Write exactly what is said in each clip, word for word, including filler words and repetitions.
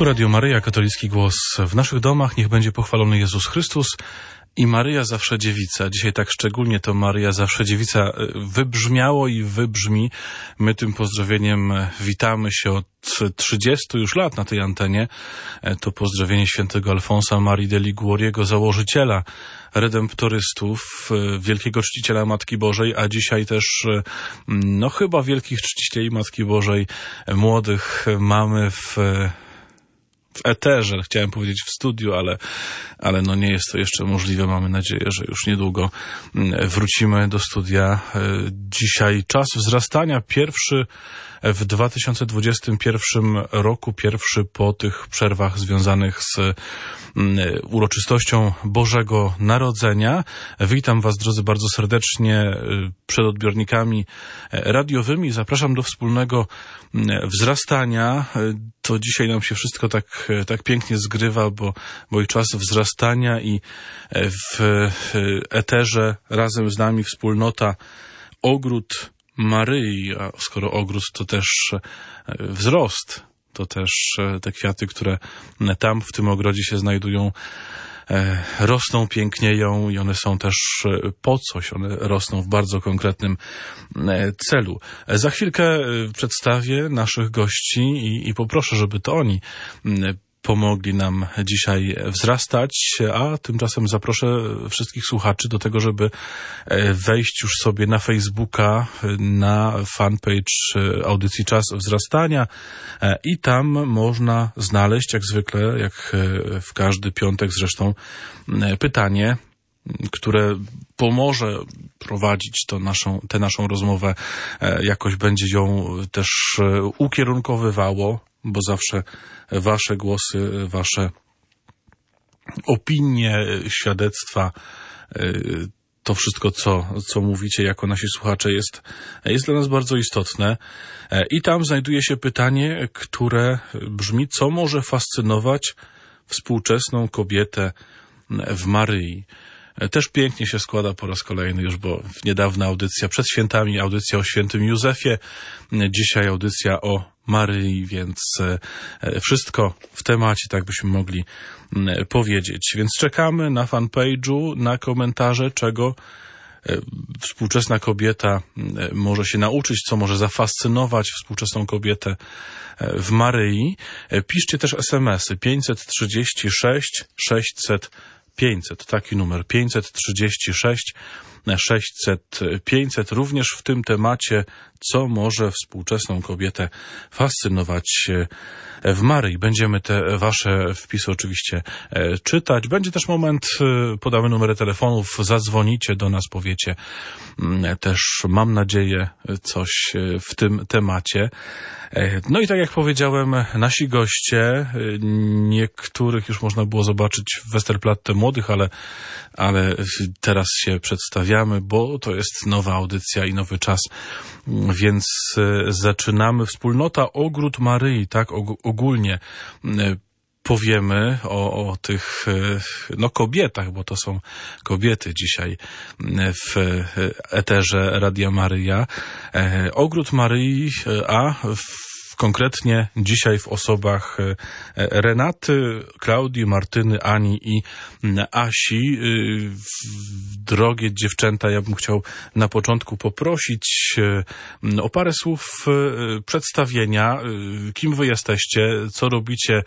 Tu Radio Maryja, katolicki głos w naszych domach. Niech będzie pochwalony Jezus Chrystus i Maryja zawsze dziewica. Dzisiaj tak szczególnie to Maryja zawsze dziewica wybrzmiało i wybrzmi. My tym pozdrowieniem witamy się od trzydziestu już lat na tej antenie. To pozdrowienie świętego Alfonsa Marii de Liguoriego, założyciela redemptorystów, wielkiego czciciela Matki Bożej, a dzisiaj też no chyba wielkich czcicieli Matki Bożej młodych mamy w w eterze, chciałem powiedzieć w studiu, ale, ale no nie jest to jeszcze możliwe. Mamy nadzieję, że już niedługo wrócimy do studia. Dzisiaj czas wzrastania, pierwszy w dwa tysiące dwudziestym pierwszym roku, pierwszy po tych przerwach związanych z uroczystością Bożego Narodzenia. Witam Was, drodzy, bardzo serdecznie przed odbiornikami radiowymi. Zapraszam do wspólnego wzrastania. To dzisiaj nam się wszystko tak, tak pięknie zgrywa, bo, bo i czas wzrastania, i w eterze razem z nami wspólnota Ogród Maryi, a skoro ogród to też wzrost, to też te kwiaty, które tam w tym ogrodzie się znajdują, rosną, pięknieją i one są też po coś, one rosną w bardzo konkretnym celu. Za chwilkę przedstawię naszych gości i, i poproszę, żeby to oni pomogli nam dzisiaj wzrastać, a tymczasem zaproszę wszystkich słuchaczy do tego, żeby wejść już sobie na Facebooka, na fanpage audycji Czas Wzrastania i tam można znaleźć, jak zwykle, jak w każdy piątek zresztą, pytanie, które pomoże prowadzić to naszą, tę naszą rozmowę, jakoś będzie ją też ukierunkowywało, bo zawsze wasze głosy, wasze opinie, świadectwa, to wszystko, co, co mówicie jako nasi słuchacze, jest, jest dla nas bardzo istotne. I tam znajduje się pytanie, które brzmi: co może fascynować współczesną kobietę w Maryi? Też pięknie się składa po raz kolejny już, bo niedawna audycja przed świętami, audycja o świętym Józefie, dzisiaj audycja o Maryi, więc wszystko w temacie, tak byśmy mogli powiedzieć. Więc czekamy na fanpage'u, na komentarze, czego współczesna kobieta może się nauczyć, co może zafascynować współczesną kobietę w Maryi. Piszcie też es em esy pięćset trzydzieści sześć sześćset pięćset, taki numer pięćset trzydzieści sześć sześćset pięćset, również w tym temacie, co może współczesną kobietę fascynować w Maryi. Będziemy te wasze wpisy oczywiście czytać. Będzie też moment, podamy numery telefonów, zadzwonicie do nas, powiecie też, mam nadzieję, coś w tym temacie. No i tak jak powiedziałem, nasi goście, niektórych już można było zobaczyć w Westerplatte młodych, ale, ale teraz się przedstawiamy, bo to jest nowa audycja i nowy czas, więc zaczynamy. Wspólnota Ogród Maryi, tak ogólnie powiemy o, o tych no kobietach, bo to są kobiety dzisiaj w eterze Radia Maryja. Ogród Maryi, a w konkretnie dzisiaj w osobach Renaty, Klaudii, Martyny, Ani i Asi. Drogie dziewczęta, ja bym chciał na początku poprosić o parę słów przedstawienia. Kim wy jesteście? Co robicie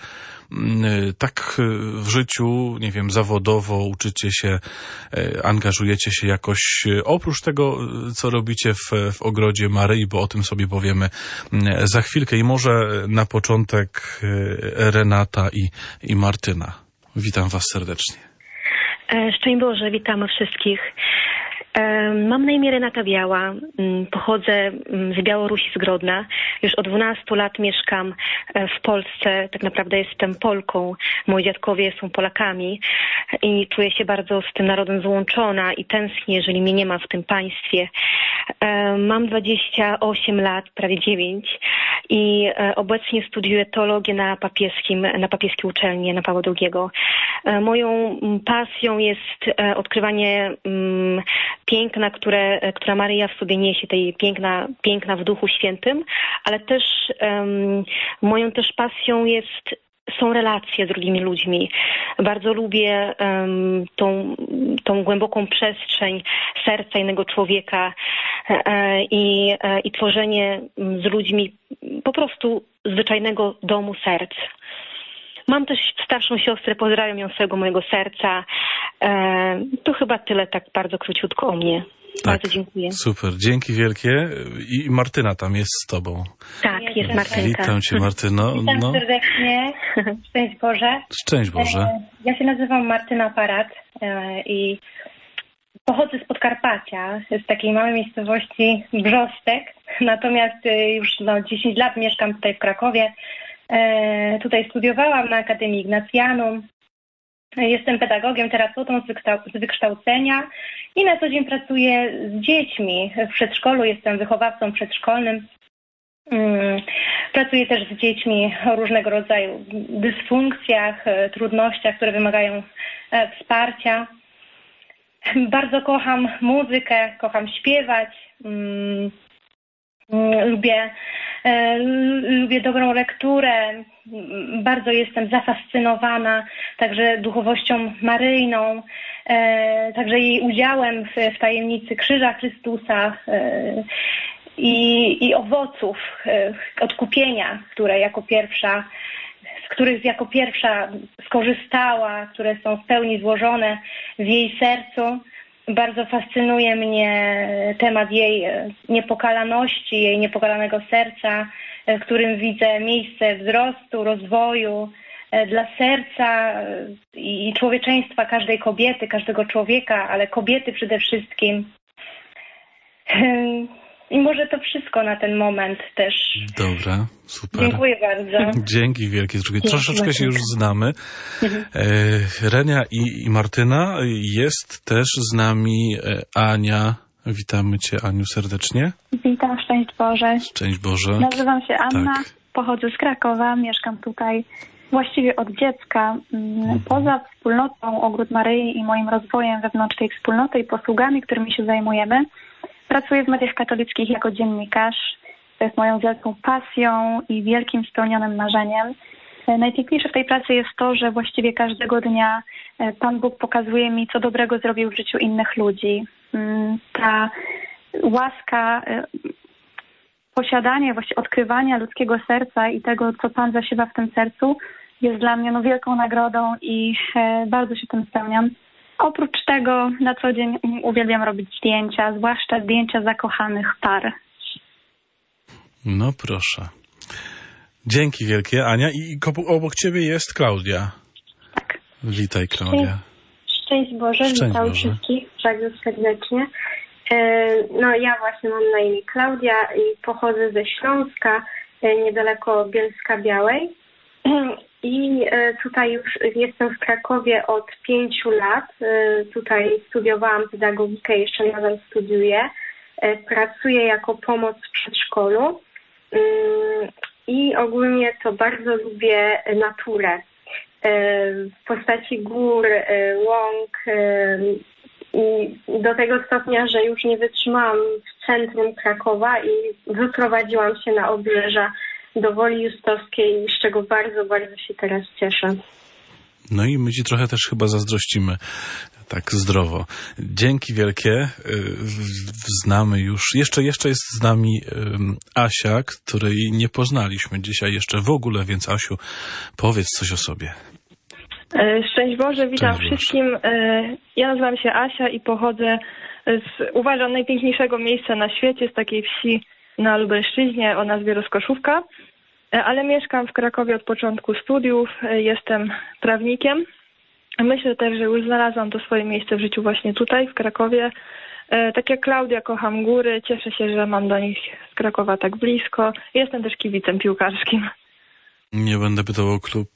tak w życiu, nie wiem, zawodowo? Uczycie się, angażujecie się jakoś oprócz tego, co robicie w, w Ogrodzie Maryi, bo o tym sobie powiemy za chwilkę. I może na początek Renata i, i Martyna. Witam was serdecznie. Szczęść Boże, witamy wszystkich. Mam na imię Renata Biała, pochodzę z Białorusi, z Grodna. Już od dwunastu lat mieszkam w Polsce, tak naprawdę jestem Polką. Moi dziadkowie są Polakami i czuję się bardzo z tym narodem złączona i tęsknię, jeżeli mnie nie ma w tym państwie. Mam dwadzieścia osiem lat, prawie dziewięć, i obecnie studiuję teologię na papieskim, na papieskiej uczelni Jana Pawła drugiego. Moją pasją jest odkrywanie piękna, które, która Maryja w sobie niesie, tej piękna, piękna w Duchu Świętym, ale też um, moją też pasją jest są relacje z drugimi ludźmi. Bardzo lubię um, tą, tą głęboką przestrzeń serca innego człowieka e, i, e, i tworzenie z ludźmi po prostu zwyczajnego domu serc. Mam też starszą siostrę, pozdrawiam ją z całego mojego serca. E, to chyba tyle, tak bardzo króciutko o mnie. Tak, bardzo dziękuję. Super, dzięki wielkie. I Martyna tam jest z tobą. Tak, jest Martynka. Witam cię, Martyno. Witam No. serdecznie. Szczęść Boże. Szczęść Boże. Ja się nazywam Martyna Parat i pochodzę z Podkarpacia, z takiej małej miejscowości Brzostek. Natomiast już no, dziesięć lat mieszkam tutaj w Krakowie. Tutaj studiowałam na Akademii Ignatianum. Jestem pedagogiem, terapeutą z wykształcenia i na co dzień pracuję z dziećmi. W przedszkolu jestem wychowawcą przedszkolnym. Pracuję też z dziećmi o różnego rodzaju dysfunkcjach, trudnościach, które wymagają wsparcia. Bardzo kocham muzykę, kocham śpiewać. Lubię, lubię dobrą lekturę, bardzo jestem zafascynowana także duchowością maryjną, także jej udziałem w, w tajemnicy Krzyża Chrystusa i, i owoców odkupienia, które jako pierwsza, z których jako pierwsza skorzystała, które są w pełni złożone w jej sercu. Bardzo fascynuje mnie temat jej niepokalaności, jej niepokalanego serca, w którym widzę miejsce wzrostu, rozwoju dla serca i człowieczeństwa każdej kobiety, każdego człowieka, ale kobiety przede wszystkim. I może to wszystko na ten moment też. Dobra, super. Dziękuję bardzo. Dzięki wielkie. Troszeczkę się już znamy. Mhm. E, Renia i, i Martyna. Jest też z nami Ania. Witamy cię, Aniu, serdecznie. Witam, szczęść Boże. Szczęść Boże. Nazywam się Anna, tak. Pochodzę z Krakowa, mieszkam tutaj właściwie od dziecka. Mhm. Poza wspólnotą Ogród Maryi i moim rozwojem wewnątrz tej wspólnoty i posługami, którymi się zajmujemy, pracuję w mediach katolickich jako dziennikarz. To jest moją wielką pasją i wielkim spełnionym marzeniem. Najpiękniejsze w tej pracy jest to, że właściwie każdego dnia Pan Bóg pokazuje mi, co dobrego zrobił w życiu innych ludzi. Ta łaska, posiadanie, właściwie odkrywania ludzkiego serca i tego, co Pan zasiewa w tym sercu, jest dla mnie no, wielką nagrodą i bardzo się tym spełniam. Oprócz tego na co dzień uwielbiam robić zdjęcia, zwłaszcza zdjęcia zakochanych par. No proszę. Dzięki wielkie, Ania. I obok ciebie jest Klaudia. Tak. Witaj, Klaudia. Szczęść Boże, Szczęść witam Boże. wszystkich bardzo serdecznie. No ja właśnie mam na imię Klaudia i pochodzę ze Śląska, niedaleko Bielska Białej. I tutaj już jestem w Krakowie od pięciu lat. Tutaj studiowałam pedagogikę, jeszcze nadal studiuję. Pracuję jako pomoc w przedszkolu i ogólnie to bardzo lubię naturę. W postaci gór, łąk i do tego stopnia, że już nie wytrzymałam w centrum Krakowa i wyprowadziłam się na obrzeża do Woli Justowskiej, z czego bardzo, bardzo się teraz cieszę. No i my ci trochę też chyba zazdrościmy, tak zdrowo. Dzięki wielkie. Znamy już, jeszcze, jeszcze jest z nami Asia, której nie poznaliśmy dzisiaj jeszcze w ogóle, więc Asiu, powiedz coś o sobie. Szczęść Boże, witam Szczęść wszystkim. Boże. Ja nazywam się Asia i pochodzę z, uważam, najpiękniejszego miejsca na świecie, z takiej wsi na Lubelszczyźnie o nazwie Rozkoszówka, ale mieszkam w Krakowie od początku studiów, jestem prawnikiem. Myślę też, że już znalazłam to swoje miejsce w życiu właśnie tutaj, w Krakowie. Tak jak Klaudia, kocham góry, cieszę się, że mam do nich z Krakowa tak blisko. Jestem też kibicem piłkarskim. Nie będę pytał o klub,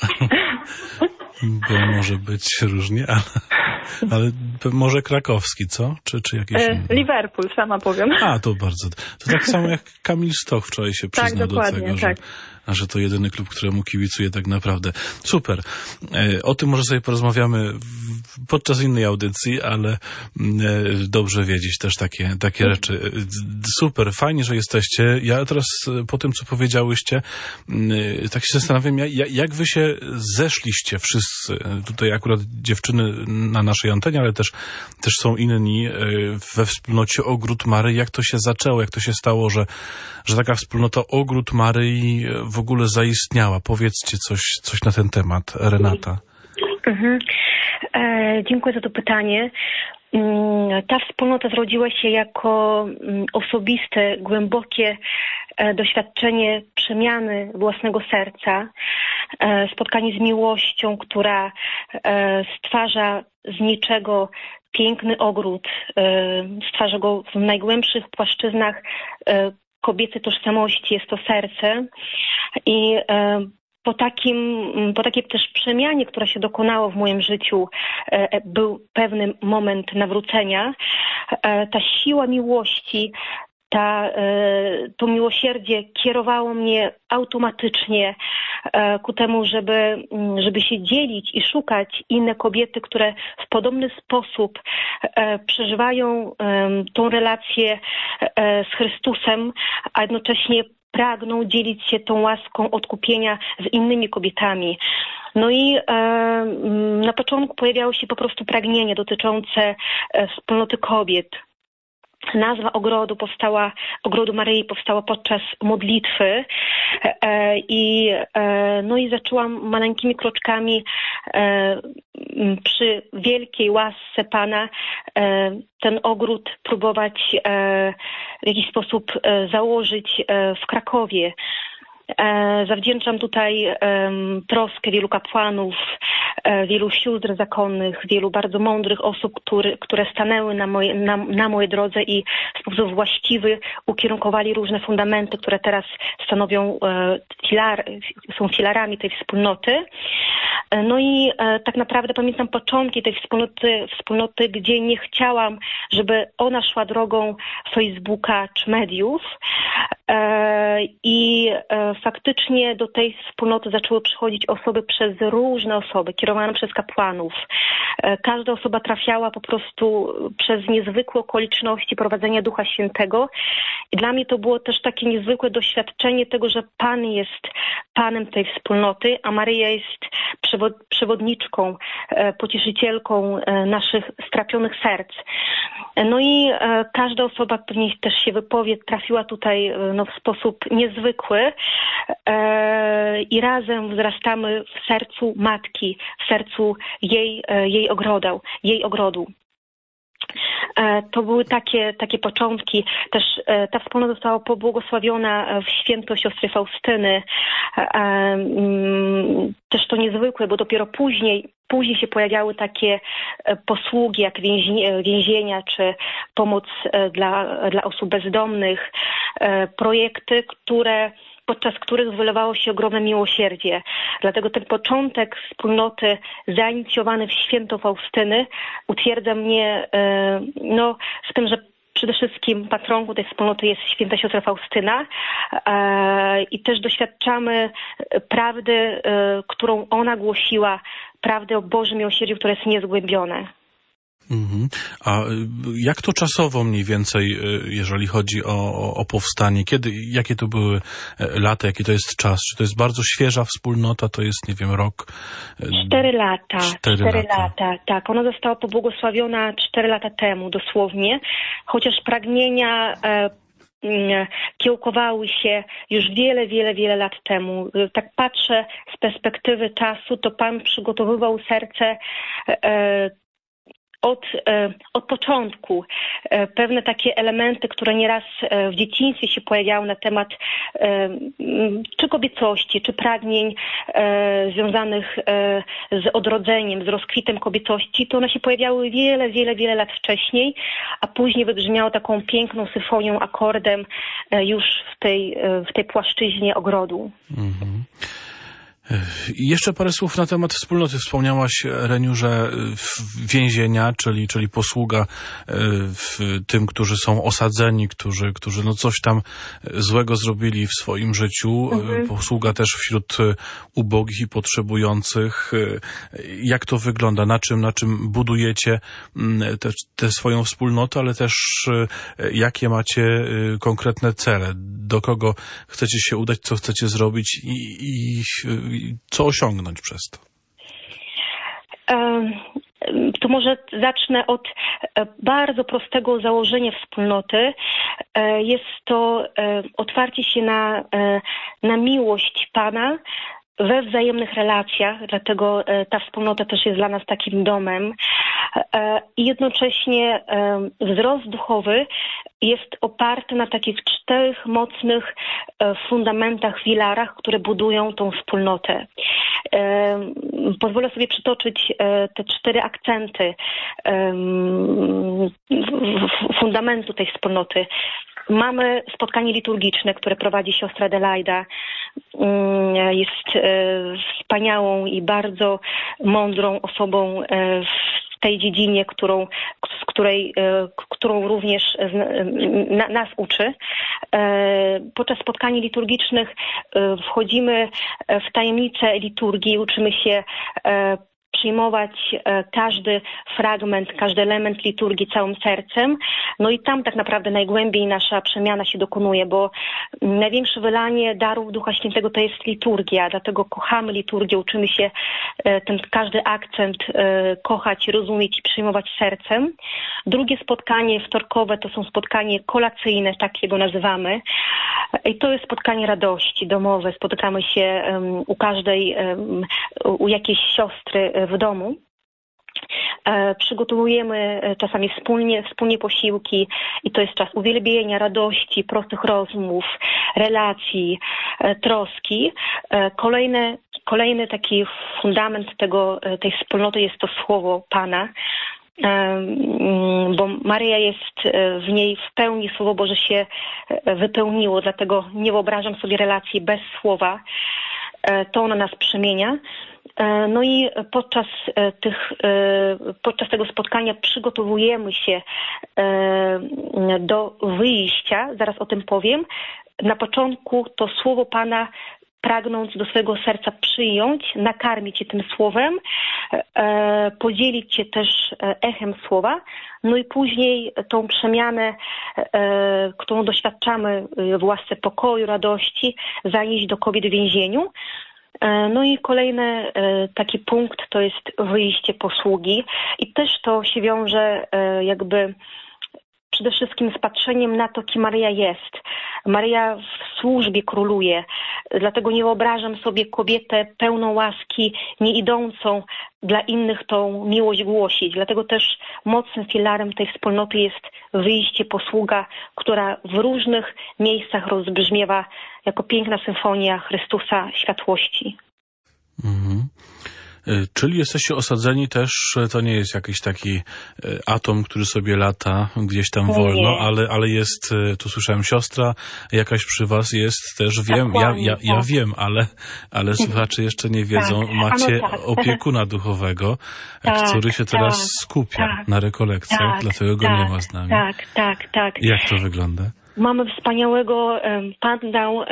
bo może być różnie, ale, ale może krakowski, co? Czy, czy jakiś e, Liverpool, sama powiem. A, to bardzo. To tak samo jak Kamil Stoch wczoraj się przyznał tak, do tego, tak. że, a że to jedyny klub, któremu kibicuję tak naprawdę. Super. O tym może sobie porozmawiamy podczas innej audycji, ale dobrze wiedzieć też takie, takie rzeczy. Super, fajnie, że jesteście. Ja teraz po tym, co powiedziałyście, tak się zastanawiam, jak wy się zeszliście wszyscy. Tutaj akurat dziewczyny na naszej antenie, ale też, też są inni we wspólnocie Ogród Maryi. Jak to się zaczęło, jak to się stało, że, że taka wspólnota Ogród Maryi w ogóle zaistniała? Powiedzcie coś, coś na ten temat, Renata. Mhm. E, dziękuję za to pytanie. Ta wspólnota zrodziła się jako osobiste, głębokie doświadczenie przemiany własnego serca, spotkanie z miłością, która stwarza z niczego piękny ogród, stwarza go w najgłębszych płaszczyznach kobiecej tożsamości, jest to serce. I Po, takim, po takiej też przemianie, która się dokonała w moim życiu, był pewny moment nawrócenia. Ta siła miłości, ta, to miłosierdzie kierowało mnie automatycznie ku temu, żeby, żeby się dzielić i szukać inne kobiety, które w podobny sposób przeżywają tą relację z Chrystusem, a jednocześnie pragną dzielić się tą łaską odkupienia z innymi kobietami. No i e, na początku pojawiało się po prostu pragnienie dotyczące e, wspólnoty kobiet. Nazwa ogrodu powstała, Ogrodu Maryi powstała podczas modlitwy e, i, e, no i zaczęłam maleńkimi kroczkami e, przy wielkiej łasce Pana e, ten ogród próbować e, w jakiś sposób e, założyć e, w Krakowie. E, zawdzięczam tutaj e, troskę wielu kapłanów, e, wielu sióstr zakonnych, wielu bardzo mądrych osób, który, które stanęły na, moje, na, na mojej drodze i w sposób właściwy ukierunkowali różne fundamenty, które teraz stanowią e, filar, są filarami tej wspólnoty. E, no i e, tak naprawdę pamiętam początki tej wspólnoty, wspólnoty, gdzie nie chciałam, żeby ona szła drogą Facebooka czy mediów. E, I e, faktycznie do tej wspólnoty zaczęły przychodzić osoby przez różne osoby, kierowane przez kapłanów. E, każda osoba trafiała po prostu przez niezwykłe okoliczności prowadzenia Ducha Świętego. I dla mnie to było też takie niezwykłe doświadczenie tego, że Pan jest Panem tej wspólnoty, a Maryja jest przewod przewodniczką, e, pocieszycielką e, naszych strapionych serc. E, no i e, każda osoba, pewnie też się wypowie, trafiła tutaj e, no, w sposób niezwykły e, i razem wzrastamy w sercu Matki, w sercu jej, e, jej, ogrodu, jej ogrodu. E, to były takie, takie początki. Też e, ta wspólnota została pobłogosławiona w święto siostry Faustyny. E, mm, też to niezwykłe, bo dopiero później Później się pojawiały takie posługi jak więzienia czy pomoc dla, dla osób bezdomnych, projekty, które, podczas których wylewało się ogromne miłosierdzie. Dlatego ten początek wspólnoty zainicjowany w święto Faustyny utwierdza mnie no, w tym, że przede wszystkim patronką tej wspólnoty jest święta siostra Faustyna e, i też doświadczamy prawdy, e, którą ona głosiła, prawdy o Bożym miłosierdziu, które jest niezgłębione. Mhm. A jak to czasowo mniej więcej, jeżeli chodzi o, o powstanie? Kiedy, jakie to były lata, jaki to jest czas? Czy to jest bardzo świeża wspólnota, to jest, nie wiem, rok? Cztery lata. Cztery, cztery lata. lata. Tak, ona została pobłogosławiona cztery lata temu dosłownie, chociaż pragnienia e, kiełkowały się już wiele, wiele, wiele lat temu. Tak patrzę z perspektywy czasu, to Pan przygotowywał serce e, Od, od początku. Pewne takie elementy, które nieraz w dzieciństwie się pojawiały na temat czy kobiecości, czy pragnień związanych z odrodzeniem, z rozkwitem kobiecości, to one się pojawiały wiele, wiele, wiele lat wcześniej, a później wybrzmiało taką piękną symfonią, akordem już w tej, w tej płaszczyźnie ogrodu. Mhm. I jeszcze parę słów na temat wspólnoty. Wspomniałaś, Reniu, że więzienia, czyli, czyli posługa w tym, którzy są osadzeni, którzy, którzy no coś tam złego zrobili w swoim życiu. Mhm. Posługa też wśród ubogich i potrzebujących. Jak to wygląda? Na czym, na czym budujecie tę, tę swoją wspólnotę, ale też jakie macie konkretne cele? Do kogo chcecie się udać? Co chcecie zrobić? I, i co osiągnąć przez to? To może zacznę od bardzo prostego założenia wspólnoty. Jest to otwarcie się na, na miłość Pana we wzajemnych relacjach, dlatego ta wspólnota też jest dla nas takim domem. I jednocześnie wzrost duchowy jest oparty na takich czterech mocnych fundamentach, filarach, które budują tą wspólnotę. Pozwolę sobie przytoczyć te cztery akcenty fundamentu tej wspólnoty. Mamy spotkanie liturgiczne, które prowadzi siostra Adelaida. Jest wspaniałą i bardzo mądrą osobą w tej dziedzinie, którą, z której, którą również na, nas uczy. Podczas spotkań liturgicznych wchodzimy w tajemnicę liturgii, uczymy się przyjmować każdy fragment, każdy element liturgii całym sercem. No i tam tak naprawdę najgłębiej nasza przemiana się dokonuje, bo największe wylanie darów Ducha Świętego to jest liturgia, dlatego kochamy liturgię, uczymy się ten każdy akcent kochać, rozumieć i przyjmować sercem. Drugie spotkanie wtorkowe to są spotkanie kolacyjne, tak jego nazywamy. I to jest spotkanie radości domowe. Spotykamy się u każdej, u jakiejś siostry w domu. Przygotowujemy czasami wspólnie, wspólnie posiłki i to jest czas uwielbienia, radości, prostych rozmów, relacji, troski. Kolejny, kolejny taki fundament tego, tej wspólnoty jest to Słowo Pana, bo Maryja jest w niej w pełni, Słowo Boże się wypełniło, dlatego nie wyobrażam sobie relacji bez Słowa. To ona nas przemienia. No i podczas tych, podczas tego spotkania przygotowujemy się do wyjścia, zaraz o tym powiem. Na początku to Słowo Pana, pragnąc do swojego serca przyjąć, nakarmić się tym Słowem, podzielić się też echem Słowa, no i później tą przemianę, którą doświadczamy w łasce pokoju, radości, zanieść do kobiet w więzieniu. No i kolejny taki punkt to jest wyjście posługi i też to się wiąże jakby przede wszystkim z patrzeniem na to, kim Maryja jest. Maryja w służbie króluje, dlatego nie wyobrażam sobie kobietę pełną łaski, nie idącą dla innych tą miłość głosić. Dlatego też mocnym filarem tej wspólnoty jest wyjście, posługa, która w różnych miejscach rozbrzmiewa jako piękna symfonia Chrystusa światłości. Mhm. Czyli jesteście osadzeni też, to nie jest jakiś taki atom, który sobie lata gdzieś tam wolno, ale, ale jest, tu słyszałem, siostra jakaś przy was jest też, wiem, ja, ja, ja wiem, ale, ale słuchacze jeszcze nie wiedzą, tak. Macie tak. opiekuna duchowego, tak, który się teraz tak, skupia tak, na rekolekcjach, tak, dlatego go tak, nie ma z nami. Tak, tak, tak. Jak to wygląda? Mamy wspaniałego, Pan dał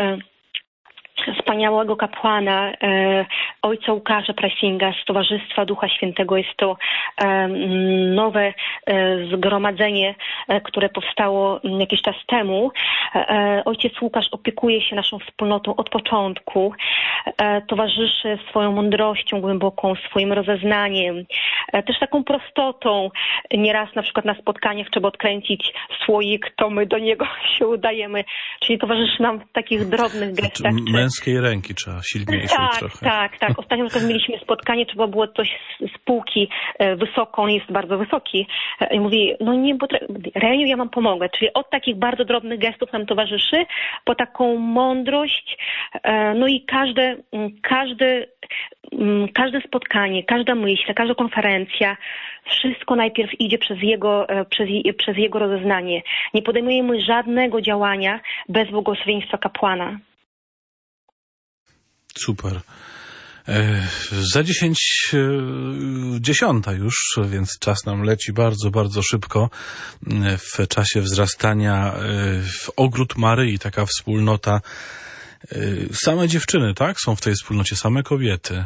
wspaniałego kapłana, e, ojca Łukasza Prasinga z Towarzystwa Ducha Świętego. Jest to e, nowe e, zgromadzenie, e, które powstało jakiś czas temu. E, ojciec Łukasz opiekuje się naszą wspólnotą od początku. E, towarzyszy swoją mądrością głęboką, swoim rozeznaniem, e, też taką prostotą. Nieraz na przykład na spotkaniach trzeba odkręcić słoik, to my do niego się udajemy. Czyli towarzyszy nam w takich drobnych gestach. Męskiej ręki trzeba, silniejszej tak, trochę. Tak, tak. Ostatnio mieliśmy spotkanie, trzeba było coś z półki wysoko, on jest bardzo wysoki. I mówi, no nie, bo Reniu, ja wam pomogę. Czyli od takich bardzo drobnych gestów nam towarzyszy, po taką mądrość, no i każde, każde, każde spotkanie, każda myśl, każda konferencja, wszystko najpierw idzie przez jego, przez, przez jego rozeznanie. Nie podejmujemy żadnego działania bez błogosławieństwa kapłana. Super. Za dziesięć, dziesiąta już, więc czas nam leci bardzo, bardzo szybko. W czasie wzrastania w Ogród Maryi, taka wspólnota. Same dziewczyny, tak? Są w tej wspólnocie, same kobiety.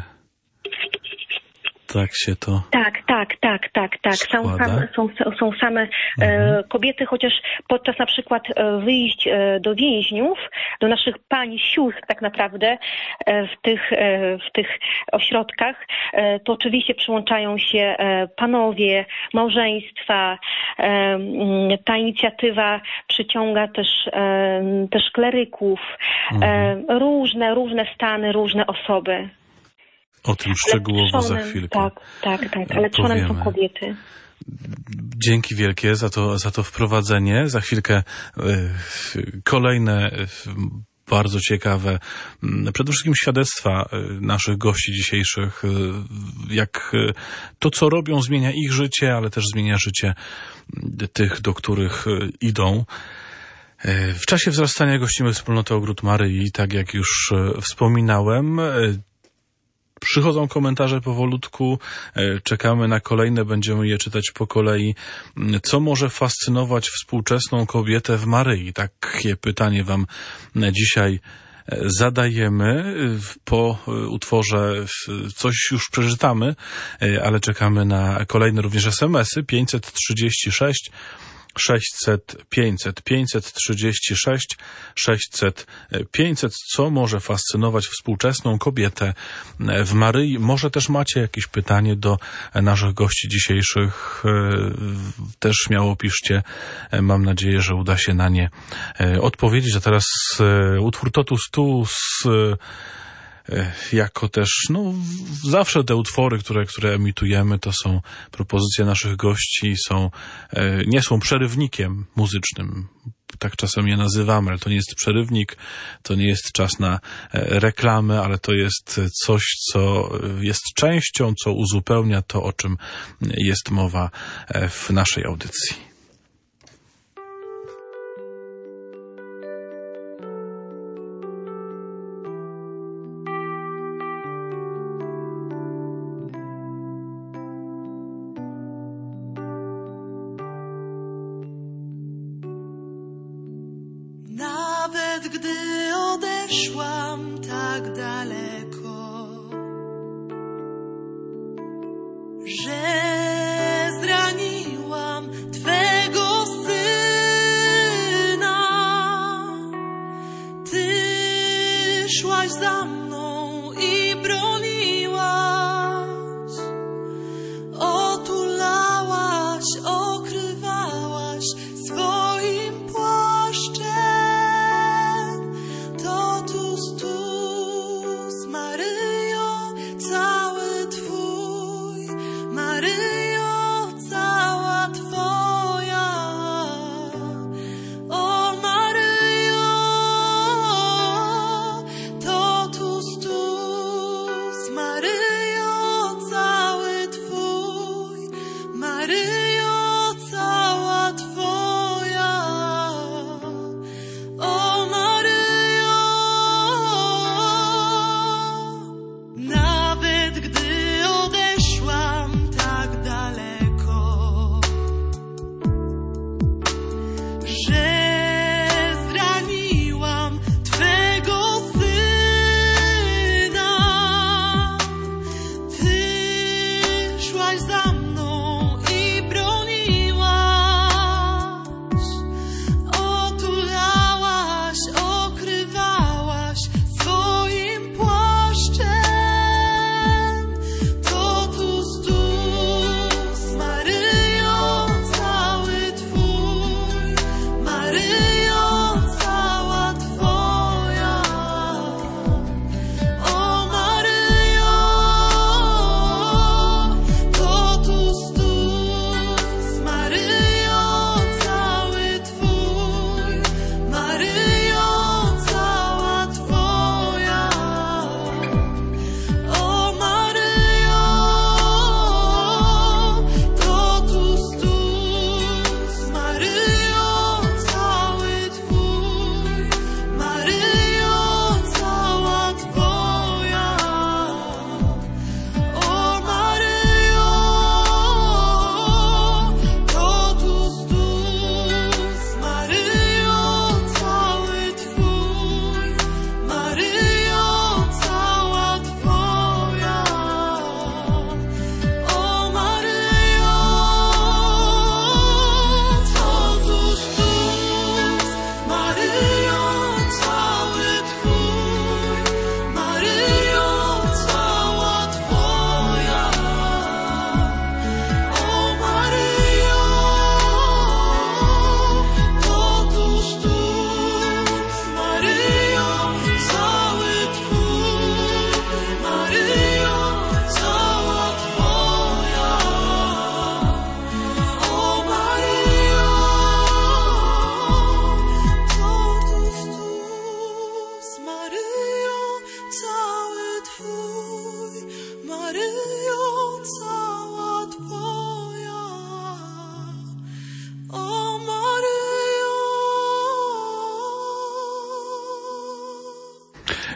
Tak się to Tak, tak, tak, tak, tak. Są same, są, są same mhm. e, kobiety, chociaż podczas na przykład e, wyjść e, do więźniów, do naszych pań, sióstr tak naprawdę e, w tych, e, w tych ośrodkach, e, to oczywiście przyłączają się e, panowie, małżeństwa. E, ta inicjatywa przyciąga też, e, też kleryków, mhm. e, różne, różne stany, różne osoby. O tym szczegółowo trzonem, za chwilkę. Tak, tak, tak, ale trzonem są kobiety. Dzięki wielkie za to, za to wprowadzenie. Za chwilkę y, kolejne y, bardzo ciekawe, y, przede wszystkim świadectwa y, naszych gości dzisiejszych, y, jak y, to, co robią, zmienia ich życie, ale też zmienia życie y, tych, do których y, idą. Y, w czasie wzrastania gościmy wspólnotę Ogród Maryi, tak jak już y, wspominałem. Y, Przychodzą komentarze powolutku, czekamy na kolejne, będziemy je czytać po kolei. Co może fascynować współczesną kobietę w Maryi? Takie pytanie wam dzisiaj zadajemy. Po utworze coś już przeczytamy, ale czekamy na kolejne również es em esy. pięćset trzydzieści sześć sześćset pięćset, pięćset trzydzieści sześć sześćset pięćset. Co może fascynować współczesną kobietę w Maryi? Może też macie jakieś pytanie do naszych gości dzisiejszych. Też śmiało piszcie. Mam nadzieję, że uda się na nie odpowiedzieć. A teraz utwór Totus Tuus, jako też, no, zawsze te utwory, które, które emitujemy, to są propozycje naszych gości, są, nie są przerywnikiem muzycznym. Tak czasem je nazywamy, ale to nie jest przerywnik, to nie jest czas na reklamę, ale to jest coś, co jest częścią, co uzupełnia to, o czym jest mowa w naszej audycji. Nawet gdy odeszłam tak daleko, że zraniłam Twego Syna, Ty szłaś za mną i broniłaś, otulałaś, okrywałaś swoim płaszczem. Za mną i bro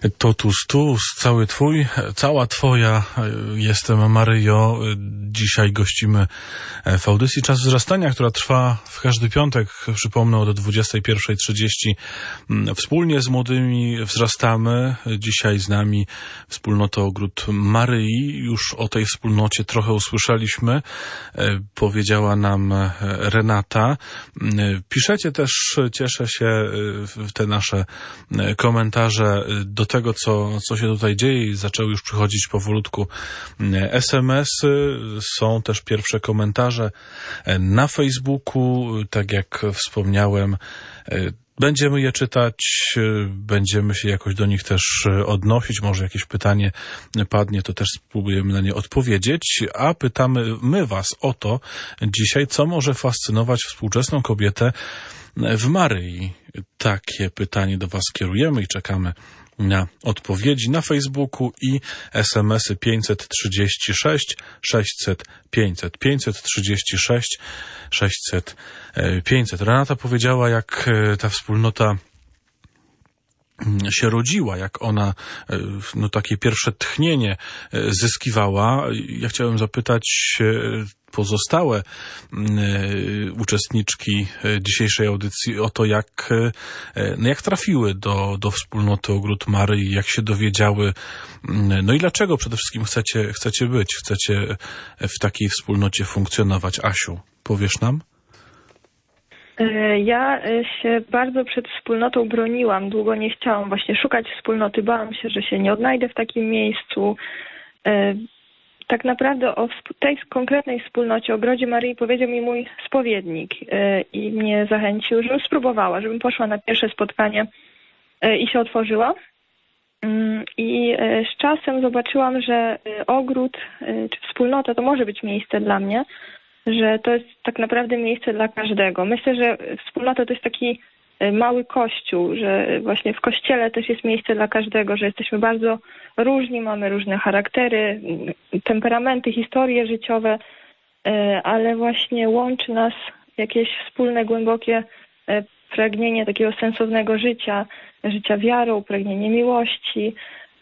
Totus tuus, cały twój, cała twoja, jestem Maryjo. Dzisiaj gościmy w audycji Czas Wzrastania, która trwa w każdy piątek, przypomnę, od dwudziestej pierwszej trzydzieści. Wspólnie z młodymi wzrastamy. Dzisiaj z nami wspólnota Ogród Maryi. Już o tej wspólnocie trochę usłyszeliśmy. Powiedziała nam Renata. Piszecie też, cieszę się, w te nasze komentarze do tego, co, co się tutaj dzieje, i zaczęły już przychodzić powolutku es em esy. Są też pierwsze komentarze na Facebooku. Tak jak wspomniałem, będziemy je czytać, będziemy się jakoś do nich też odnosić. Może jakieś pytanie padnie, to też spróbujemy na nie odpowiedzieć. A pytamy my was o to dzisiaj, co może fascynować współczesną kobietę w Maryi. Takie pytanie do was kierujemy i czekamy na odpowiedzi na Facebooku i es em esy pięćset trzydzieści sześć sześćset pięćset, pięćset trzydzieści sześć sześćset pięćset. Renata powiedziała, jak ta wspólnota się rodziła, jak ona no, takie pierwsze tchnienie zyskiwała. Ja chciałem zapytać pozostałe y, uczestniczki dzisiejszej audycji o to, jak, y, no jak trafiły do, do wspólnoty Ogród Maryi, jak się dowiedziały, y, no i dlaczego przede wszystkim chcecie, chcecie być, chcecie w takiej wspólnocie funkcjonować. Asiu, powiesz nam? Ja się bardzo przed wspólnotą broniłam, długo nie chciałam właśnie szukać wspólnoty, bałam się, że się nie odnajdę w takim miejscu. Tak naprawdę o tej konkretnej wspólnocie, o Ogrodzie Maryi, powiedział mi mój spowiednik i mnie zachęcił, żebym spróbowała, żebym poszła na pierwsze spotkanie i się otworzyła. I z czasem zobaczyłam, że ogród czy wspólnota to może być miejsce dla mnie, że to jest tak naprawdę miejsce dla każdego. Myślę, że wspólnota to jest taki mały kościół, że właśnie w kościele też jest miejsce dla każdego, że jesteśmy bardzo różni, mamy różne charaktery, temperamenty, historie życiowe, ale właśnie łączy nas jakieś wspólne, głębokie pragnienie takiego sensownego życia, życia wiarą, pragnienie miłości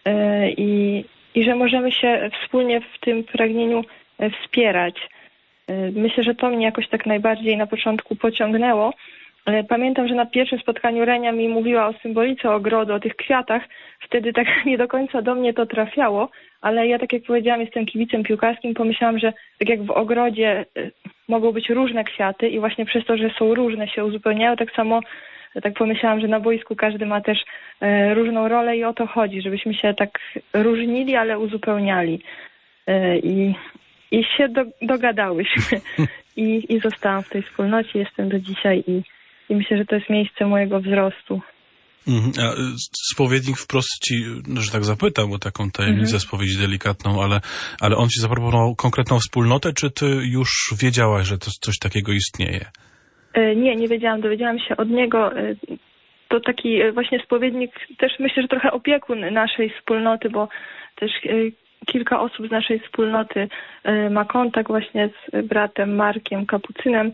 i, i że możemy się wspólnie w tym pragnieniu wspierać. Myślę, że to mnie jakoś tak najbardziej na początku pociągnęło. Pamiętam, że na pierwszym spotkaniu Renia mi mówiła o symbolice ogrodu, o tych kwiatach. Wtedy tak nie do końca do mnie to trafiało, ale ja, tak jak powiedziałam, jestem kibicem piłkarskim. Pomyślałam, że tak jak w ogrodzie mogą być różne kwiaty i właśnie przez to, że są różne, się uzupełniają, tak samo tak pomyślałam, że na boisku każdy ma też różną rolę i o to chodzi, żebyśmy się tak różnili, ale uzupełniali. I I się do, dogadałyśmy I, i zostałam w tej wspólnocie, jestem do dzisiaj i, i myślę, że to jest miejsce mojego wzrostu. Mhm. A spowiednik wprost ci, no, że tak zapytam, bo taką tajemnicę mhm. spowiedzi delikatną, ale, ale on ci zaproponował konkretną wspólnotę, czy ty już wiedziałaś, że to coś takiego istnieje? Nie, nie wiedziałam, dowiedziałam się od niego. To taki właśnie spowiednik, też myślę, że trochę opiekun naszej wspólnoty, bo też kilka osób z naszej wspólnoty ma kontakt właśnie z bratem Markiem Kapucynem,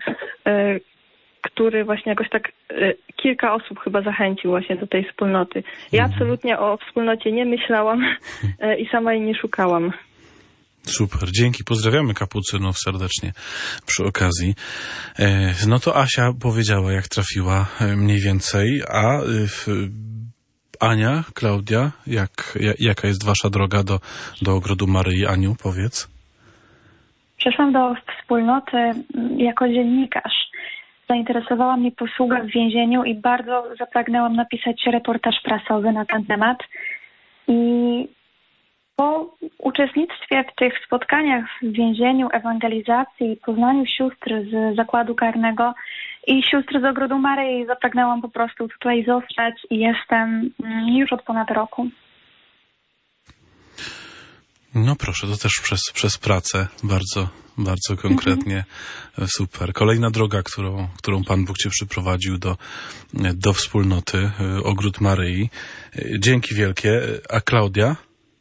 który właśnie jakoś tak kilka osób chyba zachęcił właśnie do tej wspólnoty. Ja absolutnie o wspólnocie nie myślałam i sama jej nie szukałam. Super, dzięki. Pozdrawiamy kapucynów serdecznie przy okazji. No to Asia powiedziała, jak trafiła mniej więcej, a Ania, Klaudia, jak, jaka jest wasza droga do, do Ogrodu Maryi? Aniu, powiedz. Przeszłam do wspólnoty jako dziennikarz. Zainteresowała mnie posługa w więzieniu i bardzo zapragnęłam napisać reportaż prasowy na ten temat. I po uczestnictwie w tych spotkaniach w więzieniu, ewangelizacji i poznaniu sióstr z zakładu karnego i sióstr z Ogrodu Maryi zapragnęłam po prostu tutaj zostać i jestem już od ponad roku. No proszę, to też przez, przez pracę bardzo, bardzo konkretnie. Mhm. Super. Kolejna droga, którą, którą Pan Bóg cię przyprowadził do, do wspólnoty Ogród Maryi. Dzięki wielkie. A Klaudia?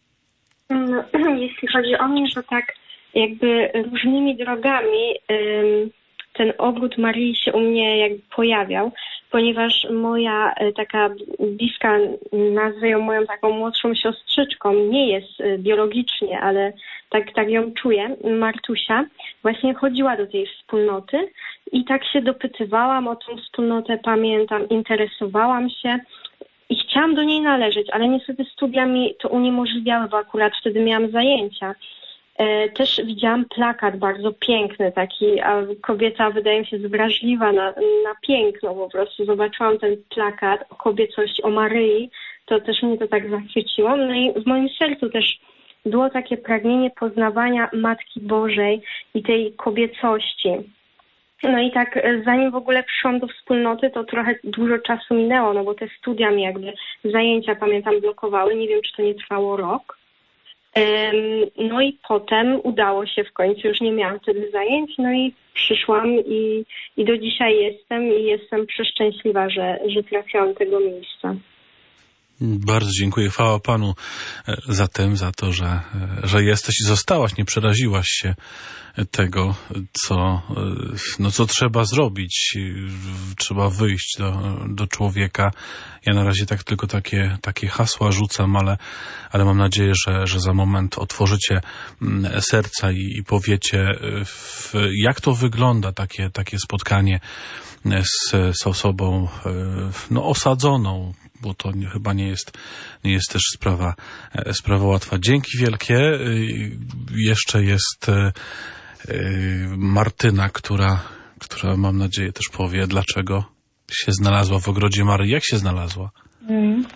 Jeśli chodzi o mnie, to tak jakby różnymi drogami ten Ogród Maryi się u mnie jakby pojawiał. ponieważ moja taka bliska, nazwę ją moją taką młodszą siostrzyczką, nie jest biologicznie, ale tak, tak ją czuję, Martusia, właśnie chodziła do tej wspólnoty i tak się dopytywałam o tą wspólnotę, pamiętam, interesowałam się i chciałam do niej należeć, ale niestety studia mi to uniemożliwiały, bo akurat wtedy miałam zajęcia. Też widziałam plakat bardzo piękny, taki, a kobieta wydaje mi się wrażliwa na, na piękno po prostu. Zobaczyłam ten plakat o kobiecości, o Maryi, to też mnie to tak zachwyciło. No i w moim sercu też było takie pragnienie poznawania Matki Bożej i tej kobiecości. No i tak zanim w ogóle przyszłam do wspólnoty, to trochę dużo czasu minęło, no bo te studia mi jakby zajęcia, pamiętam, blokowały. Nie wiem, czy to nie trwało rok. No i potem udało się w końcu, już nie miałam wtedy zajęć, no i przyszłam i, i do dzisiaj jestem i jestem przeszczęśliwa, że, że trafiłam do tego miejsca. Bardzo dziękuję. Chwała Panu za tym, za to, że, że jesteś i zostałaś, nie przeraziłaś się tego, co, no, co trzeba zrobić. Trzeba wyjść do, do człowieka. Ja na razie tak tylko takie, takie hasła rzucam, ale, ale mam nadzieję, że, że za moment otworzycie serca i, i powiecie, w, jak to wygląda takie, takie spotkanie z, z osobą no, osadzoną, bo to nie, chyba nie jest, nie jest też sprawa, sprawa łatwa. Dzięki wielkie. Jeszcze jest Martyna, która, która mam nadzieję też powie, dlaczego się znalazła w ogrodzie Maryi. Jak się znalazła? Mm.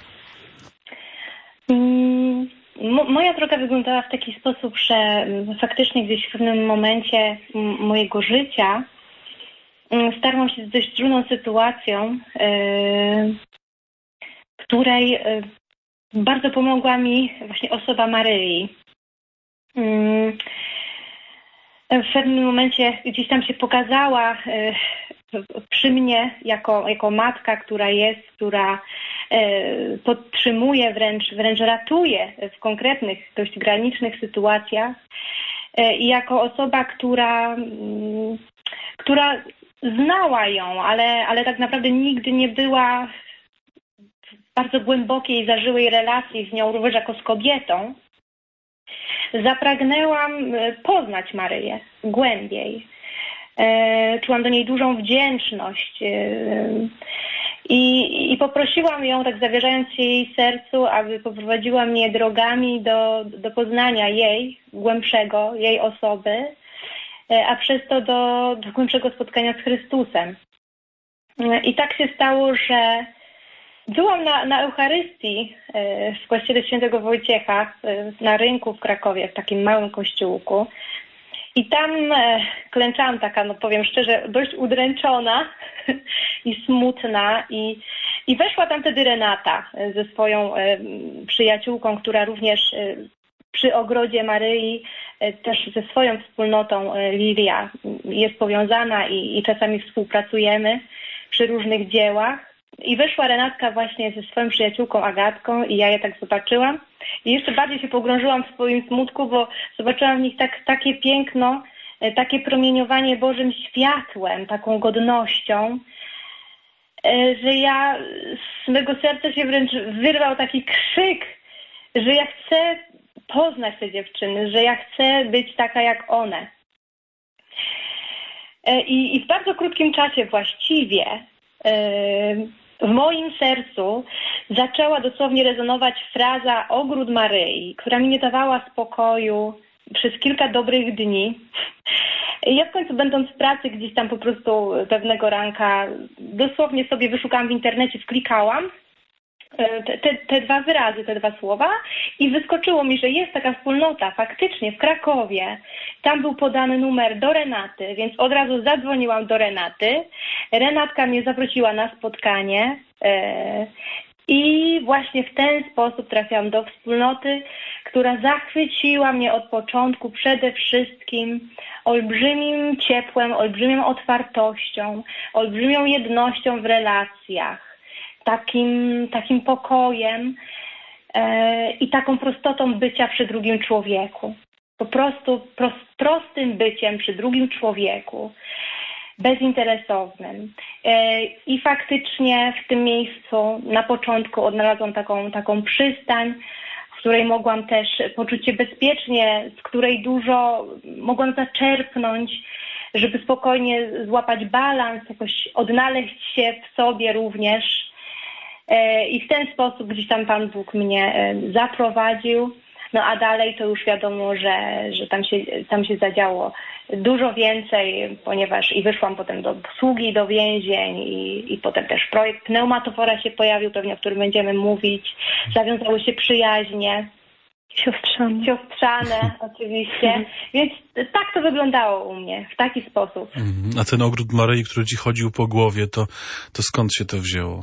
Mm. Moja droga wyglądała w taki sposób, że faktycznie gdzieś w pewnym momencie mojego życia starłam się z dość trudną sytuacją, w której bardzo pomogła mi właśnie osoba Maryi. W pewnym momencie gdzieś tam się pokazała przy mnie jako, jako matka, która jest, która podtrzymuje, wręcz, wręcz ratuje w konkretnych, dość granicznych sytuacjach i jako osoba, która, która znała ją, ale, ale tak naprawdę nigdy nie była w bardzo głębokiej, zażyłej relacji z nią, również jako z kobietą. Zapragnęłam poznać Maryję głębiej. Czułam do niej dużą wdzięczność i, i poprosiłam ją, tak zawierzając się jej sercu, aby poprowadziła mnie drogami do, do poznania jej głębszego, jej osoby, a przez to do, do głębszego spotkania z Chrystusem. I tak się stało, że byłam na, na Eucharystii w kościele świętego Wojciecha na rynku w Krakowie, w takim małym kościółku. I tam klęczałam taka, no powiem szczerze, dość udręczona i smutna. I, i weszła tam wtedy Renata ze swoją przyjaciółką, która również przy ogrodzie Maryi, też ze swoją wspólnotą Lilia jest powiązana i, i czasami współpracujemy przy różnych dziełach. I weszła Renatka właśnie ze swoją przyjaciółką Agatką i ja je tak zobaczyłam. I jeszcze bardziej się pogrążyłam w swoim smutku, bo zobaczyłam w nich tak, takie piękno, takie promieniowanie Bożym światłem, taką godnością, że ja z mego serca się wręcz wyrwał taki krzyk, że ja chcę poznać te dziewczyny, że ja chcę być taka jak one. I, i w bardzo krótkim czasie właściwie w moim sercu zaczęła dosłownie rezonować fraza Ogród Maryi, która mi nie dawała spokoju przez kilka dobrych dni. I ja w końcu, będąc w pracy, gdzieś tam po prostu pewnego ranka dosłownie sobie wyszukałam w internecie, wklikałam te, te, te dwa wyrazy, te dwa słowa i wyskoczyło mi, że jest taka wspólnota faktycznie w Krakowie. Tam był podany numer do Renaty, więc od razu zadzwoniłam do Renaty. Renatka mnie zaprosiła na spotkanie i właśnie w ten sposób trafiłam do wspólnoty, która zachwyciła mnie od początku przede wszystkim olbrzymim ciepłem, olbrzymią otwartością, olbrzymią jednością w relacjach. Takim, takim pokojem e, i taką prostotą bycia przy drugim człowieku. Po prostu prost, prostym byciem przy drugim człowieku. bezinteresownym. I faktycznie w tym miejscu na początku odnalazłam taką, taką przystań, w której mogłam też poczuć się bezpiecznie, z której dużo mogłam zaczerpnąć, żeby spokojnie złapać balans, jakoś odnaleźć się w sobie również. I w ten sposób gdzieś tam Pan Bóg mnie zaprowadził. No a dalej to już wiadomo, że, że tam się, tam się zadziało dużo więcej, ponieważ i wyszłam potem do sługi, do więzień i, i potem też projekt Pneumatofora się pojawił, pewnie o którym będziemy mówić. Zawiązały się przyjaźnie. Siostrzane. Siostrzane, oczywiście. Więc tak to wyglądało u mnie, w taki sposób. A ten ogród Maryi, który ci chodził po głowie, to, to skąd się to wzięło?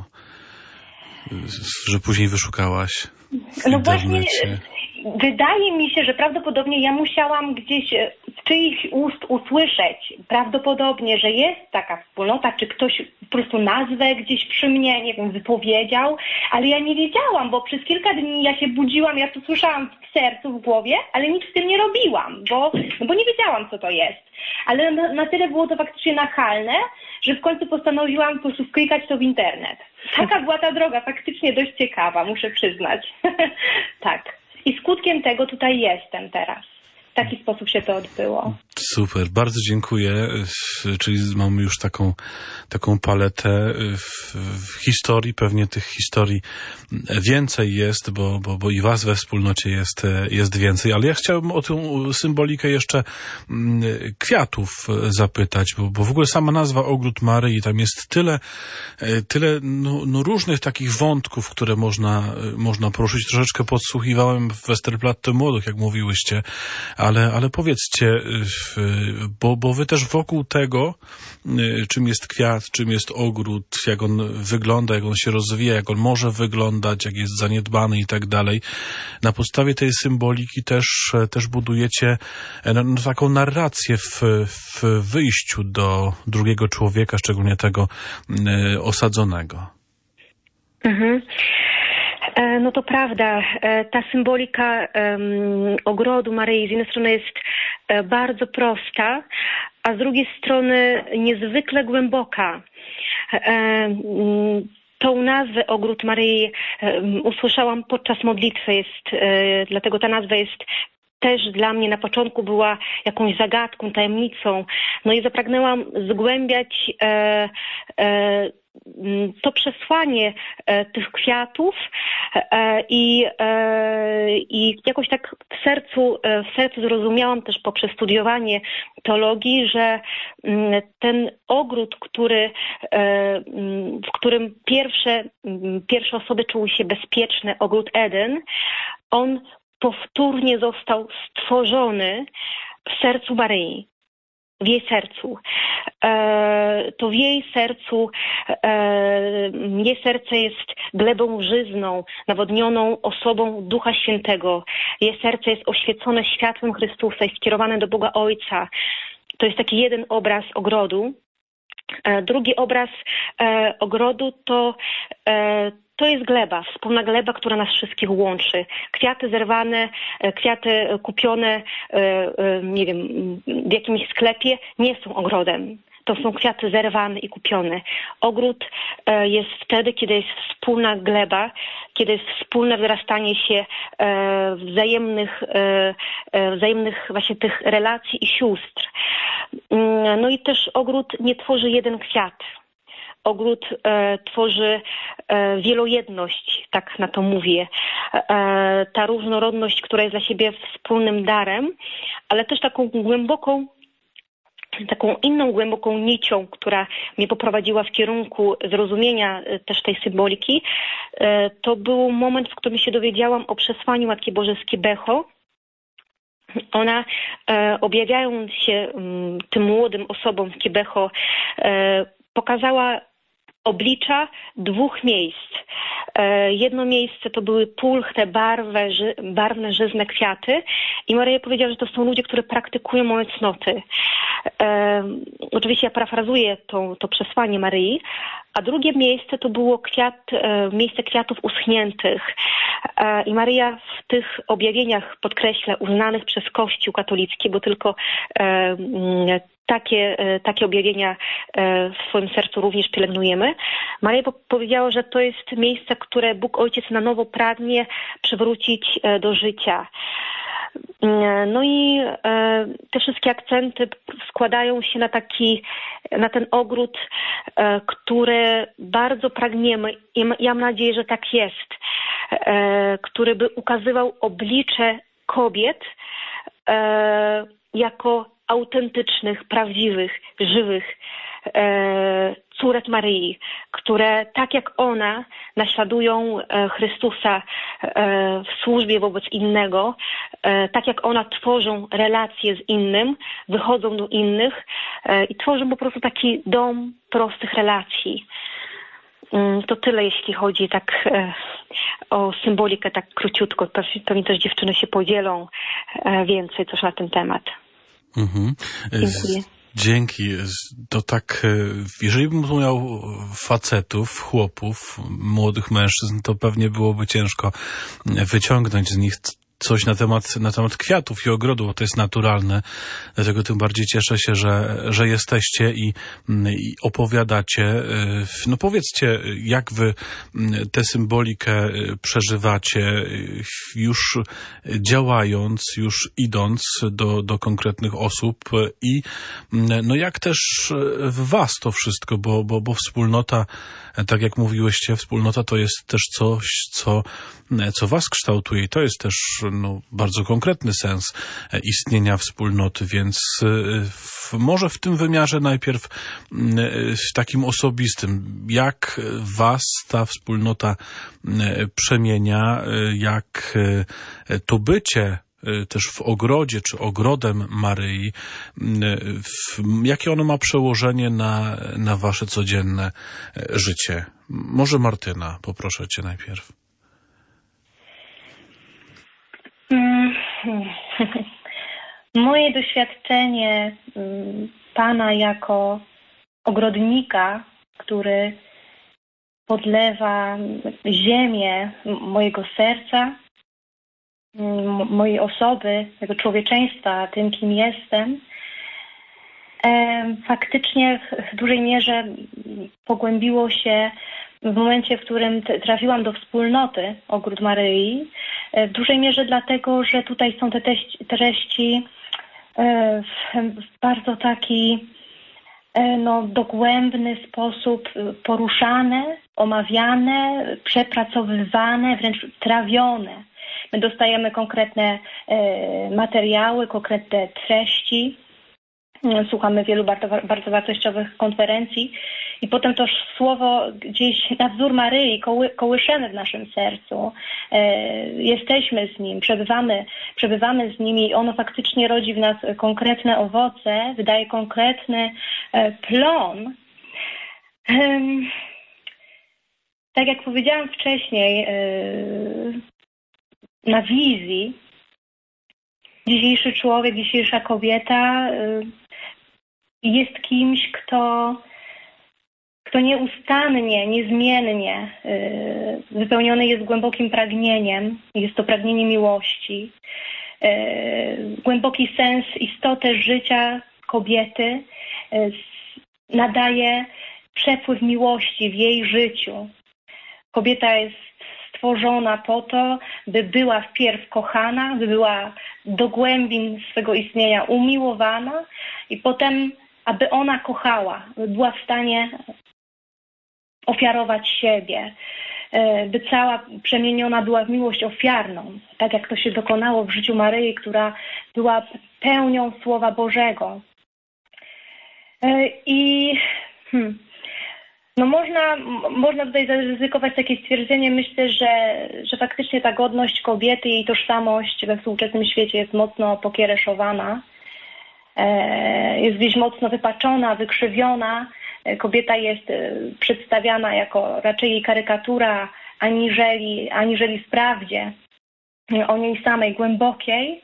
Że później wyszukałaś w No właśnie, internecie? wydaje mi się, że prawdopodobnie ja musiałam gdzieś z czyichś ust usłyszeć, prawdopodobnie, że jest taka wspólnota, czy ktoś po prostu nazwę gdzieś przy mnie, nie wiem, wypowiedział, ale ja nie wiedziałam, bo przez kilka dni ja się budziłam, ja to słyszałam w sercu, w głowie, ale nic z tym nie robiłam, bo, no bo nie wiedziałam, co to jest. Ale na, na tyle było to faktycznie nachalne, że w końcu postanowiłam po prostu wklikać to w internet. Taka była ta droga, faktycznie dość ciekawa, muszę przyznać. Tak. I skutkiem tego tutaj jestem teraz. W taki sposób się to odbyło. Super, bardzo dziękuję. Czyli mamy już taką, taką paletę w, w historii. Pewnie tych historii więcej jest, bo, bo, bo i was we wspólnocie jest, jest więcej. Ale ja chciałbym o tę symbolikę jeszcze kwiatów zapytać, bo, bo w ogóle sama nazwa Ogród Maryi, tam jest tyle, tyle no, no różnych takich wątków, które można, można poruszyć. Troszeczkę podsłuchiwałem w Westerplatte Młodych, jak mówiłyście, ale, ale powiedzcie, bo, bo wy też wokół tego, czym jest kwiat, czym jest ogród, jak on wygląda, jak on się rozwija, jak on może wyglądać, jak jest zaniedbany i tak dalej, na podstawie tej symboliki też, też budujecie no, taką narrację w, w wyjściu do drugiego człowieka, szczególnie tego osadzonego. Mhm. No to prawda, ta symbolika um, ogrodu Maryi z jednej strony jest bardzo prosta, a z drugiej strony niezwykle głęboka. Um, Tą nazwę Ogród Maryi um, usłyszałam podczas modlitwy, jest, um, dlatego ta nazwa jest też dla mnie na początku była jakąś zagadką, tajemnicą. No i zapragnęłam zgłębiać e, e, to przesłanie e, tych kwiatów e, i, e, i jakoś tak w sercu, e, w sercu zrozumiałam też poprzez studiowanie teologii, że m, ten ogród, który, e, w którym pierwsze, pierwsze osoby czuły się bezpieczne, ogród Eden, on powtórnie został stworzony w sercu Maryi, w jej sercu. E, to w jej sercu, e, jej serce jest glebą żyzną, nawodnioną osobą Ducha Świętego. Jej serce jest oświecone światłem Chrystusa i skierowane do Boga Ojca. To jest taki jeden obraz ogrodu. E, drugi obraz e, ogrodu to e, To jest gleba, wspólna gleba, która nas wszystkich łączy. Kwiaty zerwane, kwiaty kupione, nie wiem, w jakimś sklepie nie są ogrodem. To są kwiaty zerwane i kupione. Ogród jest wtedy, kiedy jest wspólna gleba, kiedy jest wspólne wzrastanie się wzajemnych, wzajemnych właśnie tych relacji i sióstr. No i też ogród nie tworzy jeden kwiat. Ogród e, tworzy e, wielojedność, tak na to mówię. E, ta różnorodność, która jest dla siebie wspólnym darem, ale też taką głęboką, taką inną głęboką nicią, która mnie poprowadziła w kierunku zrozumienia e, też tej symboliki. E, to był moment, w którym się dowiedziałam o przesłaniu Matki Bożej z Kiebecho. Ona, e, objawiając się m, tym młodym osobom w Kiebecho, e, pokazała oblicza dwóch miejsc. E, jedno miejsce to były pulchne, barwne, ży, barwne, żyzne kwiaty i Maryja powiedziała, że to są ludzie, którzy praktykują moje cnoty. E, oczywiście ja parafrazuję to, to przesłanie Maryi, a drugie miejsce to było kwiat, e, miejsce kwiatów uschniętych. E, I Maryja w tych objawieniach, podkreślę, uznanych przez Kościół katolicki, bo tylko e, takie, takie objawienia w swoim sercu również pielęgnujemy. Maria powiedziała, że to jest miejsce, które Bóg Ojciec na nowo pragnie przywrócić do życia. No i te wszystkie akcenty składają się na taki, na ten ogród, który bardzo pragniemy i ja mam nadzieję, że tak jest, który by ukazywał oblicze kobiet jako autentycznych, prawdziwych, żywych córek Maryi, które tak jak ona naśladują Chrystusa w służbie wobec innego, tak jak ona tworzą relacje z innym, wychodzą do innych i tworzą po prostu taki dom prostych relacji. To tyle, jeśli chodzi tak o symbolikę, tak króciutko. Pewnie też dziewczyny się podzielą więcej coś na ten temat. Mhm. Dziękuję. Dzięki. To tak, jeżeli bym miał facetów, chłopów, młodych mężczyzn, to pewnie byłoby ciężko wyciągnąć z nich coś na temat, na temat kwiatów i ogrodu, bo to jest naturalne. Dlatego tym bardziej cieszę się, że, że jesteście i, i opowiadacie. No powiedzcie, jak wy tę symbolikę przeżywacie, już działając, już idąc do, do konkretnych osób i no jak też w was to wszystko, bo, bo, bo wspólnota, tak jak mówiłyście, wspólnota to jest też coś, co, co was kształtuje i to jest też no, bardzo konkretny sens istnienia wspólnoty, więc w, może w tym wymiarze najpierw w takim osobistym, jak was ta wspólnota przemienia, jak to bycie też w ogrodzie, czy ogrodem Maryi, jakie ono ma przełożenie na, na wasze codzienne życie. Może Martyna, poproszę cię najpierw. Moje doświadczenie Pana jako ogrodnika, który podlewa ziemię mojego serca, mojej osoby, tego człowieczeństwa, tym, kim jestem, faktycznie w dużej mierze pogłębiło się w momencie, w którym trafiłam do wspólnoty Ogród Maryi. W dużej mierze dlatego, że tutaj są te treści w bardzo taki no, dogłębny sposób poruszane, omawiane, przepracowywane, wręcz trawione. My dostajemy konkretne materiały, konkretne treści, słuchamy wielu bardzo, bardzo wartościowych konferencji i potem to słowo gdzieś na wzór Maryi koły, kołyszemy w naszym sercu. Jesteśmy z Nim, przebywamy, przebywamy z Nim i ono faktycznie rodzi w nas konkretne owoce, wydaje konkretny plon. Tak jak powiedziałam wcześniej, na wizji dzisiejszy człowiek, dzisiejsza kobieta jest kimś, kto, kto nieustannie, niezmiennie wypełniony jest głębokim pragnieniem. Jest to pragnienie miłości. Głęboki sens, istotę życia kobiety nadaje przepływ miłości w jej życiu. Kobieta jest stworzona po to, by była wpierw kochana, by była do głębin swego istnienia umiłowana i potem, aby ona kochała, by była w stanie ofiarować siebie, by cała przemieniona była w miłość ofiarną, tak jak to się dokonało w życiu Maryi, która była pełnią Słowa Bożego. I hmm, no można, można tutaj zaryzykować takie stwierdzenie. Myślę, że, że faktycznie ta godność kobiety i jej tożsamość we współczesnym świecie jest mocno pokiereszowana, jest gdzieś mocno wypaczona, wykrzywiona. Kobieta jest przedstawiana jako raczej jej karykatura, aniżeli, aniżeli w prawdzie o niej samej, głębokiej.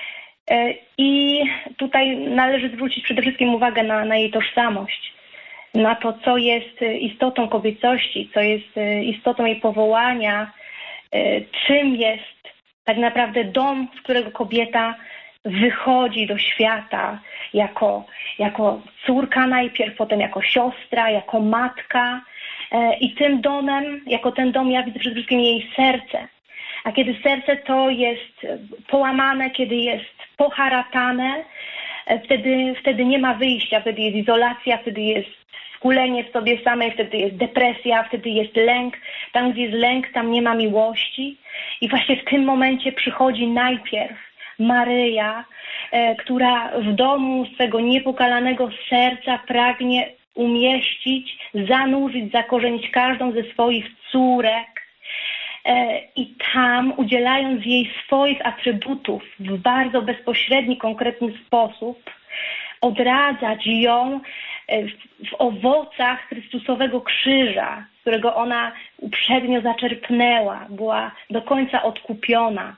I tutaj należy zwrócić przede wszystkim uwagę na, na jej tożsamość, na to, co jest istotą kobiecości, co jest istotą jej powołania, czym jest tak naprawdę dom, w którego kobieta wychodzi do świata jako, jako córka najpierw, potem jako siostra, jako matka. I tym domem, jako ten dom ja widzę przede wszystkim jej serce. A kiedy serce to jest połamane, kiedy jest poharatane, wtedy, wtedy nie ma wyjścia, wtedy jest izolacja, wtedy jest skulenie w sobie samej, wtedy jest depresja, wtedy jest lęk. Tam, gdzie jest lęk, tam nie ma miłości. I właśnie w tym momencie przychodzi najpierw Maryja, e, która w domu swego niepokalanego serca pragnie umieścić, zanurzyć, zakorzenić każdą ze swoich córek e, i tam, udzielając jej swoich atrybutów w bardzo bezpośredni, konkretny sposób, odradzać ją w, w owocach Chrystusowego krzyża, z którego ona uprzednio zaczerpnęła, była do końca odkupiona.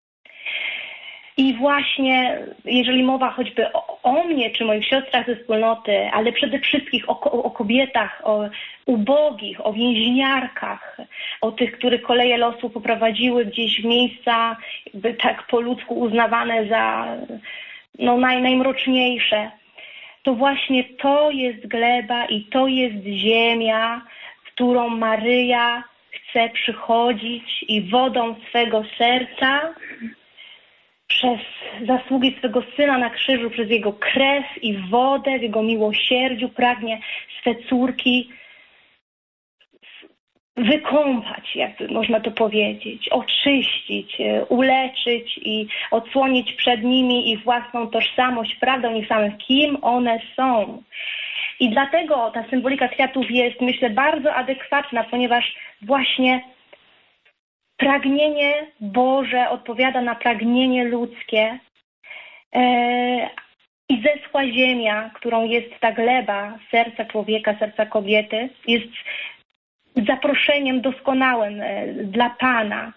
I właśnie, jeżeli mowa choćby o, o mnie, czy moich siostrach ze wspólnoty, ale przede wszystkim o, o kobietach, o ubogich, o więźniarkach, o tych, które koleje losu poprowadziły gdzieś w miejsca jakby tak po ludzku uznawane za no, naj, najmroczniejsze, to właśnie to jest gleba i to jest ziemia, w którą Maryja chce przychodzić i wodą swego serca przez zasługi swego Syna na krzyżu, przez Jego krew i wodę w Jego miłosierdziu pragnie swe córki wykąpać, jakby można to powiedzieć, oczyścić, uleczyć i odsłonić przed nimi ich własną tożsamość, prawdą ich samych, kim one są. I dlatego ta symbolika kwiatów jest, myślę, bardzo adekwatna, ponieważ właśnie pragnienie Boże odpowiada na pragnienie ludzkie e, i zeschła ziemia, którą jest ta gleba serca człowieka, serca kobiety, jest zaproszeniem doskonałym e, dla Pana,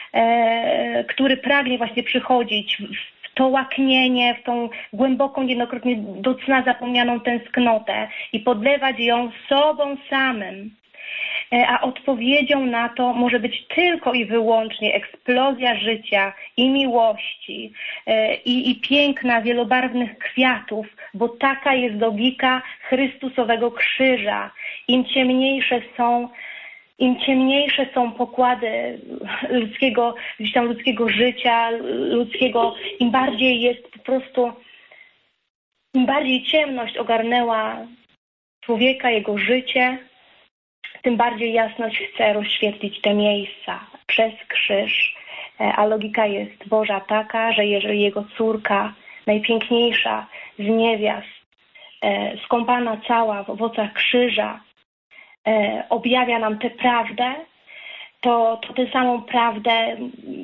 e, który pragnie właśnie przychodzić w to łaknienie, w tą głęboką, niejednokrotnie do cna zapomnianą tęsknotę i podlewać ją sobą samym. A odpowiedzią na to może być tylko i wyłącznie eksplozja życia i miłości i, i piękna wielobarwnych kwiatów, bo taka jest logika Chrystusowego krzyża. Im ciemniejsze są, im ciemniejsze są pokłady ludzkiego, gdzieś tam ludzkiego życia, ludzkiego, im bardziej jest po prostu, im bardziej ciemność ogarnęła człowieka, jego życie, tym bardziej jasność chce rozświetlić te miejsca przez krzyż. A logika jest Boża taka, że jeżeli Jego córka, najpiękniejsza z niewiast, skąpana cała w owocach krzyża, objawia nam tę prawdę, to, to tę samą prawdę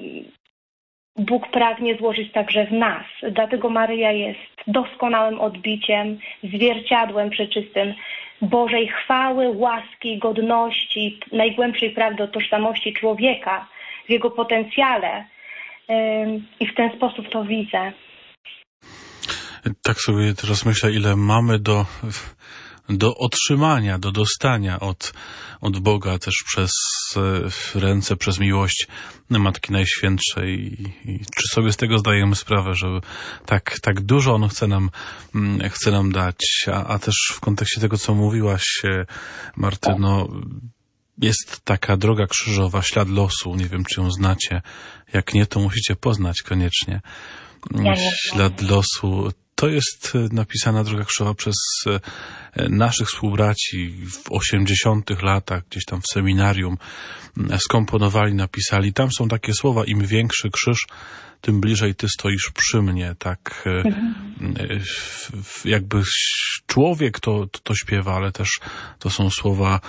Bóg pragnie złożyć także w nas. Dlatego Maryja jest doskonałym odbiciem, zwierciadłem przeczystym Bożej chwały, łaski, godności, najgłębszej prawdy o tożsamości człowieka, w jego potencjale. I w ten sposób to widzę. Tak sobie teraz myślę, ile mamy do, do otrzymania, do dostania od, od Boga też przez ręce, przez miłość Matki Najświętszej. I, i czy sobie z tego zdajemy sprawę, że tak, tak dużo On chce nam, chce nam dać, a, a też w kontekście tego, co mówiłaś, Martyno, jest taka droga krzyżowa, ślad losu, nie wiem, czy ją znacie. Jak nie, to musicie poznać koniecznie. Ślad losu. To jest napisana droga krzyżowa przez naszych współbraci w osiemdziesiątych latach, gdzieś tam w seminarium skomponowali, napisali. Tam są takie słowa: im większy krzyż, tym bliżej Ty stoisz przy mnie. Tak mhm. jakby człowiek to, to, to śpiewa, ale też to są słowa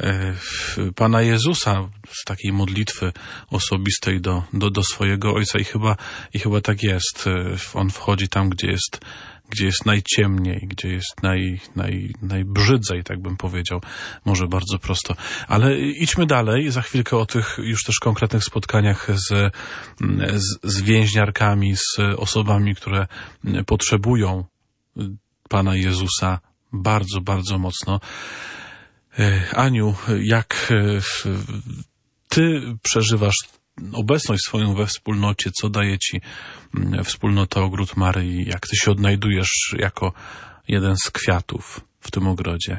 Pana Jezusa z takiej modlitwy osobistej do, do, do swojego Ojca i chyba, i chyba tak jest. On wchodzi tam, gdzie jest gdzie jest najciemniej, gdzie jest naj, naj, najbrzydzej, tak bym powiedział, może bardzo prosto. Ale idźmy dalej, za chwilkę o tych już też konkretnych spotkaniach z, z, z więźniarkami, z osobami, które potrzebują Pana Jezusa bardzo, bardzo mocno. Aniu, jak Ty przeżywasz obecność swoją we wspólnocie, co daje ci wspólnota Ogród Maryi, jak ty się odnajdujesz jako jeden z kwiatów w tym ogrodzie?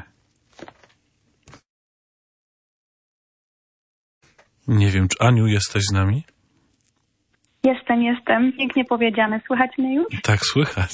Nie wiem, czy Aniu, jesteś z nami? Jestem, jestem. Pięknie powiedziane. Słychać mnie już? Tak, słychać.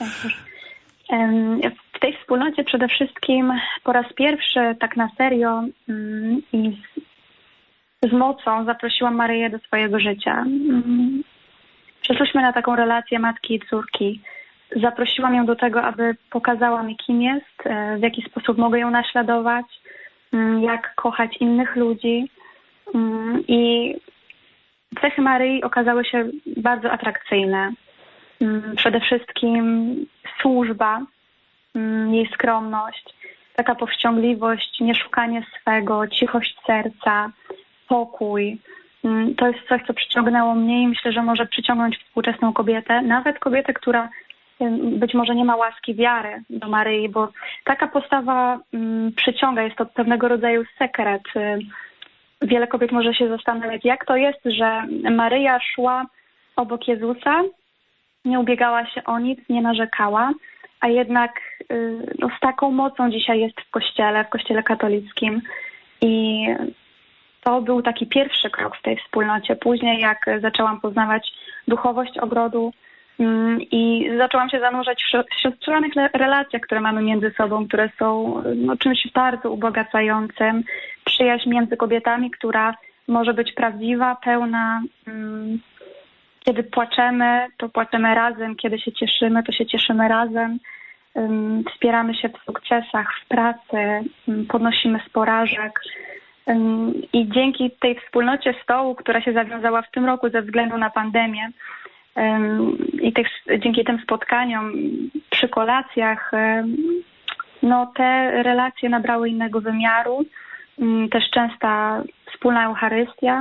W tej wspólnocie przede wszystkim po raz pierwszy tak na serio i z, z mocą zaprosiłam Maryję do swojego życia. Przeszliśmy na taką relację matki i córki. Zaprosiłam ją do tego, aby pokazała mi, kim jest, w jaki sposób mogę ją naśladować, jak kochać innych ludzi. I cechy Maryi okazały się bardzo atrakcyjne. Przede wszystkim służba, jej skromność, taka powściągliwość, nieszukanie swego, cichość serca, pokój. To jest coś, co przyciągnęło mnie i myślę, że może przyciągnąć współczesną kobietę, nawet kobietę, która być może nie ma łaski wiary do Maryi, bo taka postawa przyciąga, jest to pewnego rodzaju sekret. Wiele kobiet może się zastanawiać, jak to jest, że Maryja szła obok Jezusa, nie ubiegała się o nic, nie narzekała, a jednak no, z taką mocą dzisiaj jest w Kościele, w Kościele katolickim. I to był taki pierwszy krok w tej wspólnocie. Później, jak zaczęłam poznawać duchowość ogrodu i zaczęłam się zanurzać w siostrzanych relacjach, które mamy między sobą, które są no, czymś bardzo ubogacającym. Przyjaźń między kobietami, która może być prawdziwa, pełna. Kiedy płaczemy, to płaczemy razem. Kiedy się cieszymy, to się cieszymy razem. Wspieramy się w sukcesach, w pracy, podnosimy z porażek. I dzięki tej wspólnocie stołu, która się zawiązała w tym roku ze względu na pandemię, i tych, dzięki tym spotkaniom przy kolacjach, no te relacje nabrały innego wymiaru. Też częsta wspólna Eucharystia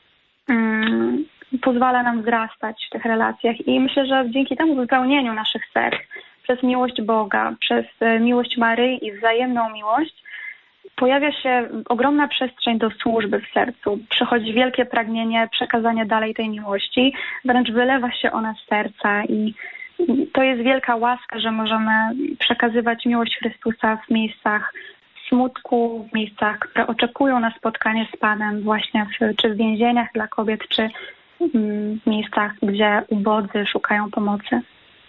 pozwala nam wzrastać w tych relacjach i myślę, że dzięki temu wypełnieniu naszych serc przez miłość Boga, przez miłość Maryi i wzajemną miłość pojawia się ogromna przestrzeń do służby w sercu. Przychodzi wielkie pragnienie przekazania dalej tej miłości, wręcz wylewa się ona z serca i to jest wielka łaska, że możemy przekazywać miłość Chrystusa w miejscach smutku, w miejscach, które oczekują na spotkanie z Panem, właśnie w, czy w więzieniach dla kobiet, czy w miejscach, gdzie ubodzy szukają pomocy.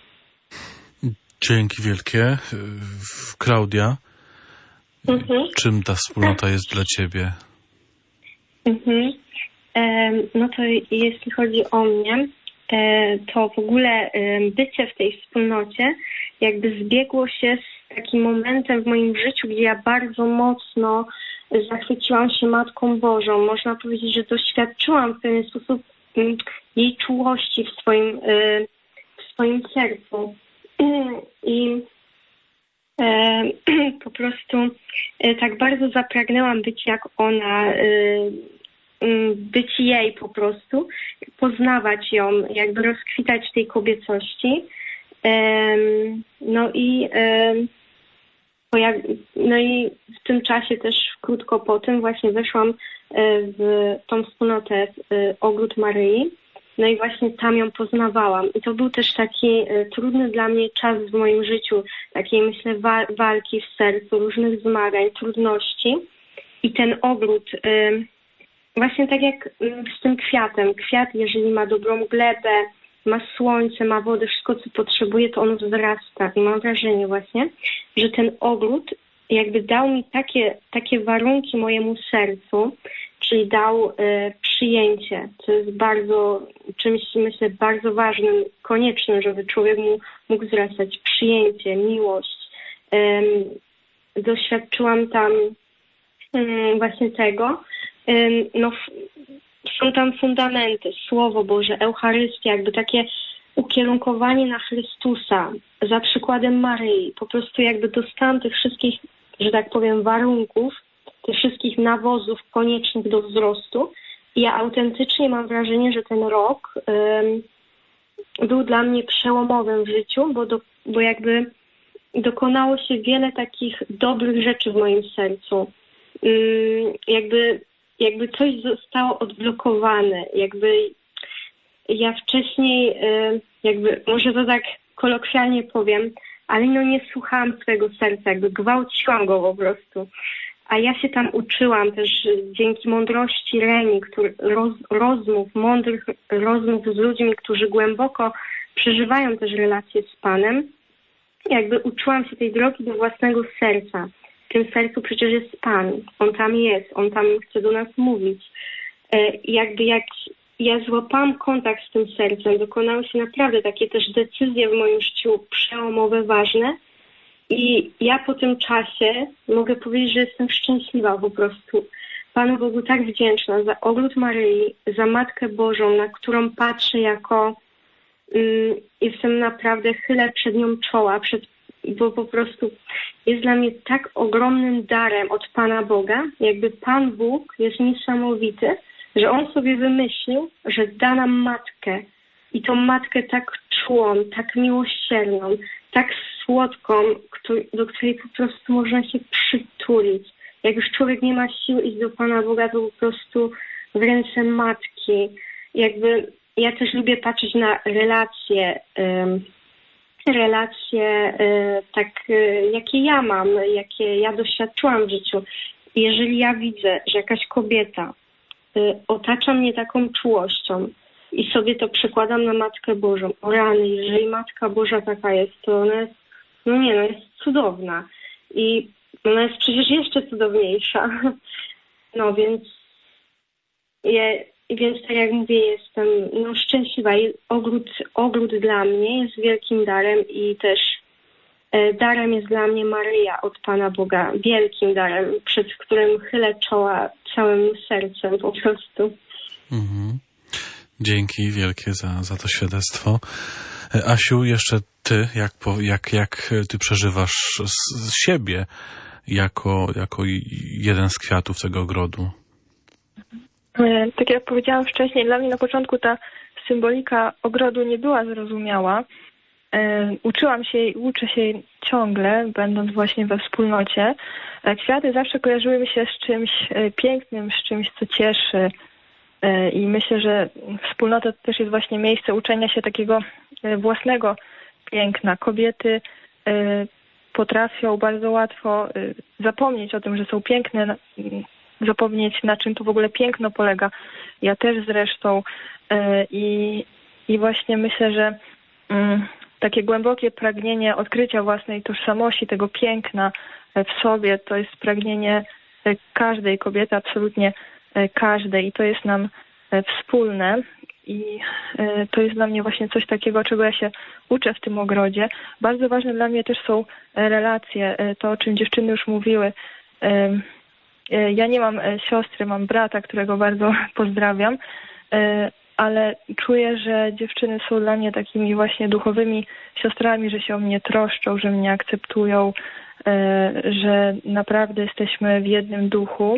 Dzięki wielkie. Klaudia, mhm. czym ta wspólnota jest dla ciebie? Mhm. E, no to jeśli chodzi o mnie, e, to w ogóle e, bycie w tej wspólnocie jakby zbiegło się z takim momentem w moim życiu, gdzie ja bardzo mocno zachwyciłam się Matką Bożą. Można powiedzieć, że doświadczyłam w pewien sposób jej czułości w swoim, w swoim sercu. I e, po prostu e, tak bardzo zapragnęłam być jak ona, e, być jej po prostu, poznawać ją, jakby rozkwitać w tej kobiecości. E, no i e, no i w tym czasie też krótko po tym właśnie weszłam w tą wspólnotę Ogród Maryi. No i właśnie tam ją poznawałam. I to był też taki trudny dla mnie czas w moim życiu, takiej myślę wa- walki w sercu, różnych zmagań, trudności. I ten ogród, właśnie tak jak z tym kwiatem. Kwiat, jeżeli ma dobrą glebę, ma słońce, ma wodę, wszystko co potrzebuje, to on wzrasta. I mam wrażenie właśnie, że ten ogród jakby dał mi takie, takie warunki mojemu sercu, czyli dał y, przyjęcie, co jest bardzo, czymś myślę bardzo ważnym, koniecznym, żeby człowiek mu, mógł wzrastać. Przyjęcie, miłość. Ym, doświadczyłam tam ym, właśnie tego. Ym, no, f, są tam fundamenty, Słowo Boże, Eucharystia, jakby takie ukierunkowanie na Chrystusa, za przykładem Maryi. Po prostu jakby dostałam tych wszystkich, że tak powiem, warunków, tych wszystkich nawozów koniecznych do wzrostu. I ja autentycznie mam wrażenie, że ten rok um, był dla mnie przełomowym w życiu, bo, do, bo jakby dokonało się wiele takich dobrych rzeczy w moim sercu. Um, jakby jakby coś zostało odblokowane, jakby ja wcześniej, jakby, może to tak kolokwialnie powiem, ale no nie słuchałam swojego serca, jakby gwałciłam go po prostu. A ja się tam uczyłam też dzięki mądrości Reni, który, roz, rozmów, mądrych rozmów z ludźmi, którzy głęboko przeżywają też relacje z Panem. Jakby uczyłam się tej drogi do własnego serca. W tym sercu przecież jest Pan. On tam jest, On tam chce do nas mówić. I jakby jak ja złapałam kontakt z tym sercem, dokonały się naprawdę takie też decyzje w moim życiu przełomowe, ważne. I ja po tym czasie mogę powiedzieć, że jestem szczęśliwa po prostu. Panu Bogu tak wdzięczna za ogród Maryi, za Matkę Bożą, na którą patrzę jako... Um, jestem naprawdę, chylę przed nią czoła, przed, bo po prostu jest dla mnie tak ogromnym darem od Pana Boga. Jakby Pan Bóg jest niesamowity, że On sobie wymyślił, że da nam matkę. I tą matkę tak czułą, tak miłosierną, tak słodką, do której po prostu można się przytulić. Jak już człowiek nie ma sił iść do Pana Boga, to po prostu w ręce matki. Jakby ja też lubię patrzeć na relacje, um, relacje um, tak, um, jakie ja mam, jakie ja doświadczyłam w życiu. I jeżeli ja widzę, że jakaś kobieta um, otacza mnie taką czułością, i sobie to przekładam na Matkę Bożą. O rany, jeżeli Matka Boża taka jest, to ona jest, no nie, no jest cudowna. I ona jest przecież jeszcze cudowniejsza. No więc, ja, więc tak jak mówię, jestem no, szczęśliwa. I ogród, ogród dla mnie jest wielkim darem i też e, darem jest dla mnie Maryja od Pana Boga. Wielkim darem, przed którym chylę czoła całym sercem po prostu. Mhm. Dzięki wielkie za, za to świadectwo. Asiu, jeszcze ty, jak, jak, jak ty przeżywasz z siebie jako, jako jeden z kwiatów tego ogrodu? Tak jak powiedziałam wcześniej, dla mnie na początku ta symbolika ogrodu nie była zrozumiała. Uczyłam się i uczę się jej ciągle, będąc właśnie we wspólnocie. Kwiaty zawsze kojarzyły mi się z czymś pięknym, z czymś, co cieszy. I myślę, że wspólnota to też jest właśnie miejsce uczenia się takiego własnego piękna. Kobiety potrafią bardzo łatwo zapomnieć o tym, że są piękne, zapomnieć, na czym to w ogóle piękno polega. Ja też zresztą. I, i właśnie myślę, że takie głębokie pragnienie odkrycia własnej tożsamości, tego piękna w sobie, to jest pragnienie każdej kobiety, absolutnie każdej, i to jest nam wspólne i to jest dla mnie właśnie coś takiego, czego ja się uczę w tym ogrodzie. Bardzo ważne dla mnie też są relacje, to o czym dziewczyny już mówiły. Ja nie mam siostry, mam brata, którego bardzo pozdrawiam, ale czuję, że dziewczyny są dla mnie takimi właśnie duchowymi siostrami, że się o mnie troszczą, że mnie akceptują, że naprawdę jesteśmy w jednym duchu.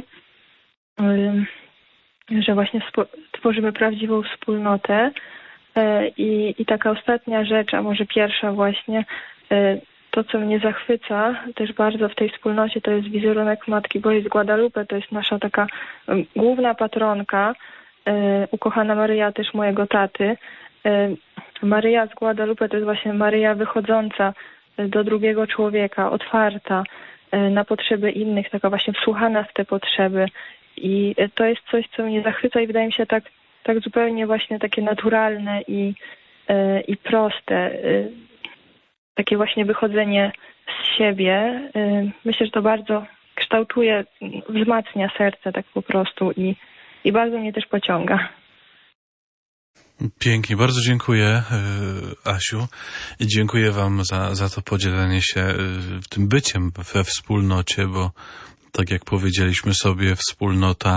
Że właśnie tworzymy prawdziwą wspólnotę. I, i taka ostatnia rzecz, a może pierwsza właśnie, to co mnie zachwyca też bardzo w tej wspólnocie, to jest wizerunek Matki Bożej z Guadalupe. To jest nasza taka główna patronka, ukochana Maryja też mojego taty. Maryja z Guadalupe to jest właśnie Maryja wychodząca do drugiego człowieka, otwarta na potrzeby innych, taka właśnie wsłuchana w te potrzeby. I to jest coś, co mnie zachwyca i wydaje mi się tak, tak zupełnie właśnie takie naturalne i, i proste. Takie właśnie wychodzenie z siebie. Myślę, że to bardzo kształtuje, wzmacnia serce tak po prostu i, i bardzo mnie też pociąga. Pięknie, bardzo dziękuję, Asiu. Dziękuję wam za, za to podzielenie się tym byciem we wspólnocie, bo tak jak powiedzieliśmy sobie, wspólnota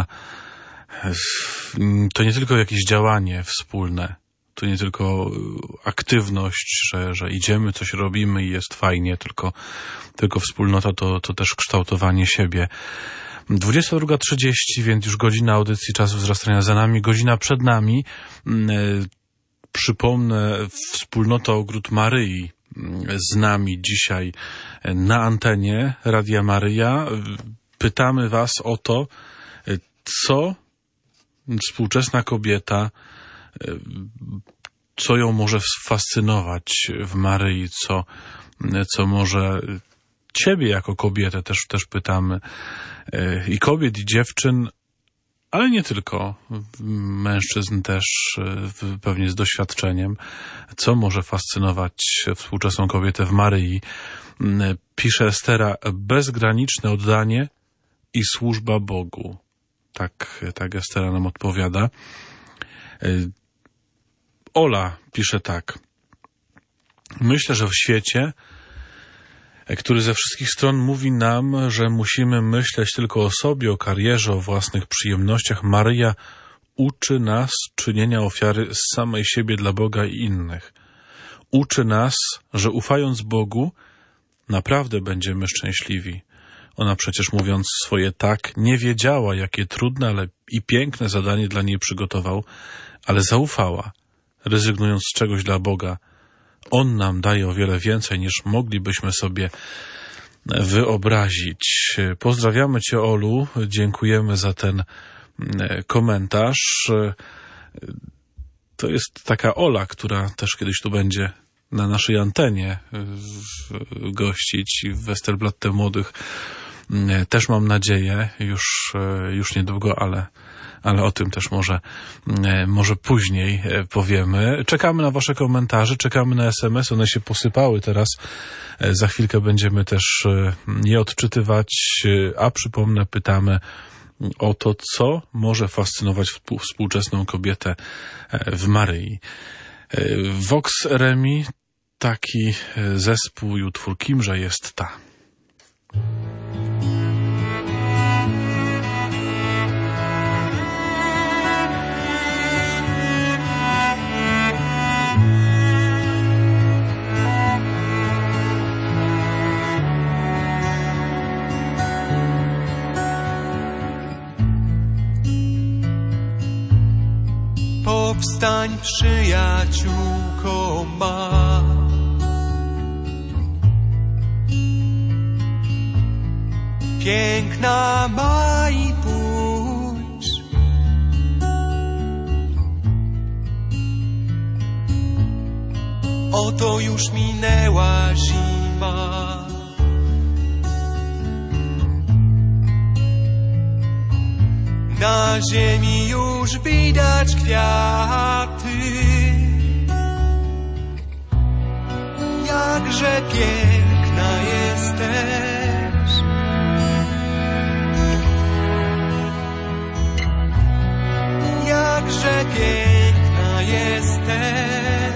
to nie tylko jakieś działanie wspólne, to nie tylko aktywność, że, że idziemy, coś robimy i jest fajnie, tylko, tylko wspólnota to, to też kształtowanie siebie. dwudziesta druga trzydzieści, więc już godzina audycji Czasu Wzrastania za nami, godzina przed nami. Przypomnę, wspólnota Ogród Maryi z nami dzisiaj na antenie Radia Maryja. Pytamy was o to, co współczesna kobieta, co ją może fascynować w Maryi, co, co może ciebie jako kobietę też, też pytamy, i kobiet, i dziewczyn, ale nie tylko, mężczyzn też pewnie z doświadczeniem, co może fascynować współczesną kobietę w Maryi. Pisze Estera: bezgraniczne oddanie i służba Bogu. Tak, tak Estera nam odpowiada. Ola pisze tak: myślę, że w świecie, który ze wszystkich stron mówi nam, że musimy myśleć tylko o sobie, o karierze, o własnych przyjemnościach, Maryja uczy nas czynienia ofiary z samej siebie dla Boga i innych. Uczy nas, że ufając Bogu, naprawdę będziemy szczęśliwi. Ona przecież, mówiąc swoje tak, nie wiedziała, jakie trudne, ale i piękne zadanie dla niej przygotował, ale zaufała, rezygnując z czegoś dla Boga. On nam daje o wiele więcej, niż moglibyśmy sobie wyobrazić. Pozdrawiamy Cię, Olu, dziękujemy za ten komentarz. To jest taka Ola, która też kiedyś tu będzie na naszej antenie gościć w Westerplatte Młodych. Też mam nadzieję, już, już niedługo, ale, ale o tym też może, może później powiemy. Czekamy na wasze komentarze, czekamy na es em es, one się posypały teraz. Za chwilkę będziemy też je odczytywać, a przypomnę, pytamy o to, co może fascynować współczesną kobietę w Maryi. Vox Remi, taki zespół i utwór Kimże jest ta. Powstań, przyjaciółko ma. Piękna ma i pójdź. Oto już minęła zima. Na ziemi już widać kwiaty. Jakże piękna jesteś. Jakże piękna jesteś.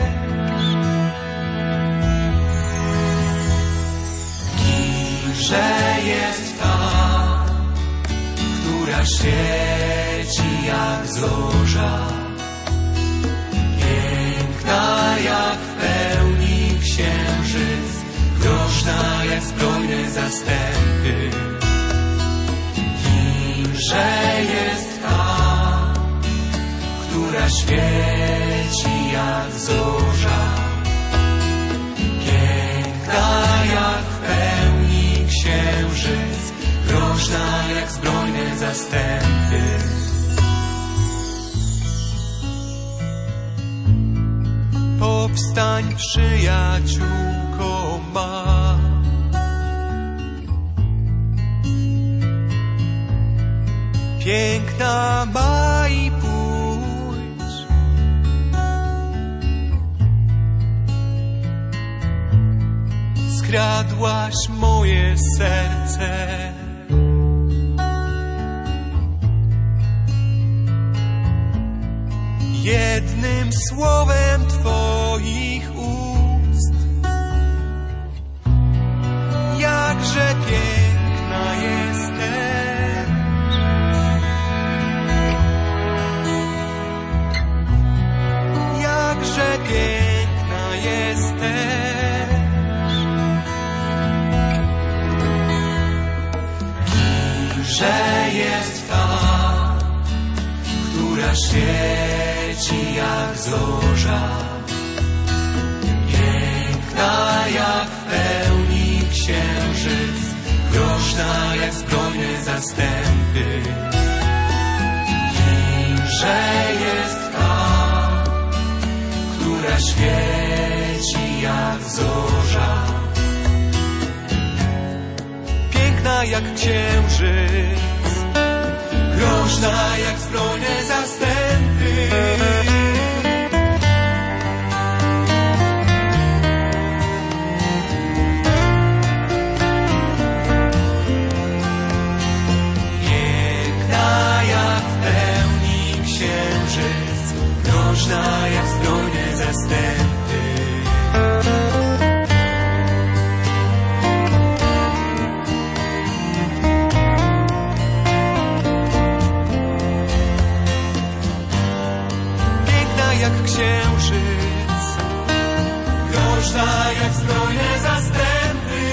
Kimże jest ta, która świeci jak zorza, piękna jak w pełni księżyc, groźna jak zbrojne zastępy. Kimże jest ta, która świeci jak zorza, piękna jak w pełni księżyc, groźna jak zbrojne zastępy. Powstań, przyjaciółko ma. Piękna ma i pójdź. Skradłaś moje serce. Jednym słowem Twoich ust. Jakże piękna jesteś. Jakże piękna jesteś. Kimże jest ta, która świeci jak zorza, piękna jak w pełni księżyc, groźna jak zbrojne zastępy. że jest ta, która świeci jak zorza. Piękna jak księżyc, groźna jak zbrojne zastępy. Piękna jak w pełni księżyc, groźna jak zbrojne zastępy. Jak księżyc, groźna jak zbrojne zastępy.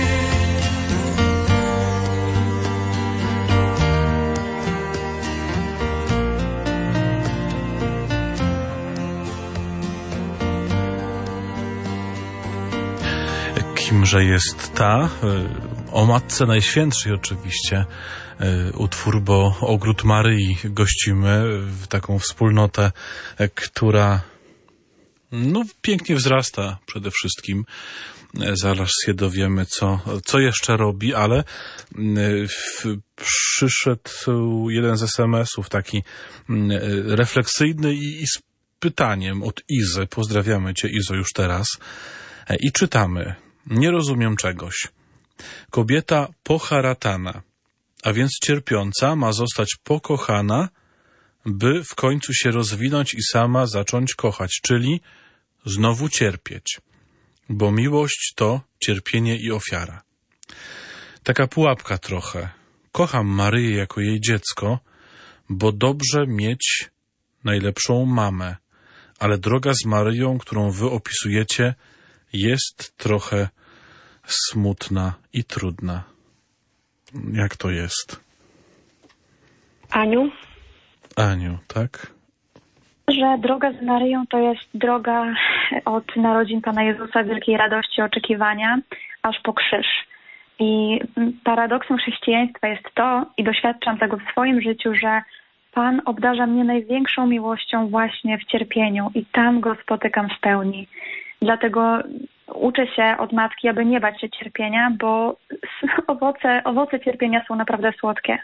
Kimże jest ta? O Matce Najświętszej oczywiście utwór, bo Ogród Maryi gościmy, w taką wspólnotę, która no, pięknie wzrasta przede wszystkim. Zaraz się dowiemy, co, co jeszcze robi, ale w, przyszedł jeden z es em esów, taki refleksyjny i, i z pytaniem od Izy. Pozdrawiamy Cię, Izo, już teraz. I czytamy. Nie rozumiem czegoś. Kobieta poharatana, a więc cierpiąca, ma zostać pokochana, by w końcu się rozwinąć i sama zacząć kochać, czyli znowu cierpieć, bo miłość to cierpienie i ofiara. Taka pułapka trochę. Kocham Maryję jako jej dziecko, bo dobrze mieć najlepszą mamę, ale droga z Maryją, którą wy opisujecie, jest trochę smutna i trudna. Jak to jest? Aniu? Aniu, tak? Że droga z Maryją to jest droga od narodzin Pana Jezusa, wielkiej radości, oczekiwania, aż po krzyż. I paradoksem chrześcijaństwa jest to, i doświadczam tego w swoim życiu, że Pan obdarza mnie największą miłością właśnie w cierpieniu i tam Go spotykam w pełni. Dlatego uczę się od matki, aby nie bać się cierpienia, bo owoce, owoce cierpienia są naprawdę słodkie.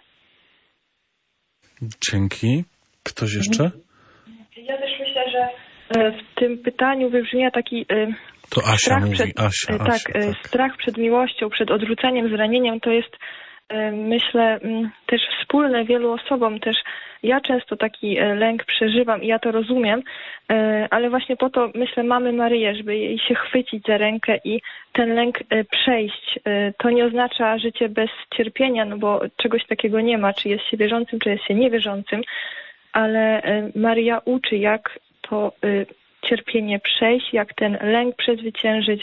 Dzięki. Ktoś jeszcze? Ja też myślę, że w tym pytaniu wybrzmia taki to Asia strach, mówi. przed, Asia, tak, Asia, tak. strach przed miłością, przed odrzuceniem, zranieniem. To jest, myślę, też wspólne wielu osobom. Też ja często taki lęk przeżywam i ja to rozumiem, ale właśnie po to, myślę, mamy Maryję, żeby jej się chwycić za rękę i ten lęk przejść. To nie oznacza życie bez cierpienia, no bo czegoś takiego nie ma, czy jest się wierzącym, czy jest się niewierzącym, ale Maryja uczy, jak to cierpienie przejść, jak ten lęk przezwyciężyć,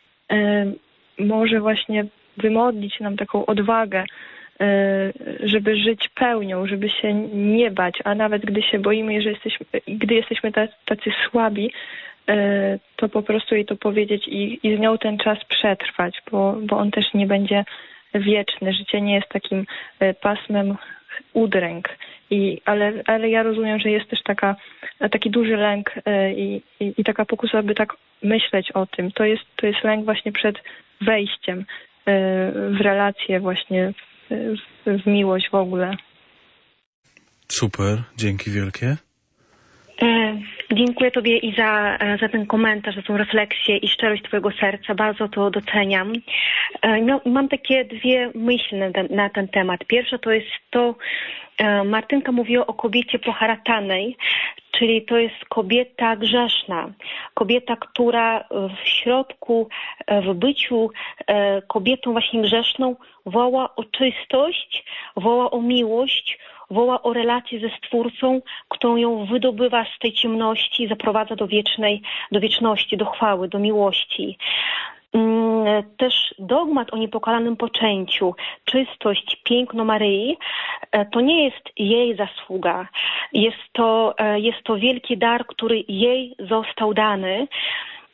może właśnie wymodlić nam taką odwagę, żeby żyć pełnią, żeby się nie bać, a nawet gdy się boimy, że jesteśmy, gdy jesteśmy tacy słabi, to po prostu jej to powiedzieć i, i z nią ten czas przetrwać, bo, bo on też nie będzie wieczny. Życie nie jest takim pasmem udręk. I, ale, ale ja rozumiem, że jest też taka, taki duży lęk i, i, i taka pokusa, aby tak myśleć o tym. To jest, to jest lęk właśnie przed wejściem w relacje, właśnie w, w miłość w ogóle. Super, dzięki wielkie. Dziękuję Tobie i za, za ten komentarz, za tą refleksję i szczerość Twojego serca. Bardzo to doceniam. No, mam takie dwie myśli na ten, na ten temat. Pierwsza to jest to, Martynka mówiła o kobiecie poharatanej, czyli to jest kobieta grzeszna. Kobieta, która w środku, w byciu kobietą właśnie grzeszną woła o czystość, woła o miłość, woła o relację ze Stwórcą, którą ją wydobywa z tej ciemności, zaprowadza do wiecznej, do wieczności, do chwały, do miłości. Też dogmat o niepokalanym poczęciu, czystość, piękno Maryi, to nie jest jej zasługa. Jest to, jest to wielki dar, który jej został dany.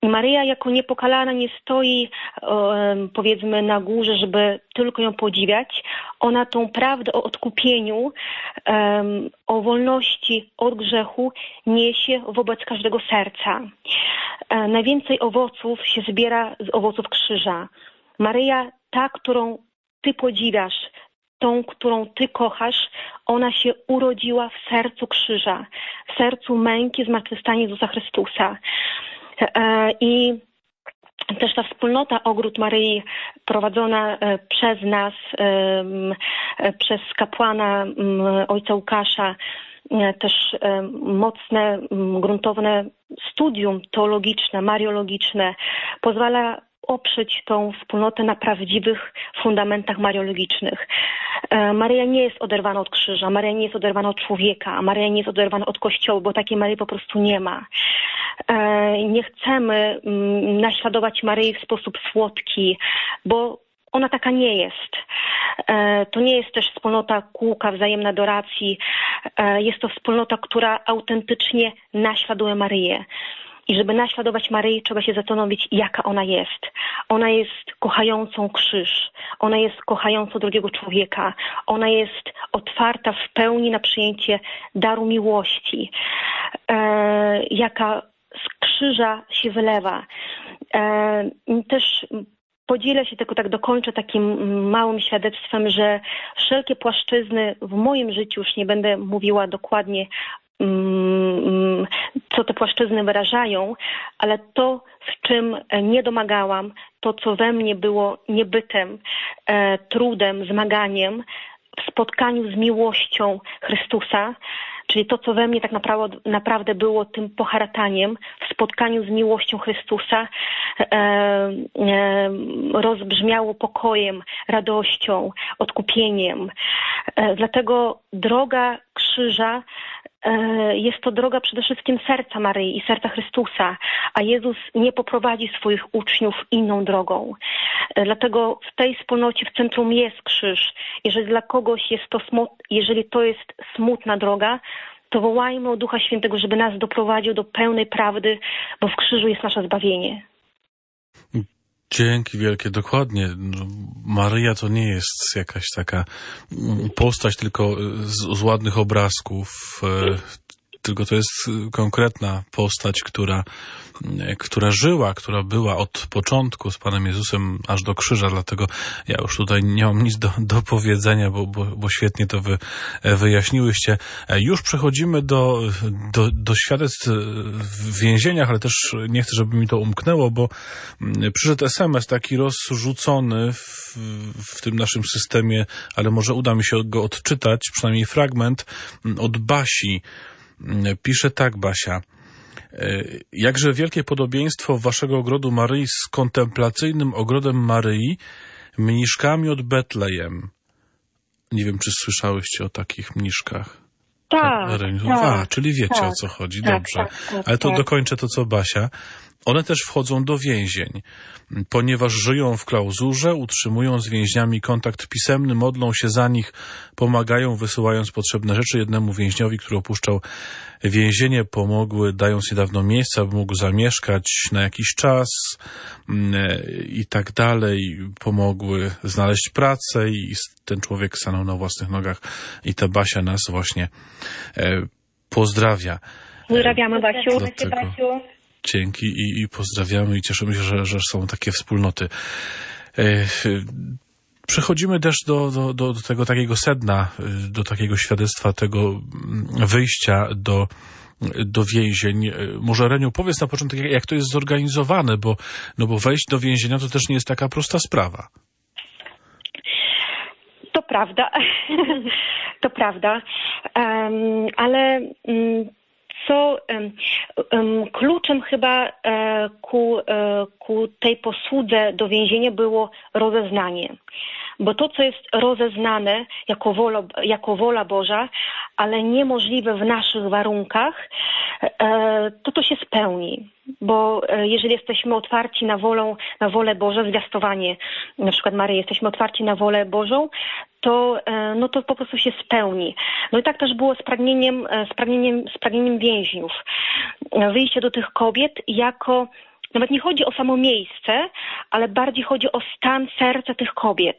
I Maryja jako niepokalana nie stoi, powiedzmy, na górze, żeby tylko ją podziwiać. Ona tą prawdę o odkupieniu, o wolności od grzechu niesie wobec każdego serca. Najwięcej owoców się zbiera z owoców krzyża. Maryja, ta, którą Ty podziwiasz, tą, którą Ty kochasz, ona się urodziła w sercu krzyża, w sercu męki zmartwychwstania Jezusa Chrystusa. I też ta wspólnota Ogród Maryi prowadzona przez nas, przez kapłana ojca Łukasza, też mocne, gruntowne studium teologiczne, mariologiczne pozwala oprzeć tą wspólnotę na prawdziwych fundamentach mariologicznych. Maryja nie jest oderwana od krzyża, Maryja nie jest oderwana od człowieka, Maryja nie jest oderwana od Kościoła, bo takiej Maryi po prostu nie ma. Nie chcemy naśladować Maryi w sposób słodki, bo ona taka nie jest. To nie jest też wspólnota kółka, wzajemnej adoracji. Jest to wspólnota, która autentycznie naśladuje Maryję. I żeby naśladować Maryi, trzeba się zastanowić, jaka ona jest. Ona jest kochającą krzyż. Ona jest kochającą drugiego człowieka. Ona jest otwarta w pełni na przyjęcie daru miłości, e, jaka z krzyża się wylewa. E, też podzielę się, tylko tak dokończę takim małym świadectwem, że wszelkie płaszczyzny w moim życiu, już nie będę mówiła dokładnie, co te płaszczyzny wyrażają, ale to, w czym nie domagałam, to, co we mnie było niebytem, e, trudem, zmaganiem, w spotkaniu z miłością Chrystusa, czyli to, co we mnie tak naprawdę, naprawdę było tym poharataniem, w spotkaniu z miłością Chrystusa, e, e, rozbrzmiało pokojem, radością, odkupieniem. E, dlatego droga krzyża jest to droga przede wszystkim serca Maryi i serca Chrystusa, a Jezus nie poprowadzi swoich uczniów inną drogą. Dlatego w tej wspólnocie w centrum jest krzyż. Jeżeli dla kogoś jest to smut, jeżeli to jest smutna droga, to wołajmy o Ducha Świętego, żeby nas doprowadził do pełnej prawdy, bo w krzyżu jest nasze zbawienie. Dzięki wielkie, dokładnie. Maryja to nie jest jakaś taka postać tylko z, z ładnych obrazków, tylko to jest konkretna postać, która, która żyła, która była od początku z Panem Jezusem aż do krzyża, dlatego ja już tutaj nie mam nic do, do powiedzenia, bo, bo, bo świetnie to wy, wyjaśniłyście. Już przechodzimy do, do, do świadectw w więzieniach, ale też nie chcę, żeby mi to umknęło, bo przyszedł es em es taki rozrzucony w, w tym naszym systemie, ale może uda mi się go odczytać, przynajmniej fragment, od Basi. Pisze tak Basia. Jakże wielkie podobieństwo waszego ogrodu Maryi z kontemplacyjnym ogrodem Maryi, mniszkami od Betlejem. Nie wiem, czy słyszałyście o takich mniszkach. Tak, tak. A, czyli wiecie, tak, o co chodzi. Dobrze. Tak, tak, tak, ale to tak. Dokończę to, co Basia. One też wchodzą do więzień, ponieważ żyją w klauzurze, utrzymują z więźniami kontakt pisemny, modlą się za nich, pomagają, wysyłając potrzebne rzeczy jednemu więźniowi, który opuszczał więzienie, pomogły, dając niedawno miejsce, aby mógł zamieszkać na jakiś czas i tak dalej, pomogły znaleźć pracę i ten człowiek stanął na własnych nogach i ta Basia nas właśnie pozdrawia. Pozdrawiamy Basiu. Basiu. Dzięki i, i pozdrawiamy i cieszymy się, że, że są takie wspólnoty. E, przechodzimy też do, do, do, do tego takiego sedna, do takiego świadectwa tego wyjścia do, do więzień. Może Reniu, powiedz na początek, jak, jak to jest zorganizowane, bo, no bo wejść do więzienia to też nie jest taka prosta sprawa. To prawda. To prawda. Um, ale... Um, Co um, um, kluczem chyba e, ku, e, ku tej posłudze do więzienia było rozeznanie. Bo to, co jest rozeznane jako wola, jako wola Boża, ale niemożliwe w naszych warunkach, e, to to się spełni. Bo e, jeżeli jesteśmy otwarci na wolę, na wolę Bożą, zwiastowanie, na przykład Maryi, jesteśmy otwarci na wolę Bożą, to, e, no to po prostu się spełni. No i tak też było z pragnieniem, z pragnieniem, z pragnieniem więźniów. Wyjście do tych kobiet jako nawet nie chodzi o samo miejsce, ale bardziej chodzi o stan serca tych kobiet.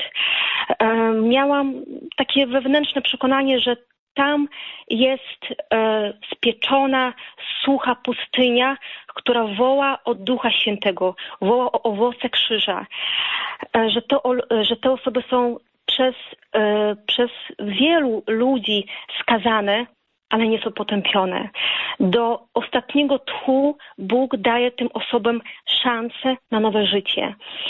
Miałam takie wewnętrzne przekonanie, że tam jest e, spieczona, sucha pustynia, która woła o Ducha Świętego, woła o owoce krzyża. E, że, to, że te osoby są przez, e, przez wielu ludzi skazane, ale nie są potępione. Do ostatniego tchu Bóg daje tym osobom szansę na nowe życie.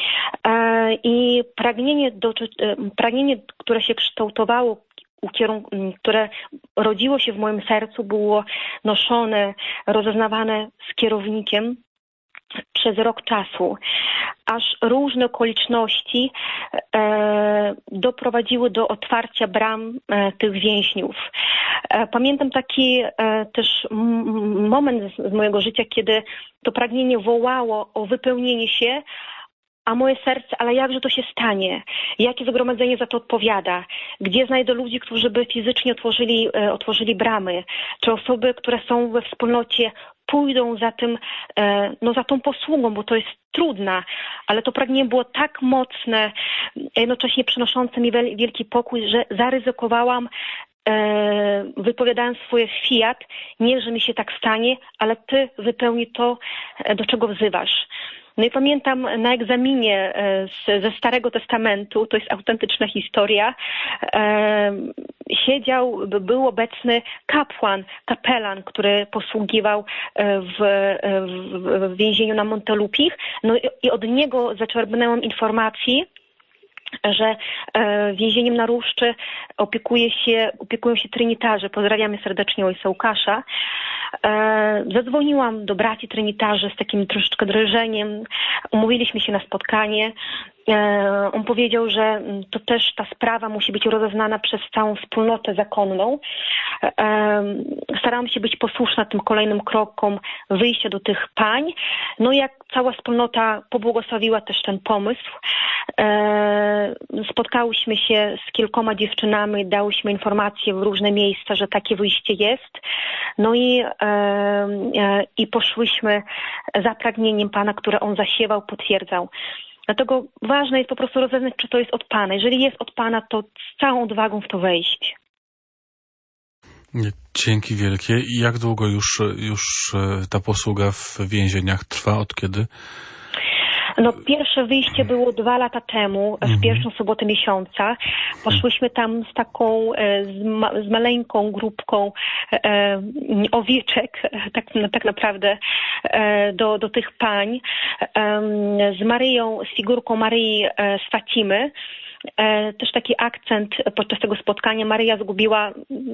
E, I pragnienie, do, e, pragnienie, które się kształtowało, które rodziło się w moim sercu, było noszone, rozeznawane z kierownikiem przez rok czasu, aż różne okoliczności e, doprowadziły do otwarcia bram e, tych więźniów. E, pamiętam taki e, też m- moment z, z mojego życia, kiedy to pragnienie wołało o wypełnienie się, a moje serce, ale jakże to się stanie? Jakie zgromadzenie za to odpowiada? Gdzie znajdę ludzi, którzy by fizycznie otworzyli, e, otworzyli bramy? Czy osoby, które są we wspólnocie, pójdą za tym, e, no za tą posługą, bo to jest trudna, ale to pragnienie było tak mocne, jednocześnie przynoszące mi wielki pokój, że zaryzykowałam, e, wypowiadając swoje fiat, nie, że mi się tak stanie, ale Ty wypełnij to, do czego wzywasz. No i pamiętam na egzaminie z, ze Starego Testamentu, to jest autentyczna historia, e, siedział, był obecny kapłan, kapelan, który posługiwał w, w, w więzieniu na Montelupich. No i, i od niego zaczerpnęłam informacji, że e, więzieniem na Ruszczy opiekuje się, opiekują się trynitarzy. Pozdrawiamy serdecznie ojca Łukasza. E, zadzwoniłam do braci trynitarzy z takim troszeczkę drżeniem. Umówiliśmy się na spotkanie. E, on powiedział, że to też ta sprawa musi być rozeznana przez całą wspólnotę zakonną. E, starałam się być posłuszna tym kolejnym krokom wyjścia do tych pań. No i jak cała wspólnota pobłogosławiła też ten pomysł. E, spotkałyśmy się z kilkoma dziewczynami, dałyśmy informacje w różne miejsca, że takie wyjście jest. No i, e, e, i poszłyśmy za pragnieniem Pana, które On zasiewał, potwierdzał. Dlatego ważne jest po prostu rozeznać, czy to jest od Pana. Jeżeli jest od Pana, to z całą odwagą w to wejść. Dzięki wielkie. I jak długo już, już ta posługa w więzieniach trwa? Od kiedy? No pierwsze wyjście było dwa lata temu, w pierwszą sobotę miesiąca. Poszłyśmy tam z taką, z, ma, z maleńką grupką e, owieczek, tak, tak naprawdę, e, do, do tych pań, e, z Maryją, z figurką Maryi e, z Fatimy. E, też taki akcent podczas tego spotkania. Maryja zgubiła,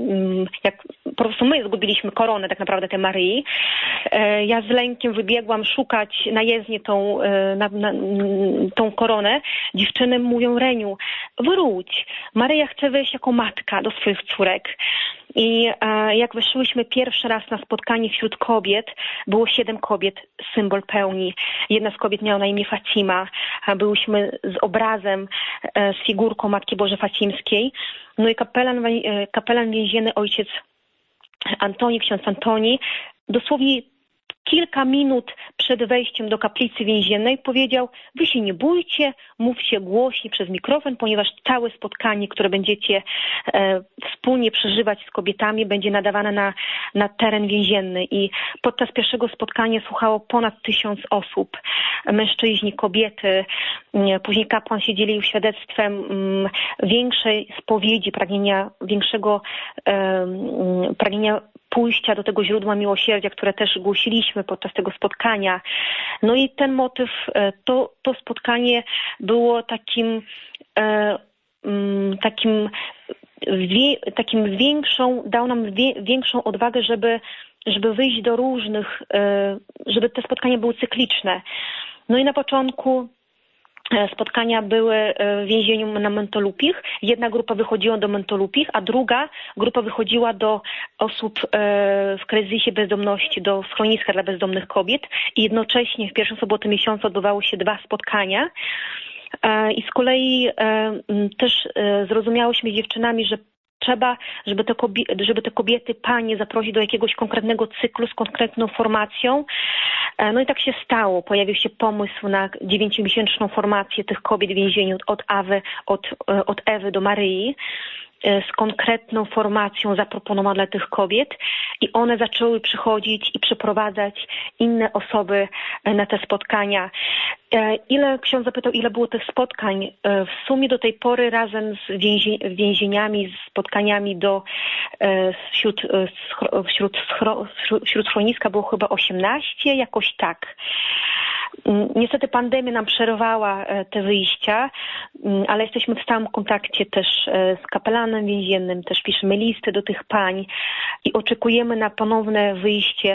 jak po prostu my zgubiliśmy koronę tak naprawdę tej Maryi. E, ja z lękiem wybiegłam szukać na jezdnię tą, e, na, na, tą koronę. Dziewczyny mówią: Reniu, wróć. Maryja chce wyjść jako matka do swoich córek. I e, jak weszłyśmy pierwszy raz na spotkanie wśród kobiet, było siedem kobiet, symbol pełni. Jedna z kobiet miała na imię Fatima. Byłyśmy z obrazem, e, z figurką Matki Bożej Facimskiej. No i kapelan, e, kapelan więzienny ojciec Antoni, ksiądz Antoni, dosłownie kilka minut przed wejściem do kaplicy więziennej powiedział: wy się nie bójcie, mówcie głośniej przez mikrofon, ponieważ całe spotkanie, które będziecie e, wspólnie przeżywać z kobietami, będzie nadawane na, na teren więzienny. I podczas pierwszego spotkania słuchało ponad tysiąc osób. Mężczyźni, kobiety. Później kapłan się dzielił świadectwem m, większej spowiedzi, pragnienia większego e, pragnienia pójścia do tego źródła miłosierdzia, które też głosiliśmy podczas tego spotkania. No i ten motyw, to, to spotkanie było takim, e, takim, wie, takim większą, dał nam wie, większą odwagę, żeby, żeby wyjść do różnych, e, żeby te spotkania były cykliczne. No i na początku spotkania były w więzieniu na Montelupich. Jedna grupa wychodziła do Montelupich, a druga grupa wychodziła do osób w kryzysie bezdomności, do schroniska dla bezdomnych kobiet. I jednocześnie w pierwszą sobotę miesiąca odbywały się dwa spotkania. I z kolei też zrozumiałyśmy z dziewczynami, że trzeba, żeby te, kobiety, żeby te kobiety, panie zaprosić do jakiegoś konkretnego cyklu z konkretną formacją. No i tak się stało. Pojawił się pomysł na dziewięciomiesięczną formację tych kobiet w więzieniu od, Awy, od, od Ewy do Maryi, z konkretną formacją zaproponowaną dla tych kobiet i one zaczęły przychodzić i przyprowadzać inne osoby na te spotkania. Ile, ksiądz zapytał, ile było tych spotkań? W sumie do tej pory razem z więzi, więzieniami, z spotkaniami do, wśród, wśród, wśród schroniska było chyba osiemnaście, jakoś tak. Niestety pandemia nam przerwała te wyjścia, ale jesteśmy w stałym kontakcie też z kapelanem więziennym, też piszemy listy do tych pań i oczekujemy na ponowne wyjście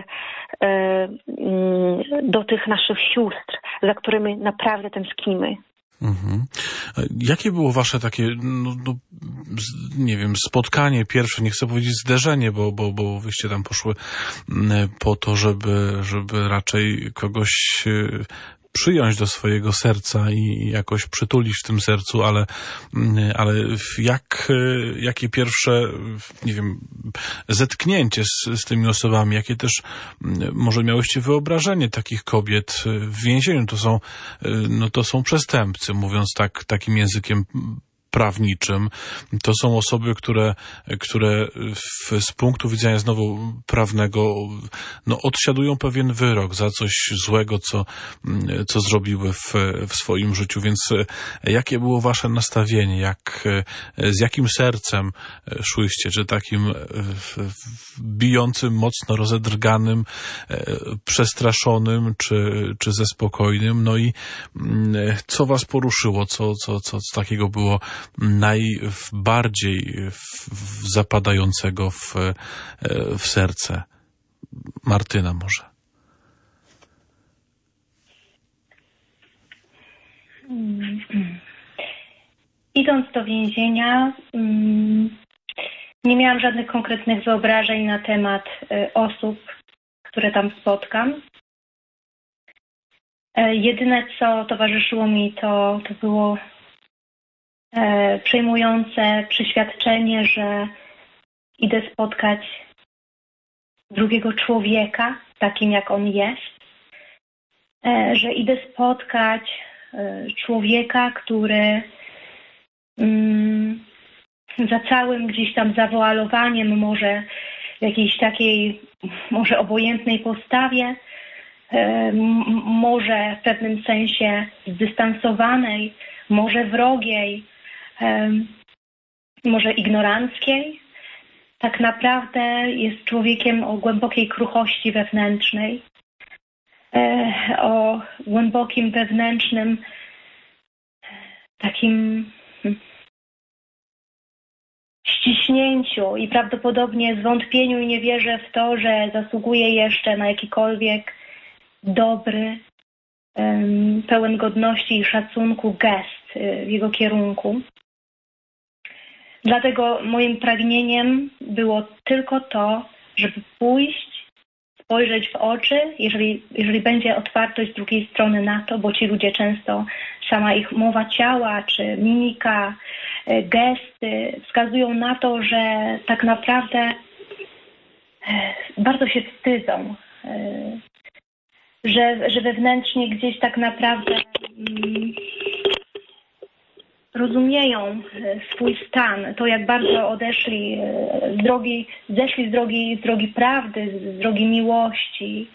do tych naszych sióstr, za którymi naprawdę tęsknimy. Mhm. Jakie było wasze takie, no, no, nie wiem, spotkanie pierwsze, nie chcę powiedzieć zderzenie, bo, bo, bo wyście tam poszły po to, żeby, żeby raczej kogoś przyjąć do swojego serca i jakoś przytulić w tym sercu, ale, ale jak, jakie pierwsze, nie wiem, zetknięcie z, z tymi osobami, jakie też może miałyście wyobrażenie takich kobiet w więzieniu? To są, no to są przestępcy, mówiąc tak, takim językiem prawniczym. To są osoby, które, które w, z punktu widzenia znowu prawnego no, odsiadują pewien wyrok za coś złego, co, co zrobiły w, w swoim życiu. Więc jakie było wasze nastawienie? Jak, z jakim sercem szłyście? Czy takim bijącym, mocno rozedrganym, przestraszonym, czy, czy ze spokojnym? No i co was poruszyło? Co, co, co, co takiego było najbardziej zapadającego w, w serce? Martyna może. Idąc do więzienia, nie miałam żadnych konkretnych wyobrażeń na temat osób, które tam spotkam. Jedyne, co towarzyszyło mi, to, to było przejmujące przeświadczenie, że idę spotkać drugiego człowieka, takim jak on jest, że idę spotkać człowieka, który za całym gdzieś tam zawoalowaniem, może w jakiejś takiej, może obojętnej postawie, może w pewnym sensie zdystansowanej, może wrogiej, może ignoranckiej, tak naprawdę jest człowiekiem o głębokiej kruchości wewnętrznej, o głębokim wewnętrznym takim ściśnięciu i prawdopodobnie zwątpieniu i niewierze w to, że zasługuje jeszcze na jakikolwiek dobry, pełen godności i szacunku gest w jego kierunku. Dlatego moim pragnieniem było tylko to, żeby pójść, spojrzeć w oczy, jeżeli, jeżeli będzie otwartość z drugiej strony na to, bo ci ludzie często, sama ich mowa ciała czy mimika, gesty wskazują na to, że tak naprawdę bardzo się wstydzą, że, że wewnętrznie gdzieś tak naprawdę mm, rozumieją swój stan, to jak bardzo odeszli z drogi, zeszli z drogi, z drogi prawdy, z drogi miłości.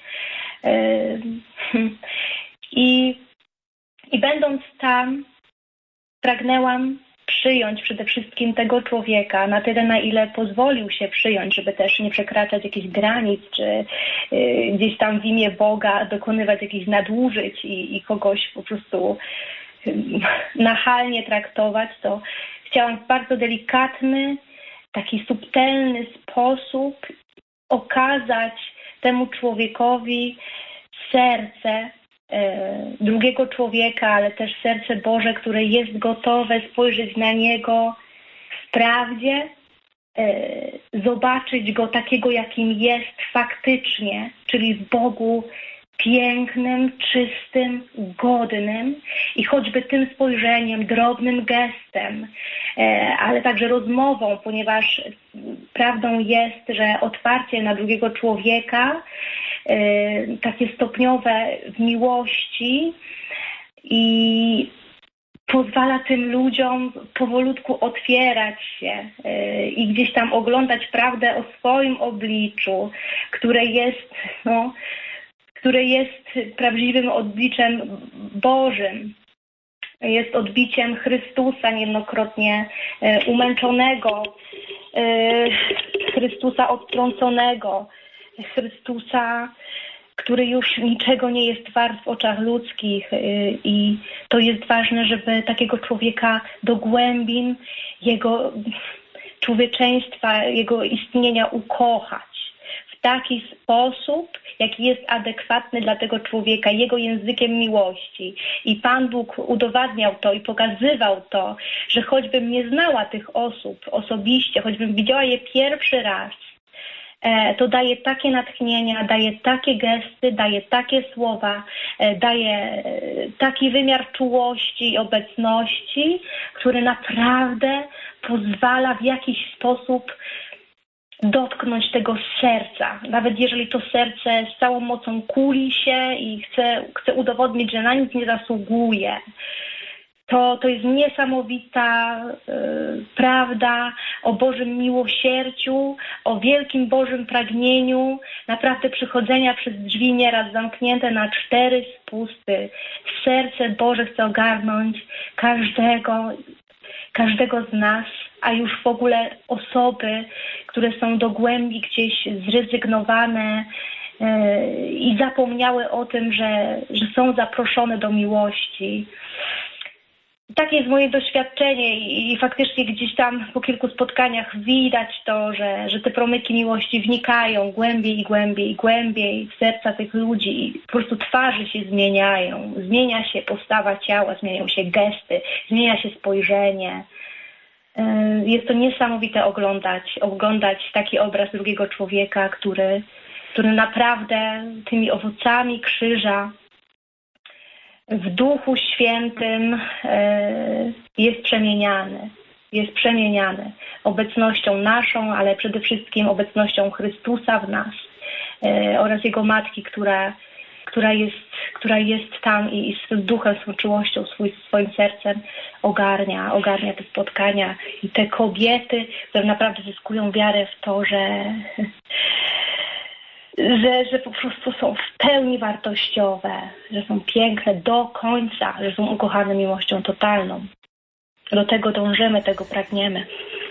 I, i będąc tam, pragnęłam przyjąć przede wszystkim tego człowieka na tyle, na ile pozwolił się przyjąć, żeby też nie przekraczać jakichś granic, czy gdzieś tam w imię Boga dokonywać jakichś nadużyć i, i kogoś po prostu nachalnie traktować, to chciałam w bardzo delikatny, taki subtelny sposób okazać temu człowiekowi serce e, drugiego człowieka, ale też serce Boże, które jest gotowe spojrzeć na niego w prawdzie, e, zobaczyć go takiego, jakim jest faktycznie, czyli w Bogu pięknym, czystym, godnym i choćby tym spojrzeniem, drobnym gestem, ale także rozmową, ponieważ prawdą jest, że otwarcie na drugiego człowieka, takie stopniowe w miłości i pozwala tym ludziom powolutku otwierać się i gdzieś tam oglądać prawdę o swoim obliczu, które jest, no, które jest prawdziwym odbiczem Bożym. Jest odbiciem Chrystusa niejednokrotnie umęczonego, Chrystusa odtrąconego, Chrystusa, który już niczego nie jest wart w oczach ludzkich i to jest ważne, żeby takiego człowieka do głębin jego człowieczeństwa, jego istnienia ukochać w taki sposób, jaki jest adekwatny dla tego człowieka, jego językiem miłości. I Pan Bóg udowadniał to i pokazywał to, że choćbym nie znała tych osób osobiście, choćbym widziała je pierwszy raz, to daje takie natchnienia, daje takie gesty, daje takie słowa, daje taki wymiar czułości i obecności, który naprawdę pozwala w jakiś sposób dotknąć tego serca. Nawet jeżeli to serce z całą mocą kuli się i chce, chce udowodnić, że na nic nie zasługuje, To, to jest niesamowita y, prawda o Bożym miłosierdziu, o wielkim Bożym pragnieniu, naprawdę przychodzenia przez drzwi nieraz zamknięte na cztery spusty. Serce Boże chce ogarnąć każdego, każdego z nas, a już w ogóle osoby, które są do głębi gdzieś zrezygnowane y, i zapomniały o tym, że, że są zaproszone do miłości. Takie jest moje doświadczenie i, i faktycznie gdzieś tam po kilku spotkaniach widać to, że, że te promyki miłości wnikają głębiej i głębiej i głębiej w serca tych ludzi i po prostu twarze się zmieniają. Zmienia się postawa ciała, zmieniają się gesty, zmienia się spojrzenie. Jest to niesamowite oglądać, oglądać taki obraz drugiego człowieka, który, który naprawdę tymi owocami krzyża w Duchu Świętym jest przemieniany. Jest przemieniany obecnością naszą, ale przede wszystkim obecnością Chrystusa w nas oraz Jego Matki, która, która, jest, która jest tam i, i swym duchem, swą czułością, swój, swoim sercem ogarnia, ogarnia te spotkania i te kobiety, które naprawdę zyskują wiarę w to, że Że, że po prostu są w pełni wartościowe, że są piękne do końca, że są ukochane miłością totalną. Do tego dążymy, tego pragniemy.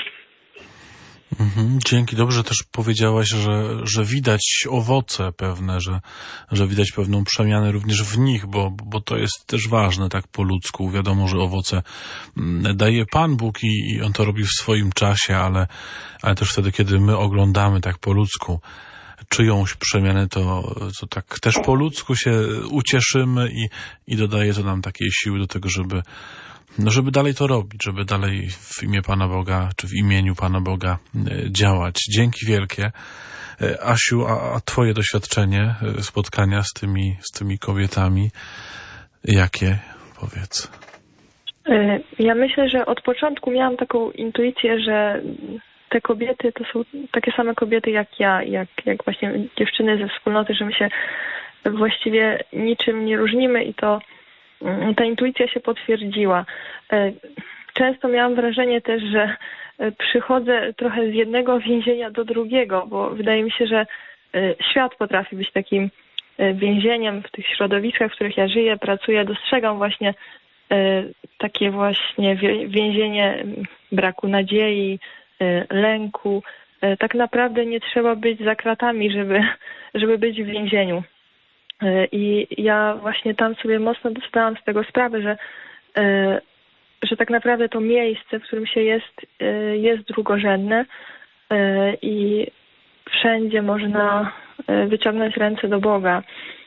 Mhm, dzięki. Dobrze też powiedziałaś, że, że widać owoce pewne, że, że widać pewną przemianę również w nich, bo, bo to jest też ważne tak po ludzku. Wiadomo, że owoce daje Pan Bóg i, i On to robi w swoim czasie, ale, ale też wtedy, kiedy my oglądamy tak po ludzku czyjąś przemianę, to, to tak też po ludzku się ucieszymy i, i dodaje to nam takiej siły do tego, żeby, no żeby dalej to robić, żeby dalej w imię Pana Boga, czy w imieniu Pana Boga działać. Dzięki wielkie. Asiu, a, a twoje doświadczenie spotkania z tymi, z tymi kobietami, jakie? Powiedz. Ja myślę, że od początku miałam taką intuicję, że te kobiety to są takie same kobiety jak ja, jak, jak właśnie dziewczyny ze wspólnoty, że my się właściwie niczym nie różnimy i to ta intuicja się potwierdziła. Często miałam wrażenie też, że przychodzę trochę z jednego więzienia do drugiego, bo wydaje mi się, że świat potrafi być takim więzieniem w tych środowiskach, w których ja żyję, pracuję. Dostrzegam właśnie takie właśnie więzienie braku nadziei, lęku. Tak naprawdę nie trzeba być za kratami, żeby, żeby być w więzieniu. I ja właśnie tam sobie mocno zdałam z tego sprawę, że, że tak naprawdę to miejsce, w którym się jest, jest drugorzędne i wszędzie można wyciągnąć ręce do Boga.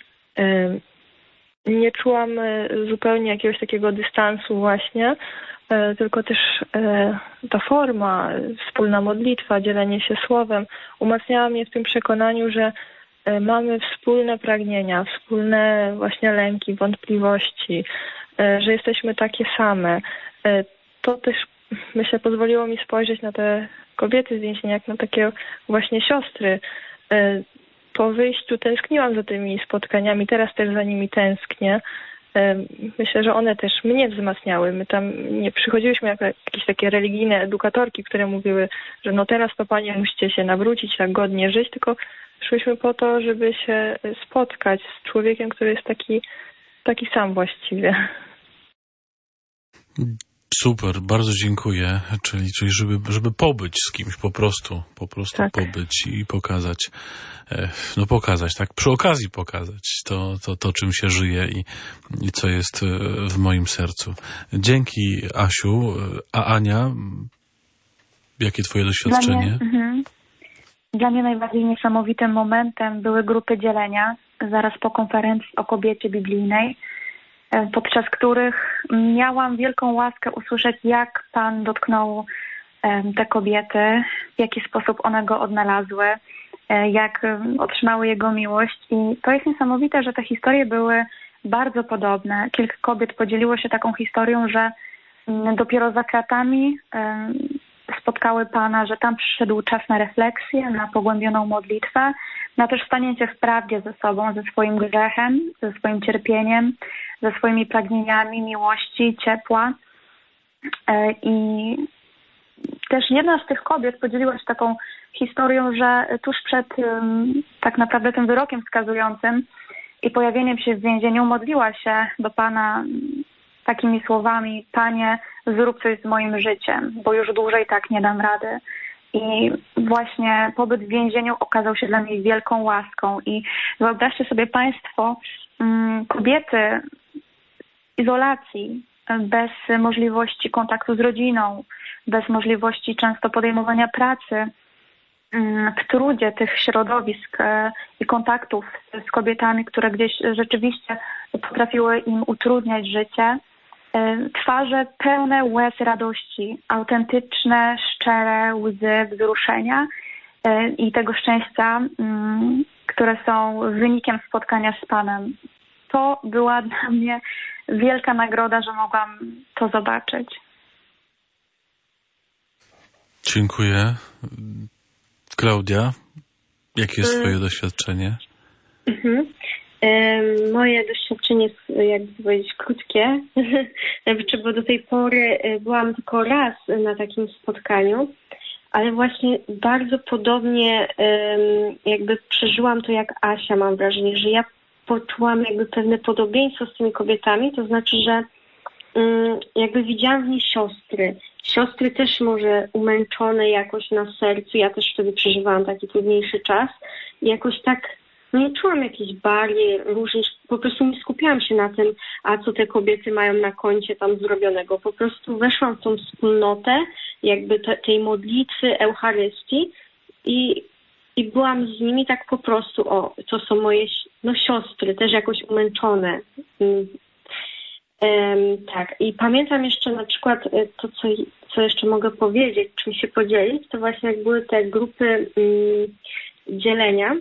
Nie czułam zupełnie jakiegoś takiego dystansu właśnie, tylko też ta forma, wspólna modlitwa, dzielenie się słowem umacniała mnie w tym przekonaniu, że mamy wspólne pragnienia, wspólne właśnie lęki, wątpliwości, że jesteśmy takie same. To też, myślę, pozwoliło mi spojrzeć na te kobiety z więzienia jak na takie właśnie siostry. Po wyjściu tęskniłam za tymi spotkaniami, teraz też za nimi tęsknię. Myślę, że one też mnie wzmacniały. My tam nie przychodziłyśmy jako jakieś takie religijne edukatorki, które mówiły, że no teraz to panie musicie się nawrócić, tak godnie żyć, tylko szłyśmy po to, żeby się spotkać z człowiekiem, który jest taki, taki sam właściwie. Super, bardzo dziękuję. Czyli, czyli żeby, żeby pobyć z kimś po prostu, po prostu tak. pobyć i pokazać, no pokazać, tak, przy okazji pokazać to, to, to czym się żyje i, i co jest w moim sercu. Dzięki, Asiu. A Ania, jakie twoje doświadczenie? Dla mnie, mhm. Dla mnie najbardziej niesamowitym momentem były grupy dzielenia zaraz po konferencji o kobiecie biblijnej, podczas których miałam wielką łaskę usłyszeć, jak Pan dotknął te kobiety, w jaki sposób one Go odnalazły, jak otrzymały Jego miłość. I to jest niesamowite, że te historie były bardzo podobne. Kilka kobiet podzieliło się taką historią, że dopiero za kratami spotkały Pana, że tam przyszedł czas na refleksję, na pogłębioną modlitwę, na też stanięcie w prawdzie ze sobą, ze swoim grzechem, ze swoim cierpieniem, ze swoimi pragnieniami miłości, ciepła. I też jedna z tych kobiet podzieliła się taką historią, że tuż przed tak naprawdę tym wyrokiem skazującym i pojawieniem się w więzieniu modliła się do Pana takimi słowami: Panie, zrób coś z moim życiem, bo już dłużej tak nie dam rady. I właśnie pobyt w więzieniu okazał się dla mnie wielką łaską. I wyobraźcie sobie Państwo, kobiety w izolacji, bez możliwości kontaktu z rodziną, bez możliwości często podejmowania pracy, w trudzie tych środowisk i kontaktów z kobietami, które gdzieś rzeczywiście potrafiły im utrudniać życie, twarze pełne łez radości, autentyczne, szczere łzy wzruszenia i tego szczęścia, które są wynikiem spotkania z Panem. To była dla mnie wielka nagroda, że mogłam to zobaczyć. Dziękuję. Klaudia, jakie jest Twoje doświadczenie? Mhm. Moje doświadczenie jest, jakby powiedzieć, krótkie, bo do tej pory byłam tylko raz na takim spotkaniu, ale właśnie bardzo podobnie jakby przeżyłam to jak Asia, mam wrażenie, że ja poczułam jakby pewne podobieństwo z tymi kobietami, to znaczy, że jakby widziałam w niej siostry. Siostry też może umęczone jakoś na sercu, ja też wtedy przeżywałam taki trudniejszy czas i jakoś tak nie czułam jakichś barier, różnych, po prostu nie skupiałam się na tym, a co te kobiety mają na koncie tam zrobionego. Po prostu weszłam w tą wspólnotę jakby te, tej modlitwy, Eucharystii i, i byłam z nimi tak po prostu, o, to są moje no, siostry, też jakoś umęczone. Um, tak, i pamiętam jeszcze na przykład to, co, co jeszcze mogę powiedzieć, czym się podzielić, to właśnie jak były te grupy um, dzielenia,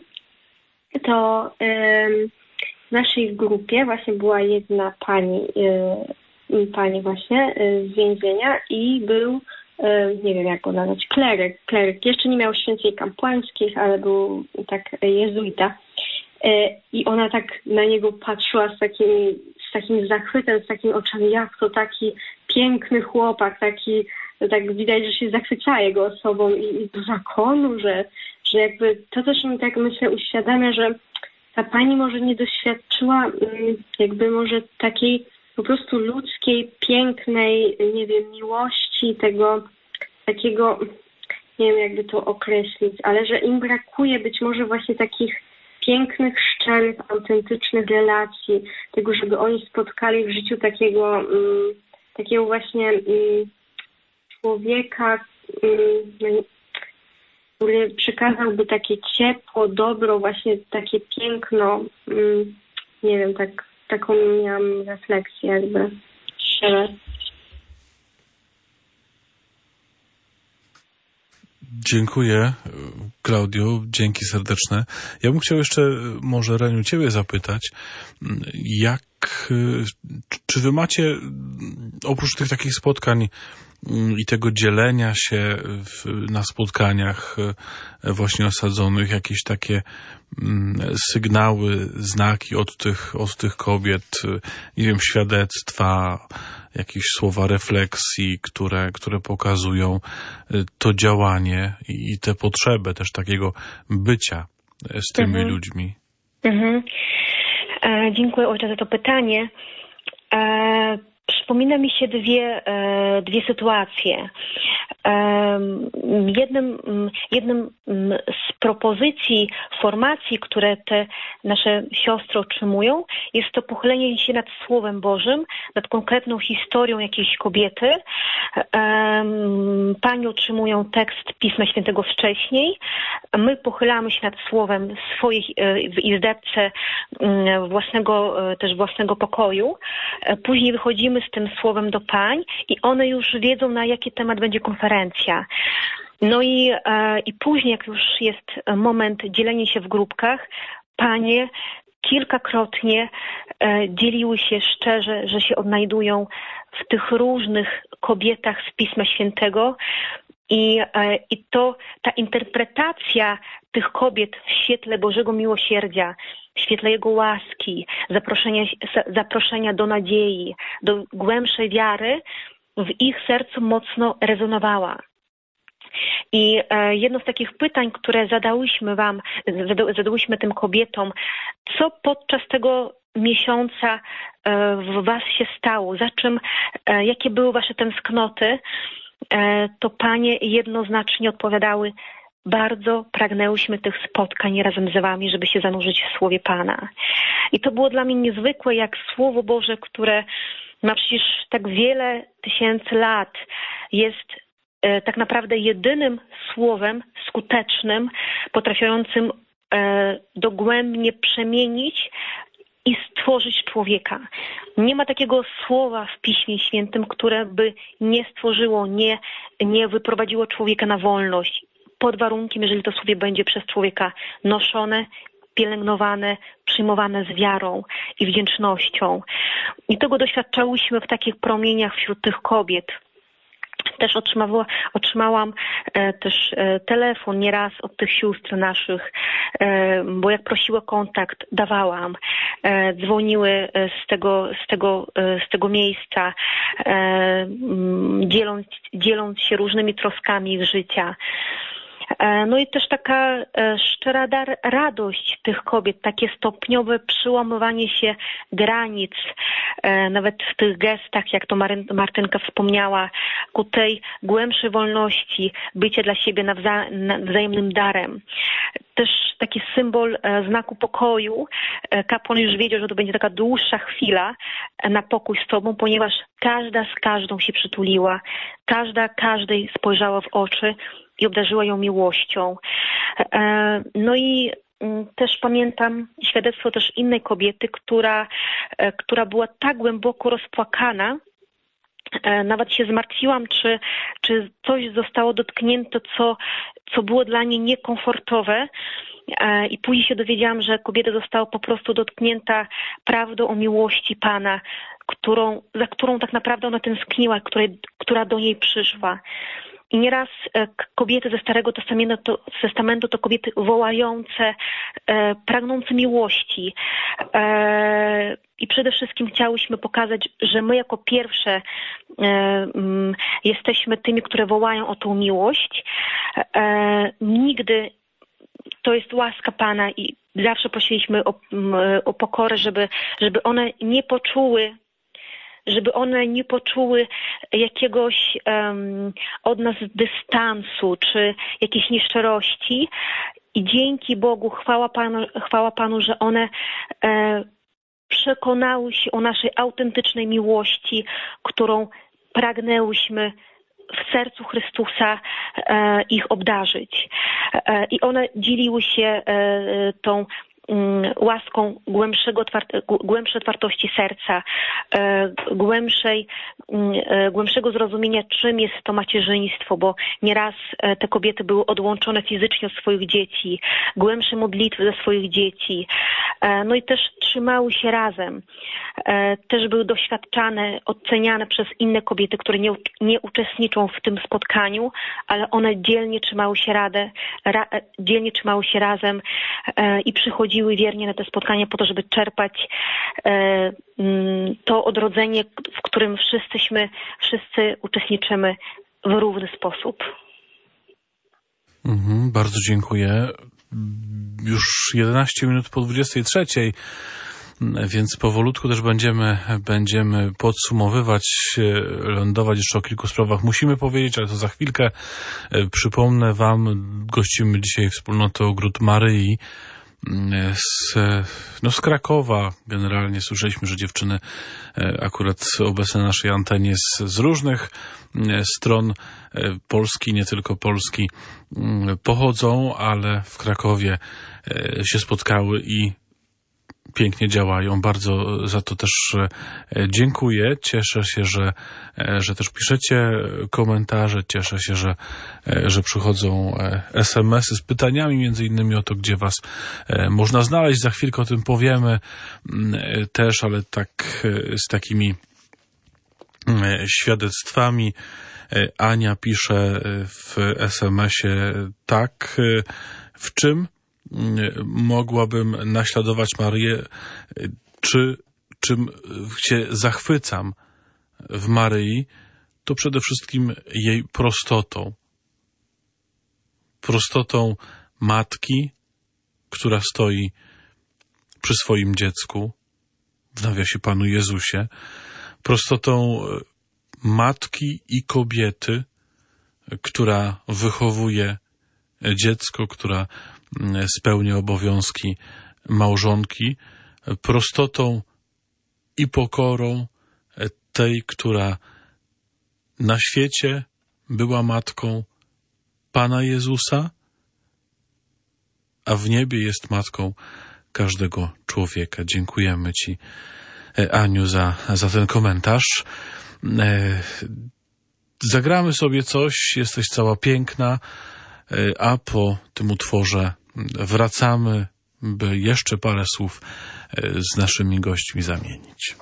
to y, w naszej grupie właśnie była jedna pani, y, pani właśnie y, z więzienia i był, y, nie wiem jak go nazwać, kleryk. Kleryk jeszcze nie miał święceń kapłańskich, ale był tak jezuita. Y, I ona tak na niego patrzyła z takim, z takim zachwytem, z takimi oczami, jak to taki piękny chłopak, taki, tak widać, że się zachwycała jego osobą i, i do zakonu, że że jakby to też mi tak myślę uświadamia, że ta pani może nie doświadczyła jakby może takiej po prostu ludzkiej, pięknej, nie wiem, miłości, tego takiego, nie wiem jakby to określić, ale że im brakuje być może właśnie takich pięknych, szczerych, autentycznych relacji, tego, żeby oni spotkali w życiu takiego, um, takiego właśnie um, człowieka, um, który przekazałby takie ciepło, dobro, właśnie takie piękno, um, nie wiem, tak, taką miałam refleksję jakby szczerze. Dziękuję. Klaudio, dzięki serdeczne. Ja bym chciał jeszcze może, Reniu, ciebie zapytać, jak, czy wy macie oprócz tych takich spotkań i tego dzielenia się w, na spotkaniach właśnie osadzonych, jakieś takie sygnały, znaki od tych, od tych kobiet, nie wiem, świadectwa, jakieś słowa refleksji, które, które pokazują to działanie i tę potrzebę też takiego bycia z tymi mhm. ludźmi. Mhm. E, dziękuję, ojcze, za to pytanie. E, Przypomina mi się dwie, dwie sytuacje. Jednym, jednym z propozycji formacji, które te nasze siostry otrzymują, jest to pochylenie się nad Słowem Bożym, nad konkretną historią jakiejś kobiety. Panie otrzymują tekst Pisma Świętego wcześniej. My pochylamy się nad Słowem swoich w izdebce własnego, też własnego pokoju. Później wychodzimy z tym słowem do pań i one już wiedzą, na jaki temat będzie konferencja. No i, e, i później, jak już jest moment dzielenia się w grupkach, panie kilkakrotnie e, dzieliły się szczerze, że się odnajdują w tych różnych kobietach z Pisma Świętego i, e, i to ta interpretacja tych kobiet w świetle Bożego miłosierdzia, w świetle Jego łaski, zaproszenia, zaproszenia do nadziei, do głębszej wiary, w ich sercu mocno rezonowała. I jedno z takich pytań, które zadałyśmy wam, zadałyśmy tym kobietom, co podczas tego miesiąca w was się stało, za czym, jakie były wasze tęsknoty, to panie jednoznacznie odpowiadały: bardzo pragnęłyśmy tych spotkań razem z wami, żeby się zanurzyć w Słowie Pana. I to było dla mnie niezwykłe, jak Słowo Boże, które ma przecież tak wiele tysięcy lat, jest e, tak naprawdę jedynym słowem skutecznym, potrafiącym e, dogłębnie przemienić i stworzyć człowieka. Nie ma takiego słowa w Piśmie Świętym, które by nie stworzyło, nie, nie wyprowadziło człowieka na wolność. Pod warunkiem, jeżeli to słowo będzie przez człowieka noszone, pielęgnowane, przyjmowane z wiarą i wdzięcznością. I tego doświadczałyśmy w takich promieniach wśród tych kobiet. Też otrzymała, otrzymałam e, też e, telefon nieraz od tych sióstr naszych, e, bo jak prosiły o kontakt, dawałam. E, dzwoniły z tego, z tego, e, z tego miejsca, e, dzieląc, dzieląc się różnymi troskami z życia. No i też taka szczera radość tych kobiet, takie stopniowe przełamywanie się granic, nawet w tych gestach, jak to Martynka wspomniała, ku tej głębszej wolności, bycie dla siebie nawzajemnym darem. Też taki symbol znaku pokoju. Kapłan już wiedział, że to będzie taka dłuższa chwila na pokój z tobą, ponieważ każda z każdą się przytuliła, każda każdej spojrzała w oczy i obdarzyła ją miłością. No i też pamiętam świadectwo też innej kobiety, która, która była tak głęboko rozpłakana, nawet się zmartwiłam, czy, czy coś zostało dotknięte, co, co było dla niej niekomfortowe. I później się dowiedziałam, że kobieta została po prostu dotknięta prawdą o miłości Pana, którą, za którą tak naprawdę ona tęskniła, której, która do niej przyszła. I nieraz kobiety ze Starego Testamentu to, Testamentu to kobiety wołające, e, pragnące miłości. E, I przede wszystkim chciałyśmy pokazać, że my jako pierwsze e, m, jesteśmy tymi, które wołają o tą miłość. E, nigdy to jest łaska Pana i zawsze prosiliśmy o, o pokorę, żeby, żeby one nie poczuły żeby one nie poczuły jakiegoś um, od nas dystansu czy jakiejś nieszczerości. I dzięki Bogu, chwała Panu, chwała Panu, że one e, przekonały się o naszej autentycznej miłości, którą pragnęłyśmy w sercu Chrystusa e, ich obdarzyć. E, I one dzieliły się e, tą łaską głębszego, głębszej otwartości serca, głębszej, głębszego zrozumienia, czym jest to macierzyństwo, bo nieraz te kobiety były odłączone fizycznie od swoich dzieci, głębsze modlitwy ze swoich dzieci, no i też trzymały się razem. Też były doświadczane, oceniane przez inne kobiety, które nie, nie uczestniczą w tym spotkaniu, ale one dzielnie trzymały się radę, ra, dzielnie trzymały się razem i przychodziły wiernie na te spotkania po to, żeby czerpać to odrodzenie, w którym wszyscyśmy, wszyscy uczestniczymy w równy sposób. Mhm, bardzo dziękuję. Już jedenaście minut po dwudziestej trzeciej, więc powolutku też będziemy, będziemy podsumowywać, lądować jeszcze o kilku sprawach. Musimy powiedzieć, ale to za chwilkę. Przypomnę wam, gościmy dzisiaj wspólnotę Ogród Maryi z, no z Krakowa. Generalnie słyszeliśmy, że dziewczyny akurat obecne na naszej antenie z, z różnych stron Polski, nie tylko Polski, pochodzą, ale w Krakowie się spotkały i pięknie działają. Bardzo za to też dziękuję. Cieszę się, że, że też piszecie komentarze. Cieszę się, że, że przychodzą es em esy z pytaniami, między innymi o to, gdzie was można znaleźć. Za chwilkę o tym powiemy też, ale tak z takimi świadectwami. Ania pisze w es em esie tak, w czym mogłabym naśladować Maryję, czy czym się zachwycam w Maryi, to przede wszystkim jej prostotą. Prostotą matki, która stoi przy swoim dziecku, w nawiasie Panu Jezusie, prostotą matki i kobiety, która wychowuje dziecko, która spełnia obowiązki małżonki, prostotą i pokorą tej, która na świecie była matką Pana Jezusa, a w niebie jest matką każdego człowieka. Dziękujemy Ci, Aniu, za, za ten komentarz. Zagramy sobie coś, jesteś cała piękna, a po tym utworze wracamy, by jeszcze parę słów z naszymi gośćmi zamienić.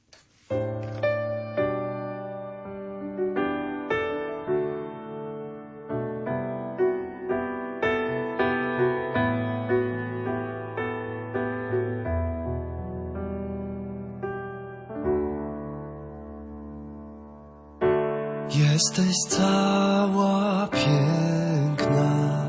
Jesteś cała piękna,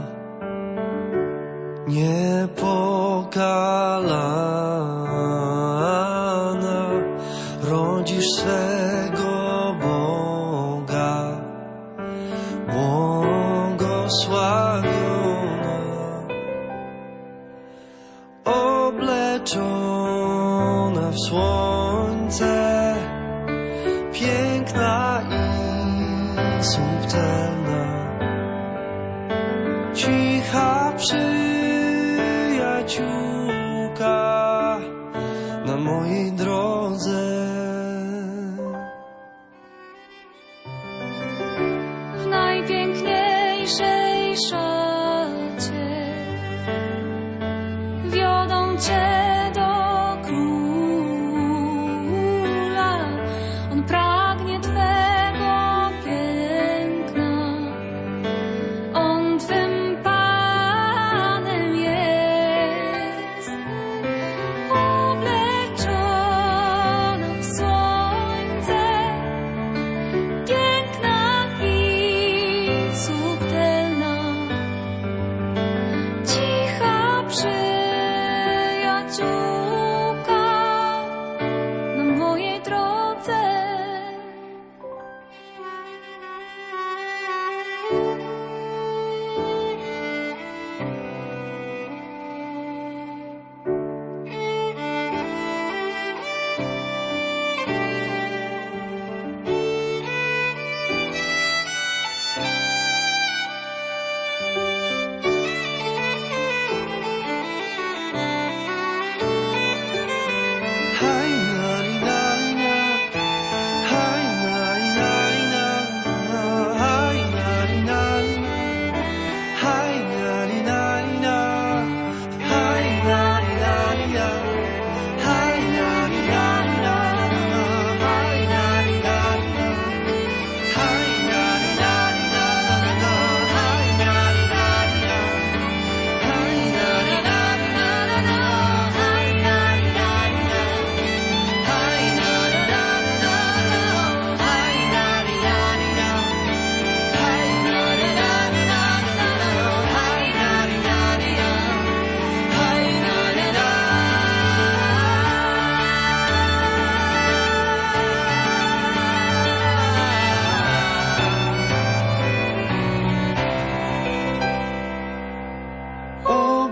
niepokalana, rodzisz swego Boga, błogosławiona, obleczona w słońce, piękna i subtelna, cicha przyjaciółka na mojej drodze. W najpiękniejszej szacie wiodą cię do króla, on pragnie twego piękna, on twym Panem jest, obleczona w słońce, piękna i subtelna, cicha przyjaciółka na mojej drodze.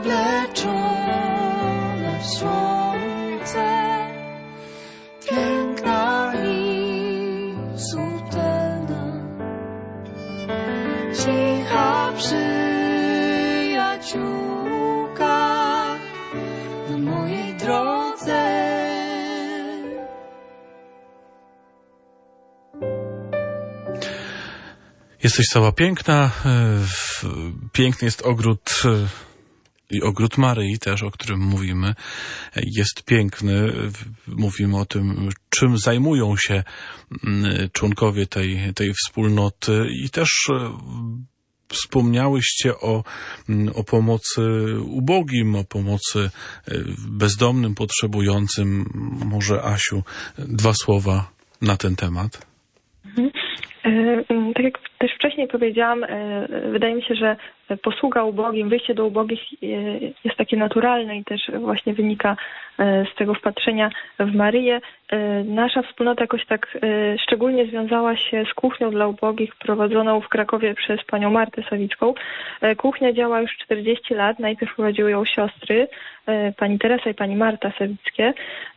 obleczona w słońce, piękna i subtelna, cicha przyjaciółka na mojej drodze. Jesteś cała piękna, piękny jest ogród i ogród Maryi też, o którym mówimy, jest piękny. Mówimy o tym, czym zajmują się członkowie tej, tej wspólnoty i też wspomniałyście o, o pomocy ubogim, o pomocy bezdomnym, potrzebującym. Może Asiu, dwa słowa na ten temat? Mhm. Tak jak też wcześniej powiedziałam, wydaje mi się, że posługa ubogim, wyjście do ubogich jest takie naturalne i też właśnie wynika z tego wpatrzenia w Maryję. Nasza wspólnota jakoś tak szczególnie związała się z kuchnią dla ubogich prowadzoną w Krakowie przez panią Martę Sawicką. Kuchnia działa już czterdzieści lat. Najpierw prowadziły ją siostry, pani Teresa i pani Marta Sawickie.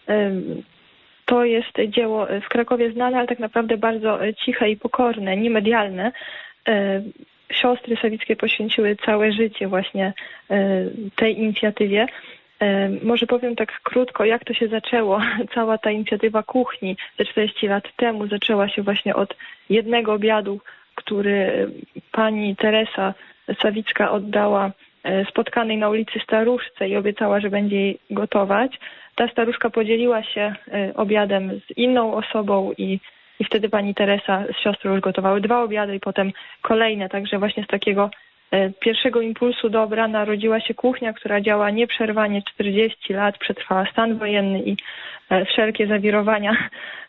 To jest dzieło w Krakowie znane, ale tak naprawdę bardzo ciche i pokorne, niemedialne. Siostry Sawickie poświęciły całe życie właśnie tej inicjatywie. Może powiem tak krótko, jak to się zaczęło. Cała ta inicjatywa kuchni ze czterdzieści lat temu zaczęła się właśnie od jednego obiadu, który pani Teresa Sawicka oddała spotkanej na ulicy staruszce i obiecała, że będzie jej gotować. Ta staruszka podzieliła się obiadem z inną osobą i, i wtedy pani Teresa z siostrą już gotowały dwa obiady i potem kolejne. Także właśnie z takiego pierwszego impulsu dobra narodziła się kuchnia, która działa nieprzerwanie czterdzieści lat, przetrwała stan wojenny i wszelkie zawirowania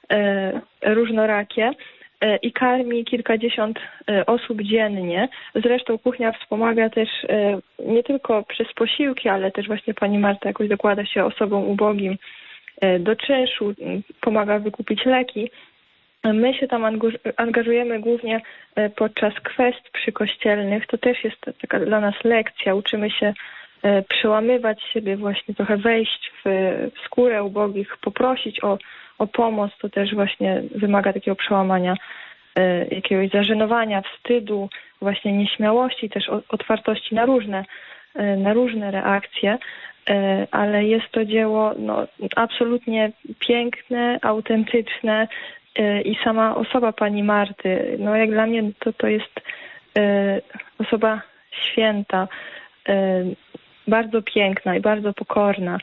różnorakie i karmi kilkadziesiąt osób dziennie. Zresztą kuchnia wspomaga też nie tylko przez posiłki, ale też właśnie pani Marta jakoś dokłada się osobom ubogim do czynszu, pomaga wykupić leki. My się tam angażujemy głównie podczas kwest przykościelnych. To też jest taka dla nas lekcja. Uczymy się przełamywać siebie, właśnie trochę wejść w, w skórę ubogich, poprosić o, o pomoc. To też właśnie wymaga takiego przełamania jakiegoś zażenowania, wstydu, właśnie nieśmiałości, też otwartości na różne, na różne reakcje. Ale jest to dzieło no, absolutnie piękne, autentyczne i sama osoba pani Marty, no jak dla mnie to, to jest osoba święta, bardzo piękna i bardzo pokorna.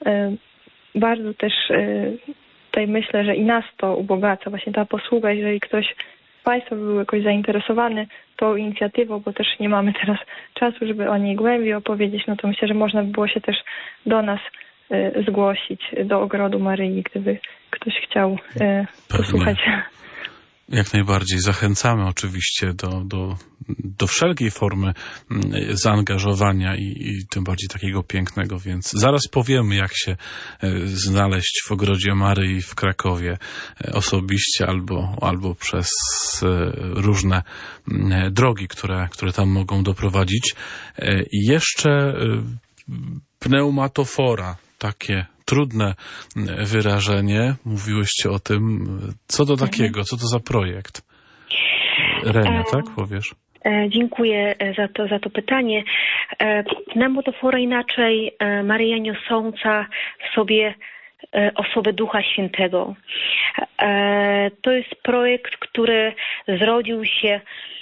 Bardzo też tutaj myślę, że i nas to ubogaca, właśnie ta posługa, jeżeli ktoś z Państwa był jakoś zainteresowany tą inicjatywą, bo też nie mamy teraz czasu, żeby o niej głębiej opowiedzieć, no to myślę, że można by było się też do nas zgłosić, do Ogrodu Maryi, gdyby ktoś chciał posłuchać. Jak najbardziej. Zachęcamy oczywiście do, do, do wszelkiej formy zaangażowania i, i tym bardziej takiego pięknego, więc zaraz powiemy, jak się znaleźć w Ogrodzie Maryi w Krakowie osobiście albo, albo przez różne drogi, które, które tam mogą doprowadzić. I jeszcze pneumatofora, takie trudne wyrażenie. Mówiłyście o tym. Co to takiego? Co to za projekt? Renia, tak? Powiesz? Dziękuję za to, za to pytanie. Pneumatofora inaczej Maryja niosąca w sobie osobę Ducha Świętego. To jest projekt, który zrodził się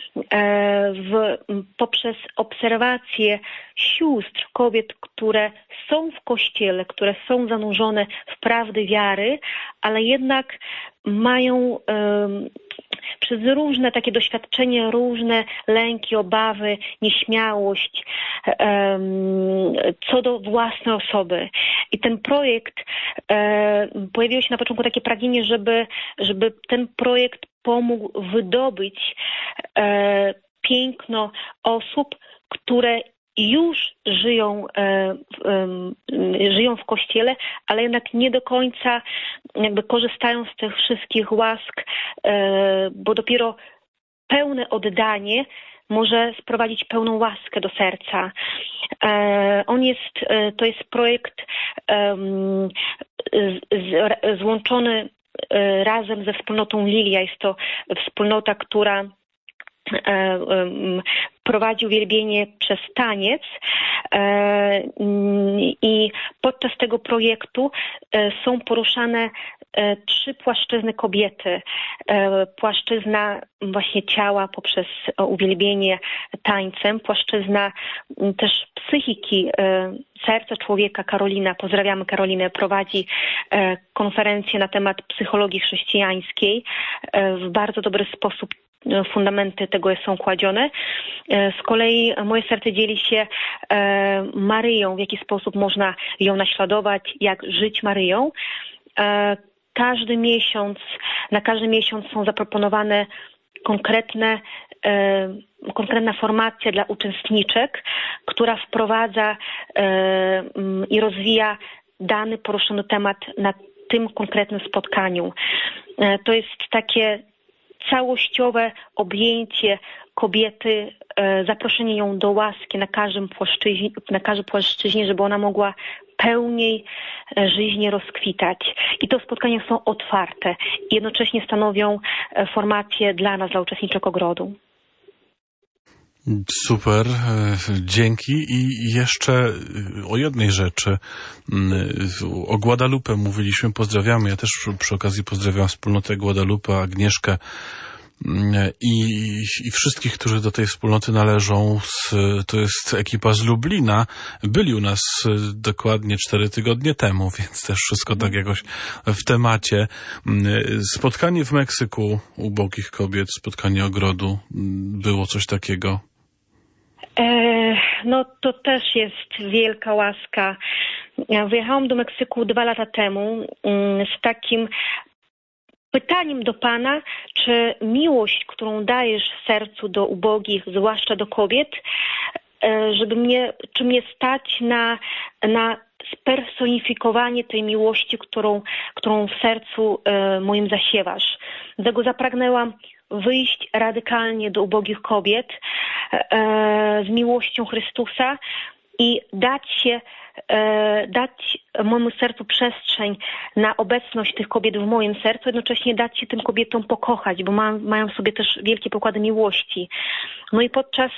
w, poprzez obserwację sióstr, kobiet, które są w Kościele, które są zanurzone w prawdy wiary, ale jednak mają um, przez różne takie doświadczenia, różne lęki, obawy, nieśmiałość um, co do własnej osoby. I ten projekt, um, pojawiło się na początku takie pragnienie, żeby, żeby ten projekt pomógł wydobyć e, piękno osób, które już żyją, e, e, żyją w Kościele, ale jednak nie do końca jakby korzystają z tych wszystkich łask, e, bo dopiero pełne oddanie może sprowadzić pełną łaskę do serca. E, On jest, to jest projekt złączony razem ze wspólnotą Lilia. Jest to wspólnota, która prowadzi uwielbienie przez taniec i podczas tego projektu są poruszane trzy płaszczyzny kobiety. Płaszczyzna właśnie ciała poprzez uwielbienie tańcem, płaszczyzna też psychiki, serca człowieka. Karolina, pozdrawiamy Karolinę, prowadzi konferencję na temat psychologii chrześcijańskiej. W bardzo dobry sposób fundamenty tego są kładzione. Z kolei moje serce dzieli się Maryją, w jaki sposób można ją naśladować, jak żyć Maryją. Każdy miesiąc, na każdy miesiąc są zaproponowane konkretne, konkretna formacja dla uczestniczek, która wprowadza i rozwija dany poruszony temat na tym konkretnym spotkaniu. To jest takie całościowe objęcie kobiety, zaproszenie ją do łaski na każdym płaszczyźnie, na każdej płaszczyźnie, żeby ona mogła pełniej żyźnie rozkwitać. I to spotkania są otwarte i jednocześnie stanowią formację dla nas, dla uczestniczek ogrodu. Super, dzięki. I jeszcze o jednej rzeczy. O Guadalupe mówiliśmy, pozdrawiamy. Ja też przy okazji pozdrawiam wspólnotę Guadalupe, Agnieszkę i, i wszystkich, którzy do tej wspólnoty należą. Z, to jest ekipa z Lublina. Byli u nas dokładnie cztery tygodnie temu, więc też wszystko tak jakoś w temacie. Spotkanie w Meksyku ubogich kobiet, spotkanie ogrodu. Było coś takiego? No to też jest wielka łaska. Wyjechałam do Meksyku dwa lata temu z takim pytaniem do Pana, czy miłość, którą dajesz w sercu do ubogich, zwłaszcza do kobiet, żeby mnie, czy mnie stać na, na spersonifikowanie tej miłości, którą, którą w sercu moim zasiewasz. Dlatego zapragnęłam wyjść radykalnie do ubogich kobiet e, z miłością Chrystusa i dać się, e, dać mojemu sercu przestrzeń na obecność tych kobiet w moim sercu, jednocześnie dać się tym kobietom pokochać, bo ma, mają w sobie też wielkie pokłady miłości. No i podczas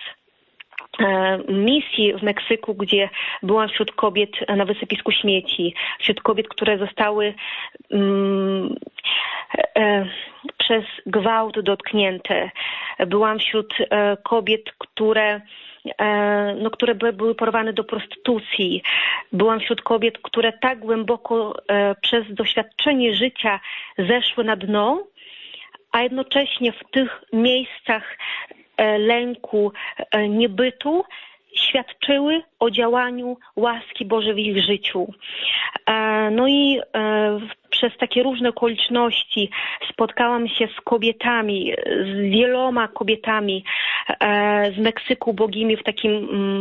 misji w Meksyku, gdzie byłam wśród kobiet na wysypisku śmieci, wśród kobiet, które zostały um, e, przez gwałt dotknięte. Byłam wśród e, kobiet, które e, no, które by, były porwane do prostytucji. Byłam wśród kobiet, które tak głęboko e, przez doświadczenie życia zeszły na dno, a jednocześnie w tych miejscach lęku, niebytu świadczyły o działaniu łaski Bożej w ich życiu. No i przez takie różne okoliczności spotkałam się z kobietami, z wieloma kobietami z Meksyku ubogimi w takim,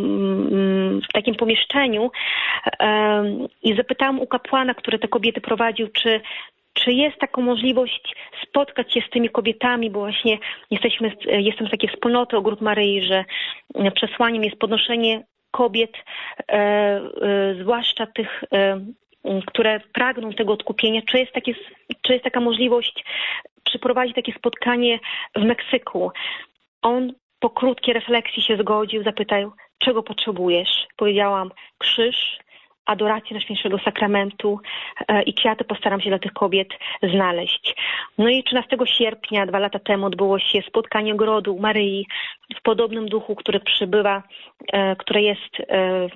w takim pomieszczeniu i zapytałam u kapłana, który te kobiety prowadził, czy Czy jest taka możliwość spotkać się z tymi kobietami, bo właśnie jesteśmy, jestem z takiej wspólnoty Ogród Maryi, że przesłaniem jest podnoszenie kobiet, e, e, zwłaszcza tych, e, które pragną tego odkupienia. Czy jest, takie, czy jest taka możliwość przeprowadzić takie spotkanie w Meksyku? On po krótkiej refleksji się zgodził, zapytał, czego potrzebujesz? Powiedziałam, krzyż, adorację Najświętszego Sakramentu e, i kwiaty postaram się dla tych kobiet znaleźć. No i trzynastego sierpnia, dwa lata temu, odbyło się spotkanie Ogrodu Maryi w podobnym duchu, który przybywa, e, które jest e,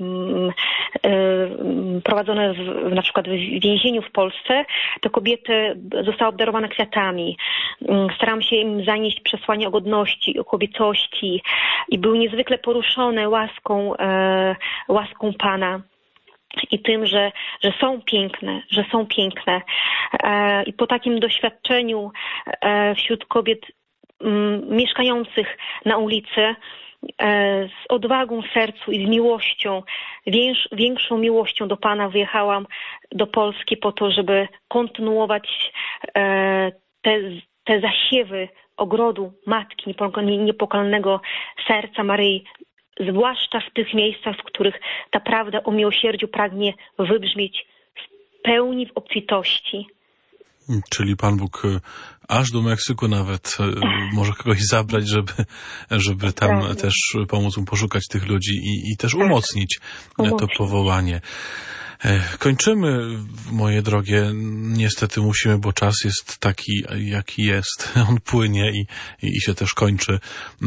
e, prowadzone w, na przykład w więzieniu w Polsce. Te kobiety zostały obdarowane kwiatami. Staram się im zanieść przesłanie o godności, o kobiecości i były niezwykle poruszone łaską, e, łaską Pana. I tym, że, że są piękne, że są piękne. E, I po takim doświadczeniu e, wśród kobiet m, mieszkających na ulicy, e, z odwagą w sercu i z miłością, większ, większą miłością do Pana wyjechałam do Polski po to, żeby kontynuować e, te, te zasiewy ogrodu Matki Niepokalnego Serca Maryi zwłaszcza w tych miejscach, w których ta prawda o miłosierdziu pragnie wybrzmieć w pełni, w obfitości. Czyli Pan Bóg aż do Meksyku nawet może kogoś zabrać, żeby, żeby tam tak. też pomóc mu poszukać tych ludzi i, i też tak. umocnić to powołanie. Kończymy, moje drogie. Niestety musimy, bo czas jest taki, jaki jest. On płynie i, i się też kończy.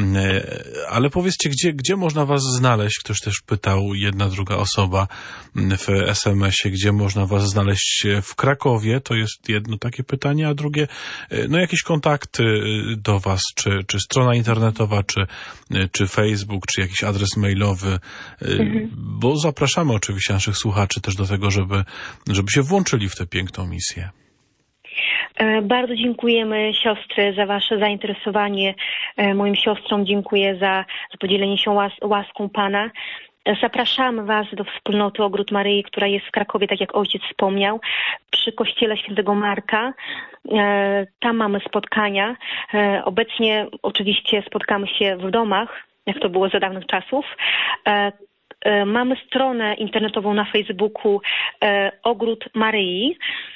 Ale powiedzcie, gdzie, gdzie można was znaleźć? Ktoś też pytał, jedna, druga osoba w es em esie, gdzie można was znaleźć w Krakowie? To jest jedno takie pytanie, a drugie, no jakieś kontakty do was, czy, czy strona internetowa, czy, czy Facebook, czy jakiś adres mailowy, mhm. bo zapraszamy oczywiście naszych słuchaczy też do tego, żeby, żeby się włączyli w tę piękną misję. Bardzo dziękujemy, siostry, za wasze zainteresowanie. Moim siostrom dziękuję za, za podzielenie się łas, łaską Pana. Zapraszamy was do wspólnoty Ogród Maryi, która jest w Krakowie, tak jak ojciec wspomniał, przy kościele świętego Marka. Tam mamy spotkania. Obecnie oczywiście spotkamy się w domach, jak to było za dawnych czasów. Mamy stronę internetową na Facebooku e, Ogród Maryi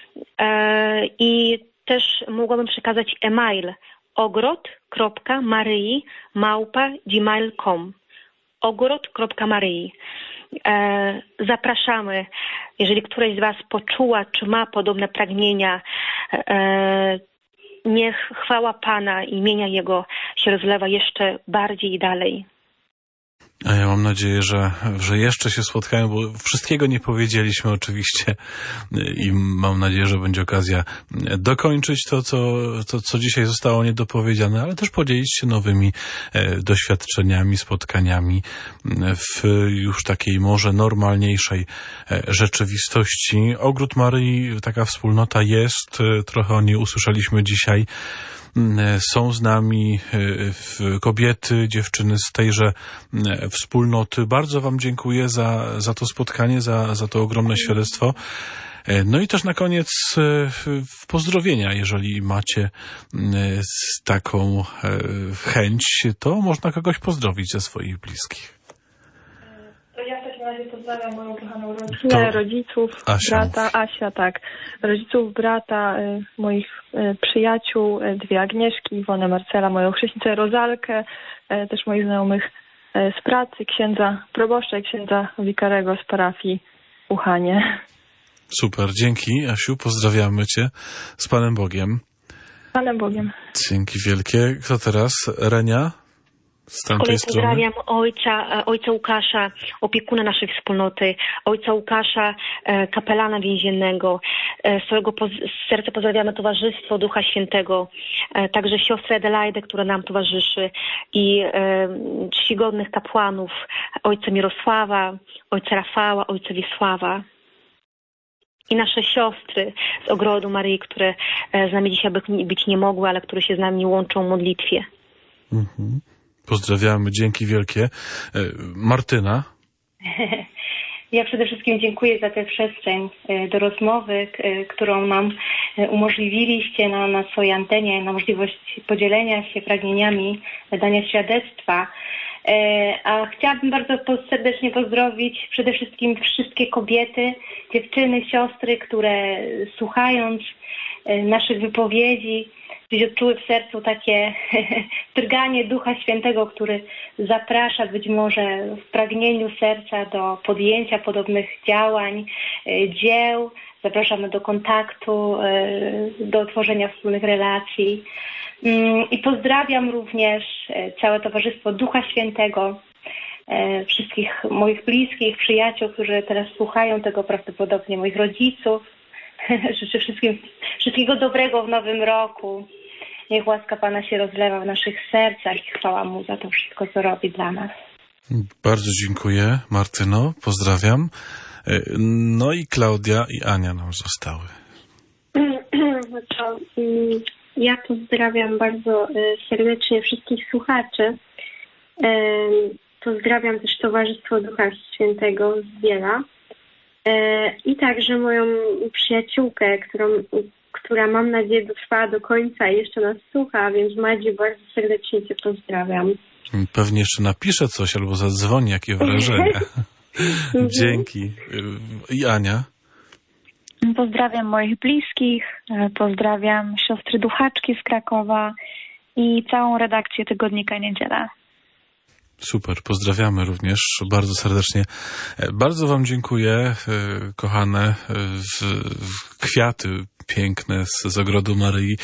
e, i też mogłabym przekazać e-mail ogród kropka maryi małpa gmail kropka com ogród kropka maryi. E, zapraszamy, jeżeli któraś z was poczuła, czy ma podobne pragnienia, e, niech chwała Pana i imienia Jego się rozlewa jeszcze bardziej i dalej. A ja mam nadzieję, że, że jeszcze się spotkają, bo wszystkiego nie powiedzieliśmy oczywiście i mam nadzieję, że będzie okazja dokończyć to, co, to, co dzisiaj zostało niedopowiedziane, ale też podzielić się nowymi e, doświadczeniami, spotkaniami w już takiej może normalniejszej e, rzeczywistości. Ogród Maryi, taka wspólnota jest, e, trochę o niej usłyszeliśmy dzisiaj. Są z nami kobiety, dziewczyny z tejże wspólnoty. Bardzo wam dziękuję za, za to spotkanie, za, za to ogromne świadectwo. No i też na koniec pozdrowienia, jeżeli macie taką chęć, to można kogoś pozdrowić ze swoich bliskich. W razie pozdrawiam moją kochaną rodzinę, rodziców, Asia. brata, Asia, tak, rodziców, brata, y, moich y, przyjaciół, y, dwie Agnieszki, Iwonę, Marcela, moją chrześnicę Rozalkę, y, też moich znajomych y, z pracy, księdza proboszcza i księdza wikarego z parafii Uchanie. Super, dzięki Asiu, pozdrawiamy cię, z Panem Bogiem. Z Panem Bogiem. Dzięki wielkie. Kto teraz? Renia? Z tamtej strony? Pozdrawiam ojca, ojca Łukasza, opiekuna naszej wspólnoty, ojca Łukasza, kapelana więziennego. Z całego z serca pozdrawiamy towarzystwo Ducha Świętego, także siostrę Adelaidę, która nam towarzyszy i czcigodnych kapłanów, ojca Mirosława, ojca Rafała, ojca Wiesława. I nasze siostry z Ogrodu Maryi, które z nami dzisiaj być nie mogły, ale które się z nami łączą w modlitwie. Mhm. Pozdrawiamy, dzięki wielkie. Martyna? Ja przede wszystkim dziękuję za tę przestrzeń do rozmowy, którą nam umożliwiliście na, na swojej antenie, na możliwość podzielenia się pragnieniami, dania świadectwa. A chciałabym bardzo serdecznie pozdrowić przede wszystkim wszystkie kobiety, dziewczyny, siostry, które słuchając naszych wypowiedzi, gdzieś odczuły w sercu takie drganie Ducha Świętego, który zaprasza być może w pragnieniu serca do podjęcia podobnych działań, dzieł. Zapraszamy do kontaktu, do tworzenia wspólnych relacji. I pozdrawiam również całe Towarzystwo Ducha Świętego, wszystkich moich bliskich, przyjaciół, którzy teraz słuchają tego, prawdopodobnie moich rodziców. Życzę wszystkim, wszystkiego dobrego w nowym roku. Niech łaska Pana się rozlewa w naszych sercach i chwała Mu za to wszystko, co robi dla nas. Bardzo dziękuję, Martyno. Pozdrawiam. No i Klaudia i Ania nam zostały. No to, ja pozdrawiam bardzo serdecznie wszystkich słuchaczy. Pozdrawiam też Towarzystwo Ducha Świętego z Biela. I także moją przyjaciółkę, którą, która mam nadzieję dotrwała do końca i jeszcze nas słucha, więc Madzi, bardzo serdecznie Cię pozdrawiam. Pewnie jeszcze napisze coś albo zadzwoni, jakie wrażenia. Dzięki. I Ania? Pozdrawiam moich bliskich, pozdrawiam siostry duchaczki z Krakowa i całą redakcję Tygodnika Niedziela. Super, pozdrawiamy również bardzo serdecznie. Bardzo wam dziękuję, kochane, kwiaty piękne z Ogrodu Maryi.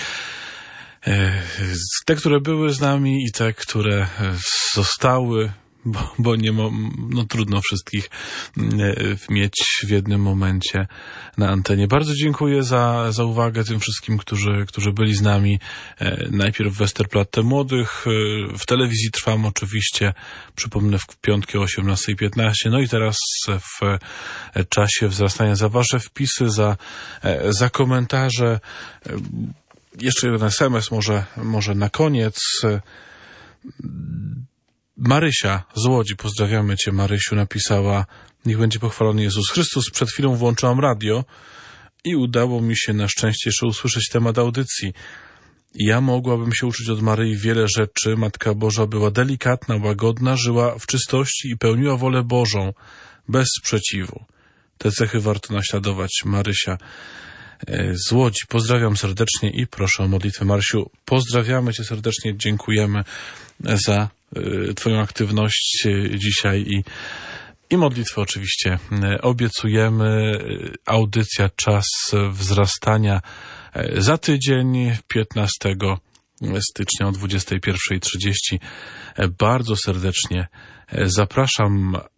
Te, które były z nami i te, które zostały, bo, bo nie ma, no trudno wszystkich mieć w jednym momencie na antenie. Bardzo dziękuję za, za uwagę tym wszystkim, którzy, którzy byli z nami. Najpierw w Westerplatte Młodych, w telewizji Trwam oczywiście, przypomnę, w piątki o osiemnasta piętnaście, no i teraz w czasie wzrastania, za wasze wpisy, za, za komentarze. Jeszcze jeden es em es może, może na koniec. Marysia z Łodzi, pozdrawiamy cię, Marysiu, napisała: niech będzie pochwalony Jezus Chrystus. Przed chwilą włączyłam radio i udało mi się na szczęście jeszcze usłyszeć temat audycji. Ja mogłabym się uczyć od Maryi wiele rzeczy. Matka Boża była delikatna, łagodna, żyła w czystości i pełniła wolę Bożą, bez sprzeciwu. Te cechy warto naśladować. Marysia z Łodzi. Pozdrawiam serdecznie i proszę o modlitwę. Marysiu, pozdrawiamy cię serdecznie, dziękujemy za y, twoją aktywność y, dzisiaj i, i modlitwę oczywiście. Y, obiecujemy. Audycja Czas Wzrastania y, za tydzień, piętnastego stycznia o dwudziestej pierwszej trzydzieści. Y, bardzo serdecznie y, zapraszam.